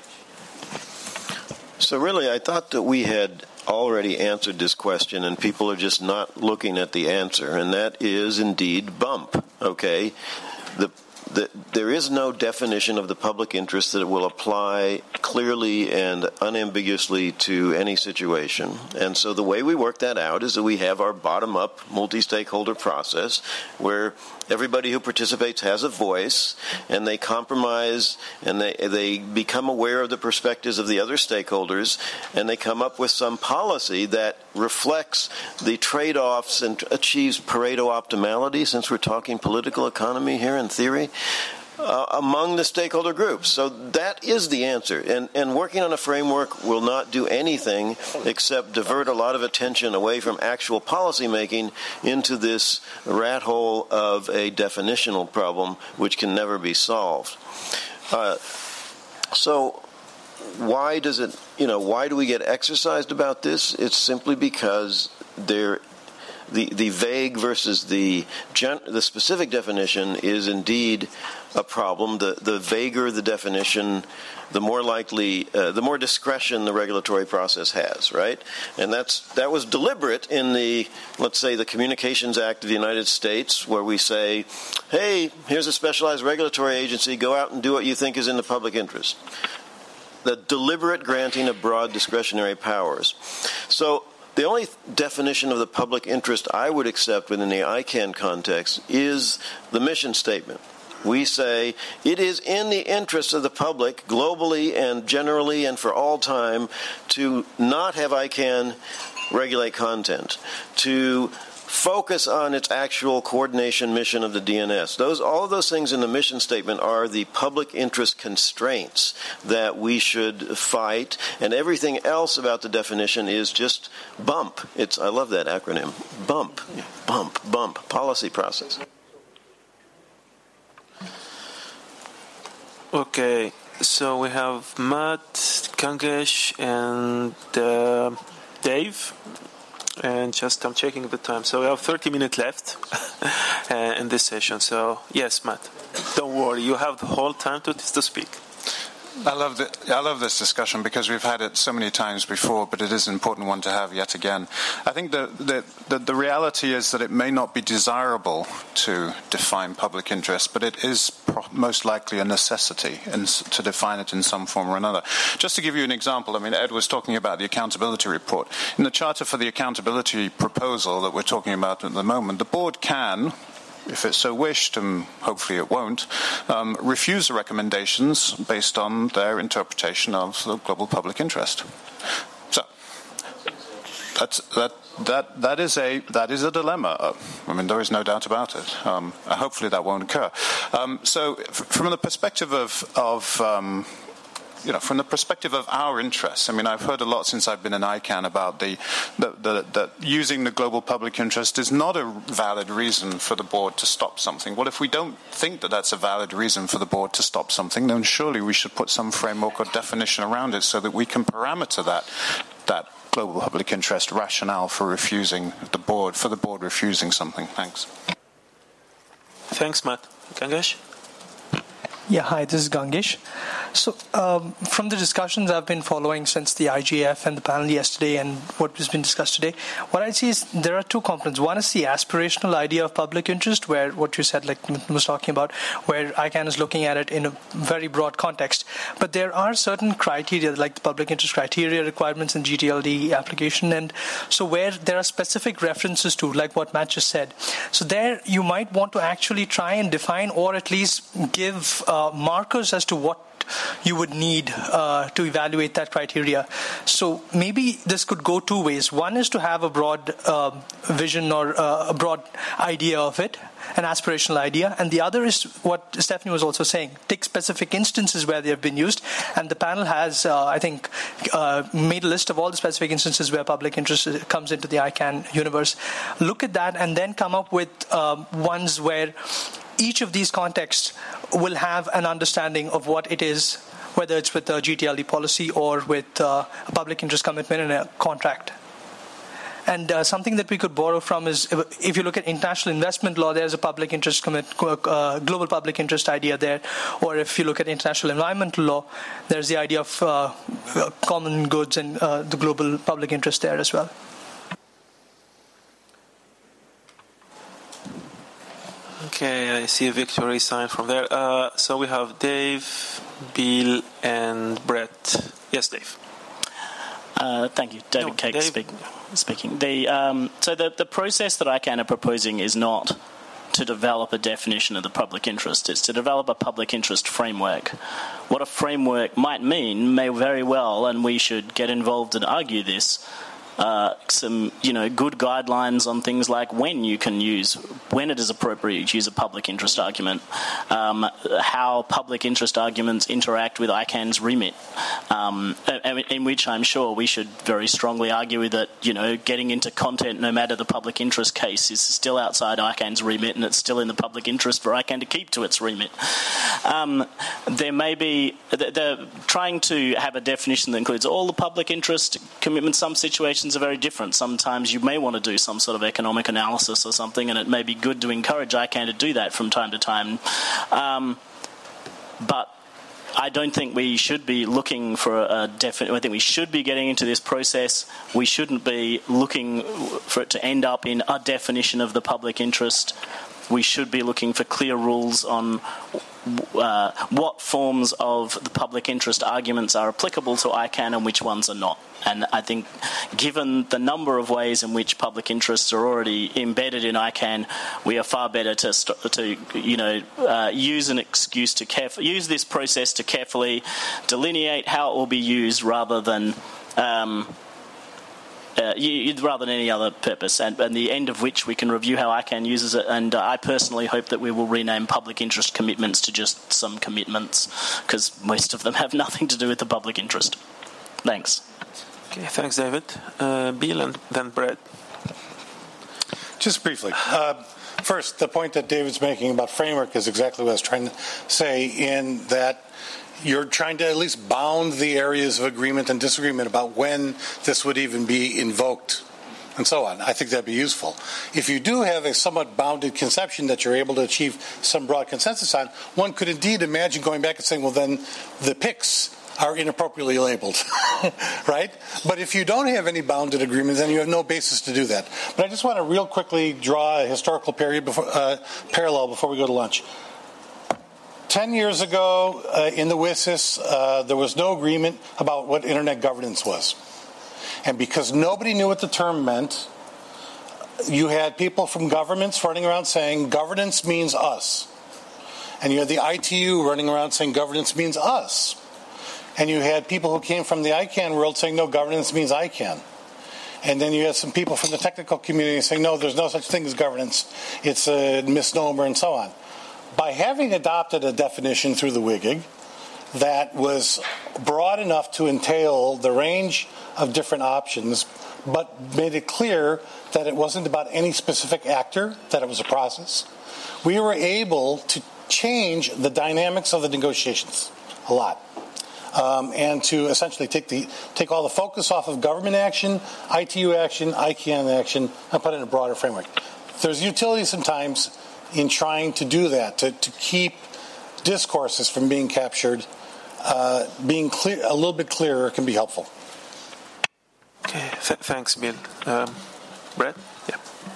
[SPEAKER 12] So really, I thought that we had already answered this question, and people are just not looking at the answer, and that is indeed bump. Okay, the The, there is no definition of the public interest that will apply clearly and unambiguously to any situation. And so the way we work that out is that we have our bottom-up multi-stakeholder process where everybody who participates has a voice, and they compromise, and they they become aware of the perspectives of the other stakeholders, and they come up with some policy that reflects the trade-offs and achieves Pareto optimality, since we're talking political economy here in theory, uh, among the stakeholder groups. So that is the answer. And, and working on a framework will not do anything except divert a lot of attention away from actual policy making into this rat hole of a definitional problem which can never be solved. Uh, so why does it, you know, why do we get exercised about this? It's simply because there The, the vague versus the gen, the specific definition is indeed a problem. The the vaguer the definition, the more likely, uh, the more discretion the regulatory process has, right? And that's that was deliberate in the, let's say, the Communications Act of the United States, where we say, hey, here's a specialized regulatory agency, go out and do what you think is in the public interest. The deliberate granting of broad discretionary powers. So the only definition of the public interest I would accept within the I CAN context is the mission statement. We say it is in the interest of the public, globally and generally and for all time, to not have I CAN regulate content, to focus on its actual coordination mission of the D N S. Those, all of those things in the mission statement are the public interest constraints that we should fight, and everything else about the definition is just bump. It's, I love that acronym. Bump, bump, bump, policy process.
[SPEAKER 4] Okay, so we have Matt, Kangesh, and uh, Dave. And just I'm checking the time. So we have thirty minutes left uh, in this session. So yes, Matt, don't worry. You have the whole time to to speak.
[SPEAKER 19] I love the, I love this discussion because we've had it so many times before, but it is an important one to have yet again. I think the the, the, the reality is that it may not be desirable to define public interest, but it is pro- most likely a necessity in, to define it in some form or another. Just to give you an example, I mean, Ed was talking about the accountability report. In the Charter for the Accountability proposal that we're talking about at the moment, the board can, if it so wished, and hopefully it won't, um, refuse the recommendations based on their interpretation of the global public interest. So that's, that that that is a that is a dilemma. I mean, there is no doubt about it. Um, hopefully that won't occur. Um, so, f- from the perspective of of um, You know, from the perspective of our interests, I mean, I've heard a lot since I've been in I CANN about the, the, the, the using the global public interest is not a valid reason for the board to stop something. Well, if we don't think that that's a valid reason for the board to stop something, then surely we should put some framework or definition around it so that we can parameter that that global public interest rationale for refusing the board, for the board refusing something. Thanks.
[SPEAKER 4] Thanks, Matt. Kangesh?
[SPEAKER 1] Yeah, hi, this is Gangesh. So, um, from the discussions I've been following since the I G F and the panel yesterday and what has been discussed today, what I see is there are two components. One is the aspirational idea of public interest, where what you said, like Nitin was talking about, where I CANN is looking at it in a very broad context. But there are certain criteria, like the public interest criteria requirements in G T L D application, and so where there are specific references to, like what Matt just said. So there you might want to actually try and define or at least give uh, markers as to what you would need uh, to evaluate that criteria. So maybe this could go two ways. One is to have a broad uh, vision or uh, a broad idea of it, an aspirational idea, and the other is what Stephanie was also saying, take specific instances where they have been used, and the panel has, uh, I think, uh, made a list of all the specific instances where public interest comes into the I CANN universe. Look at that and then come up with uh, ones where each of these contexts will have an understanding of what it is, whether it's with a G T L D policy or with uh, a public interest commitment in a contract. And uh, something that we could borrow from is, if you look at international investment law, there's a public interest commit, uh, global public interest idea there. Or if you look at international environmental law, there's the idea of uh, common goods and uh, the global public interest there as well.
[SPEAKER 4] Okay, I see a victory sign from there. Uh, so we have Dave, Bill, and Brett. Yes, Dave.
[SPEAKER 9] Uh, thank you, David
[SPEAKER 4] no,
[SPEAKER 9] Cake
[SPEAKER 4] Dave.
[SPEAKER 9] speak, speaking. The, um, so the, the process that I CANN are proposing is not to develop a definition of the public interest. It's to develop a public interest framework. What a framework might mean may very well, and we should get involved and argue this, Uh, some, you know, good guidelines on things like when you can use, when it is appropriate to use a public interest argument, um, how public interest arguments interact with I CANN's remit, um, in which I'm sure we should very strongly argue that, you know, getting into content, no matter the public interest case, is still outside I CANN's remit, and it's still in the public interest for I CANN to keep to its remit. Um, there may be, they're trying to have a definition that includes all the public interest commitments. Some situations are very different. Sometimes you may want to do some sort of economic analysis or something, and it may be good to encourage I CANN to do that from time to time. Um, but I don't think we should be looking for a definite. I think we should be getting into this process. We shouldn't be looking for it to end up in a definition of the public interest. We should be looking for clear rules on uh, what forms of the public interest arguments are applicable to I CANN and which ones are not. And I think given the number of ways in which public interests are already embedded in I CANN, we are far better to, st- to you know, uh, use an excuse to caref- use this process to carefully delineate how it will be used rather than um, Uh, you, rather than any other purpose, and, and the end of which we can review how I CANN uses it. And uh, I personally hope that we will rename public interest commitments to just some commitments, because most of them have nothing to do with the public interest. Thanks.
[SPEAKER 4] Okay, thanks, David. Uh, Bill and then Brett.
[SPEAKER 14] Just briefly, uh, First, the point that David's making about framework is exactly what I was trying to say, in that you're trying to at least bound the areas of agreement and disagreement about when this would even be invoked and so on. I think that'd be useful. If you do have a somewhat bounded conception that you're able to achieve some broad consensus on, one could indeed imagine going back and saying, well, then the P I Cs are inappropriately labeled, right? But if you don't have any bounded agreements, then you have no basis to do that. But I just want to real quickly draw a historical period before, uh, parallel before we go to lunch. Ten years ago, uh, in the W I S I S, uh, there was no agreement about what Internet governance was. And because nobody knew what the term meant, you had people from governments running around saying, governance means us. And you had the I T U running around saying, governance means us. And you had people who came from the I CANN world saying, no, governance means I CANN. And then you had some people from the technical community saying, no, there's no such thing as governance. It's a misnomer and so on. By having adopted a definition through the W I G I G that was broad enough to entail the range of different options, but made it clear that it wasn't about any specific actor, that it was a process, we were able to change the dynamics of the negotiations a lot. Um, and to essentially take the take all the focus off of government action, I T U action, I CANN action, and put it in a broader framework. There's utility sometimes in trying to do that, to, to keep discourses from being captured. Uh, being clear, a little bit clearer can be helpful.
[SPEAKER 4] Okay, Th- thanks, Bill. Um, Brett? Yeah.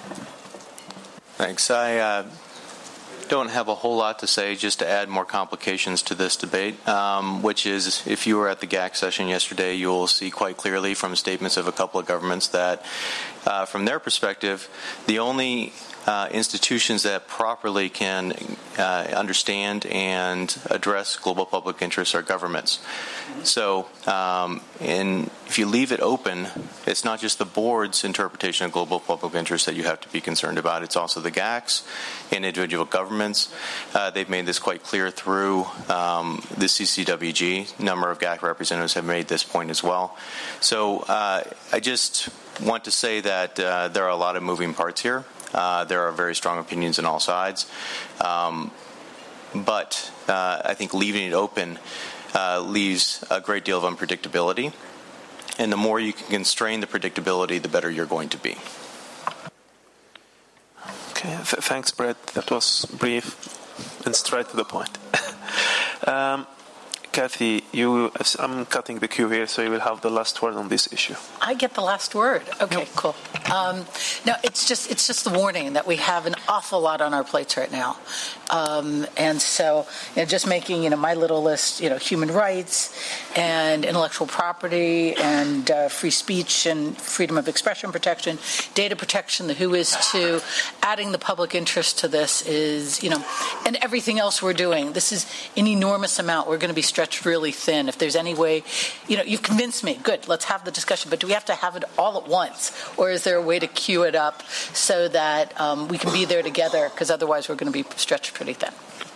[SPEAKER 2] Thanks. I uh, don't have a whole lot to say, just to add more complications to this debate, um, which is, if you were at the G A C session yesterday, you'll see quite clearly from statements of a couple of governments that, uh, from their perspective, the only Uh, institutions that properly can uh, understand and address global public interests are governments. So, um, in, if you leave it open, it's not just the board's interpretation of global public interest that you have to be concerned about. It's also the G A Cs and individual governments. Uh, they've made this quite clear through um, the C C W G. A number of G A C representatives have made this point as well. So, uh, I just want to say that uh, there are a lot of moving parts here. Uh, there are very strong opinions on all sides. Um, but uh, I think leaving it open uh, leaves a great deal of unpredictability. And the more you can constrain the predictability, the better you're going to be.
[SPEAKER 4] Okay, th- thanks, Brett. That was brief and straight to the point. um, Kathy, you, I'm cutting the queue here, so you will have the last word on this issue.
[SPEAKER 11] I get the last word. Okay, yep. Cool. Um, no, it's just it's just the warning that we have an awful lot on our plates right now, um, and so you know, just making you know my little list, you know, human rights and intellectual property and uh, free speech and freedom of expression protection, data protection, the who is to, adding the public interest to this is you know, and everything else we're doing. This is an enormous amount. We're going to be stretched really thin. If there's any way, you know, you've convinced me. Good, let's have the discussion. But do we have to have it all at once, or is there a way to queue it up so that um, we can be there together? Because otherwise, we're going to be stretched pretty thin.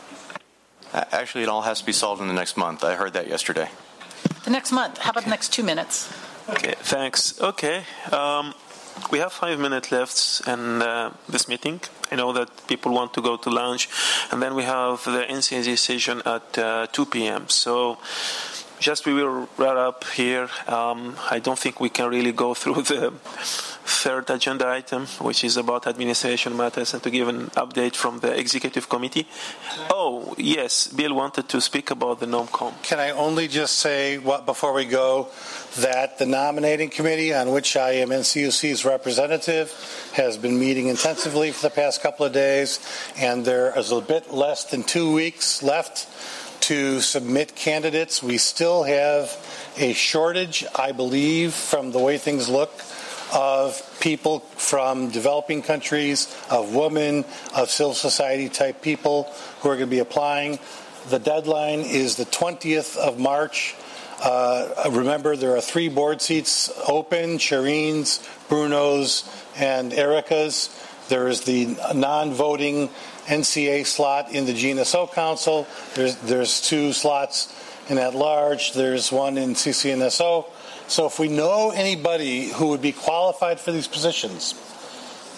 [SPEAKER 2] Actually, it all has to be solved in the next month. I heard that yesterday.
[SPEAKER 11] The next month. How about the next two minutes?
[SPEAKER 4] Okay, thanks. Okay. Um, we have five minutes left in uh, this meeting. I know that people want to go to lunch, and then we have the N C A Z session at uh, two p.m. So just we will wrap up here. Um, I don't think we can really go through the third agenda item, which is about administration matters, and to give an update from the executive committee. Oh, yes, Bill wanted to speak about the NOMCOM.
[SPEAKER 14] Can I only just say, what, before we go, that the nominating committee, on which I am N C U C's representative, has been meeting intensively for the past couple of days, and there is a bit less than two weeks left to submit candidates. We still have a shortage, I believe, from the way things look, of people from developing countries, of women, of civil society type people who are going to be applying. The deadline is the twentieth of March. Uh, remember, there are three board seats open: Shireen's, Bruno's, and Erica's. There is the non-voting N C A slot in the G N S O Council. There's, there's two slots in at-large. There's one in C C N S O. So if we know anybody who would be qualified for these positions,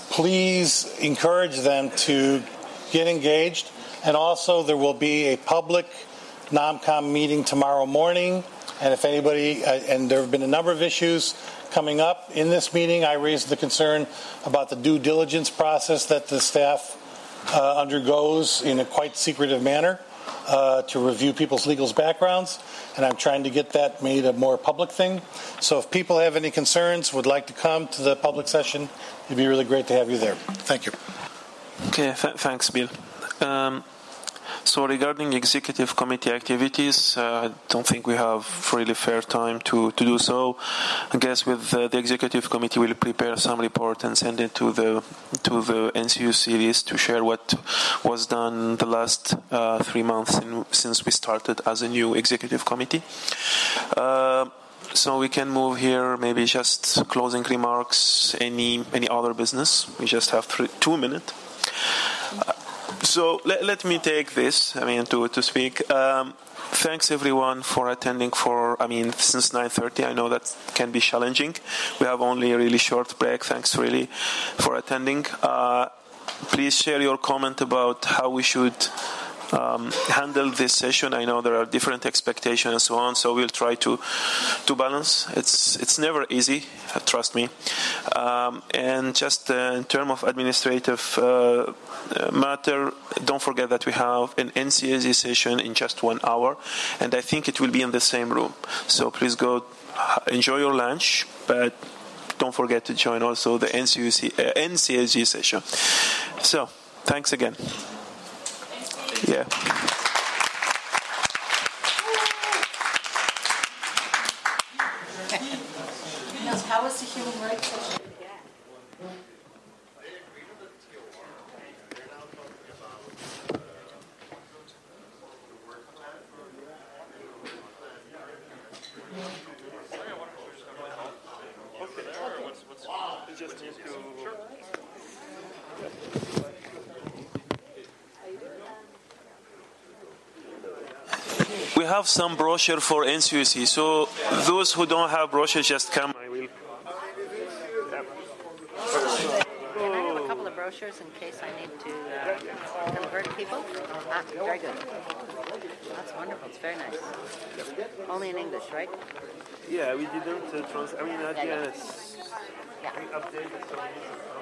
[SPEAKER 14] please encourage them to get engaged. And also, there will be a public NOMCOM meeting tomorrow morning. And if anybody, uh, and there have been a number of issues coming up in this meeting. I raised the concern about the due diligence process that the staff uh, undergoes in a quite secretive manner uh, to review people's legal backgrounds. And I'm trying to get that made a more public thing. So if people have any concerns, would like to come to the public session, it'd be really great to have you there. Thank you.
[SPEAKER 4] Okay, th- thanks, Bill. Um, so regarding executive committee activities, uh, I don't think we have really fair time to, to do so. I guess with uh, the executive committee, we'll prepare some report and send it to the to the N C U series to share what was done the last uh, three months in, since we started as a new executive committee. Uh, So we can move here, maybe just closing remarks, any any other business. We just have three, two minutes. Uh, so let, let me take this, I mean, to, to speak. Um, thanks everyone for attending for, I mean, since nine thirty. I know that can be challenging. We have only a really short break. Thanks really for attending. Uh, please share your comment about how we should Um, handle this session. I know there are different expectations and so on, so we'll try to to balance. It's it's never easy, trust me. Um, and just uh, in terms of administrative uh, matter, don't forget that we have an N C A Z session in just one hour, and I think it will be in the same room. So please go enjoy your lunch, but don't forget to join also the N C A Z session. So thanks again. Yeah.
[SPEAKER 11] How was the human rights session?
[SPEAKER 4] We have some brochure for N C U C, so those who don't have brochure, just come. I will.
[SPEAKER 6] Can I have a couple of brochures in case I need to uh, convert people? Ah, very good. That's wonderful. It's very nice. Only in English, right?
[SPEAKER 4] Yeah, we didn't uh, trans. I mean, at the end, it's
[SPEAKER 6] Yeah.
[SPEAKER 4] we updated. So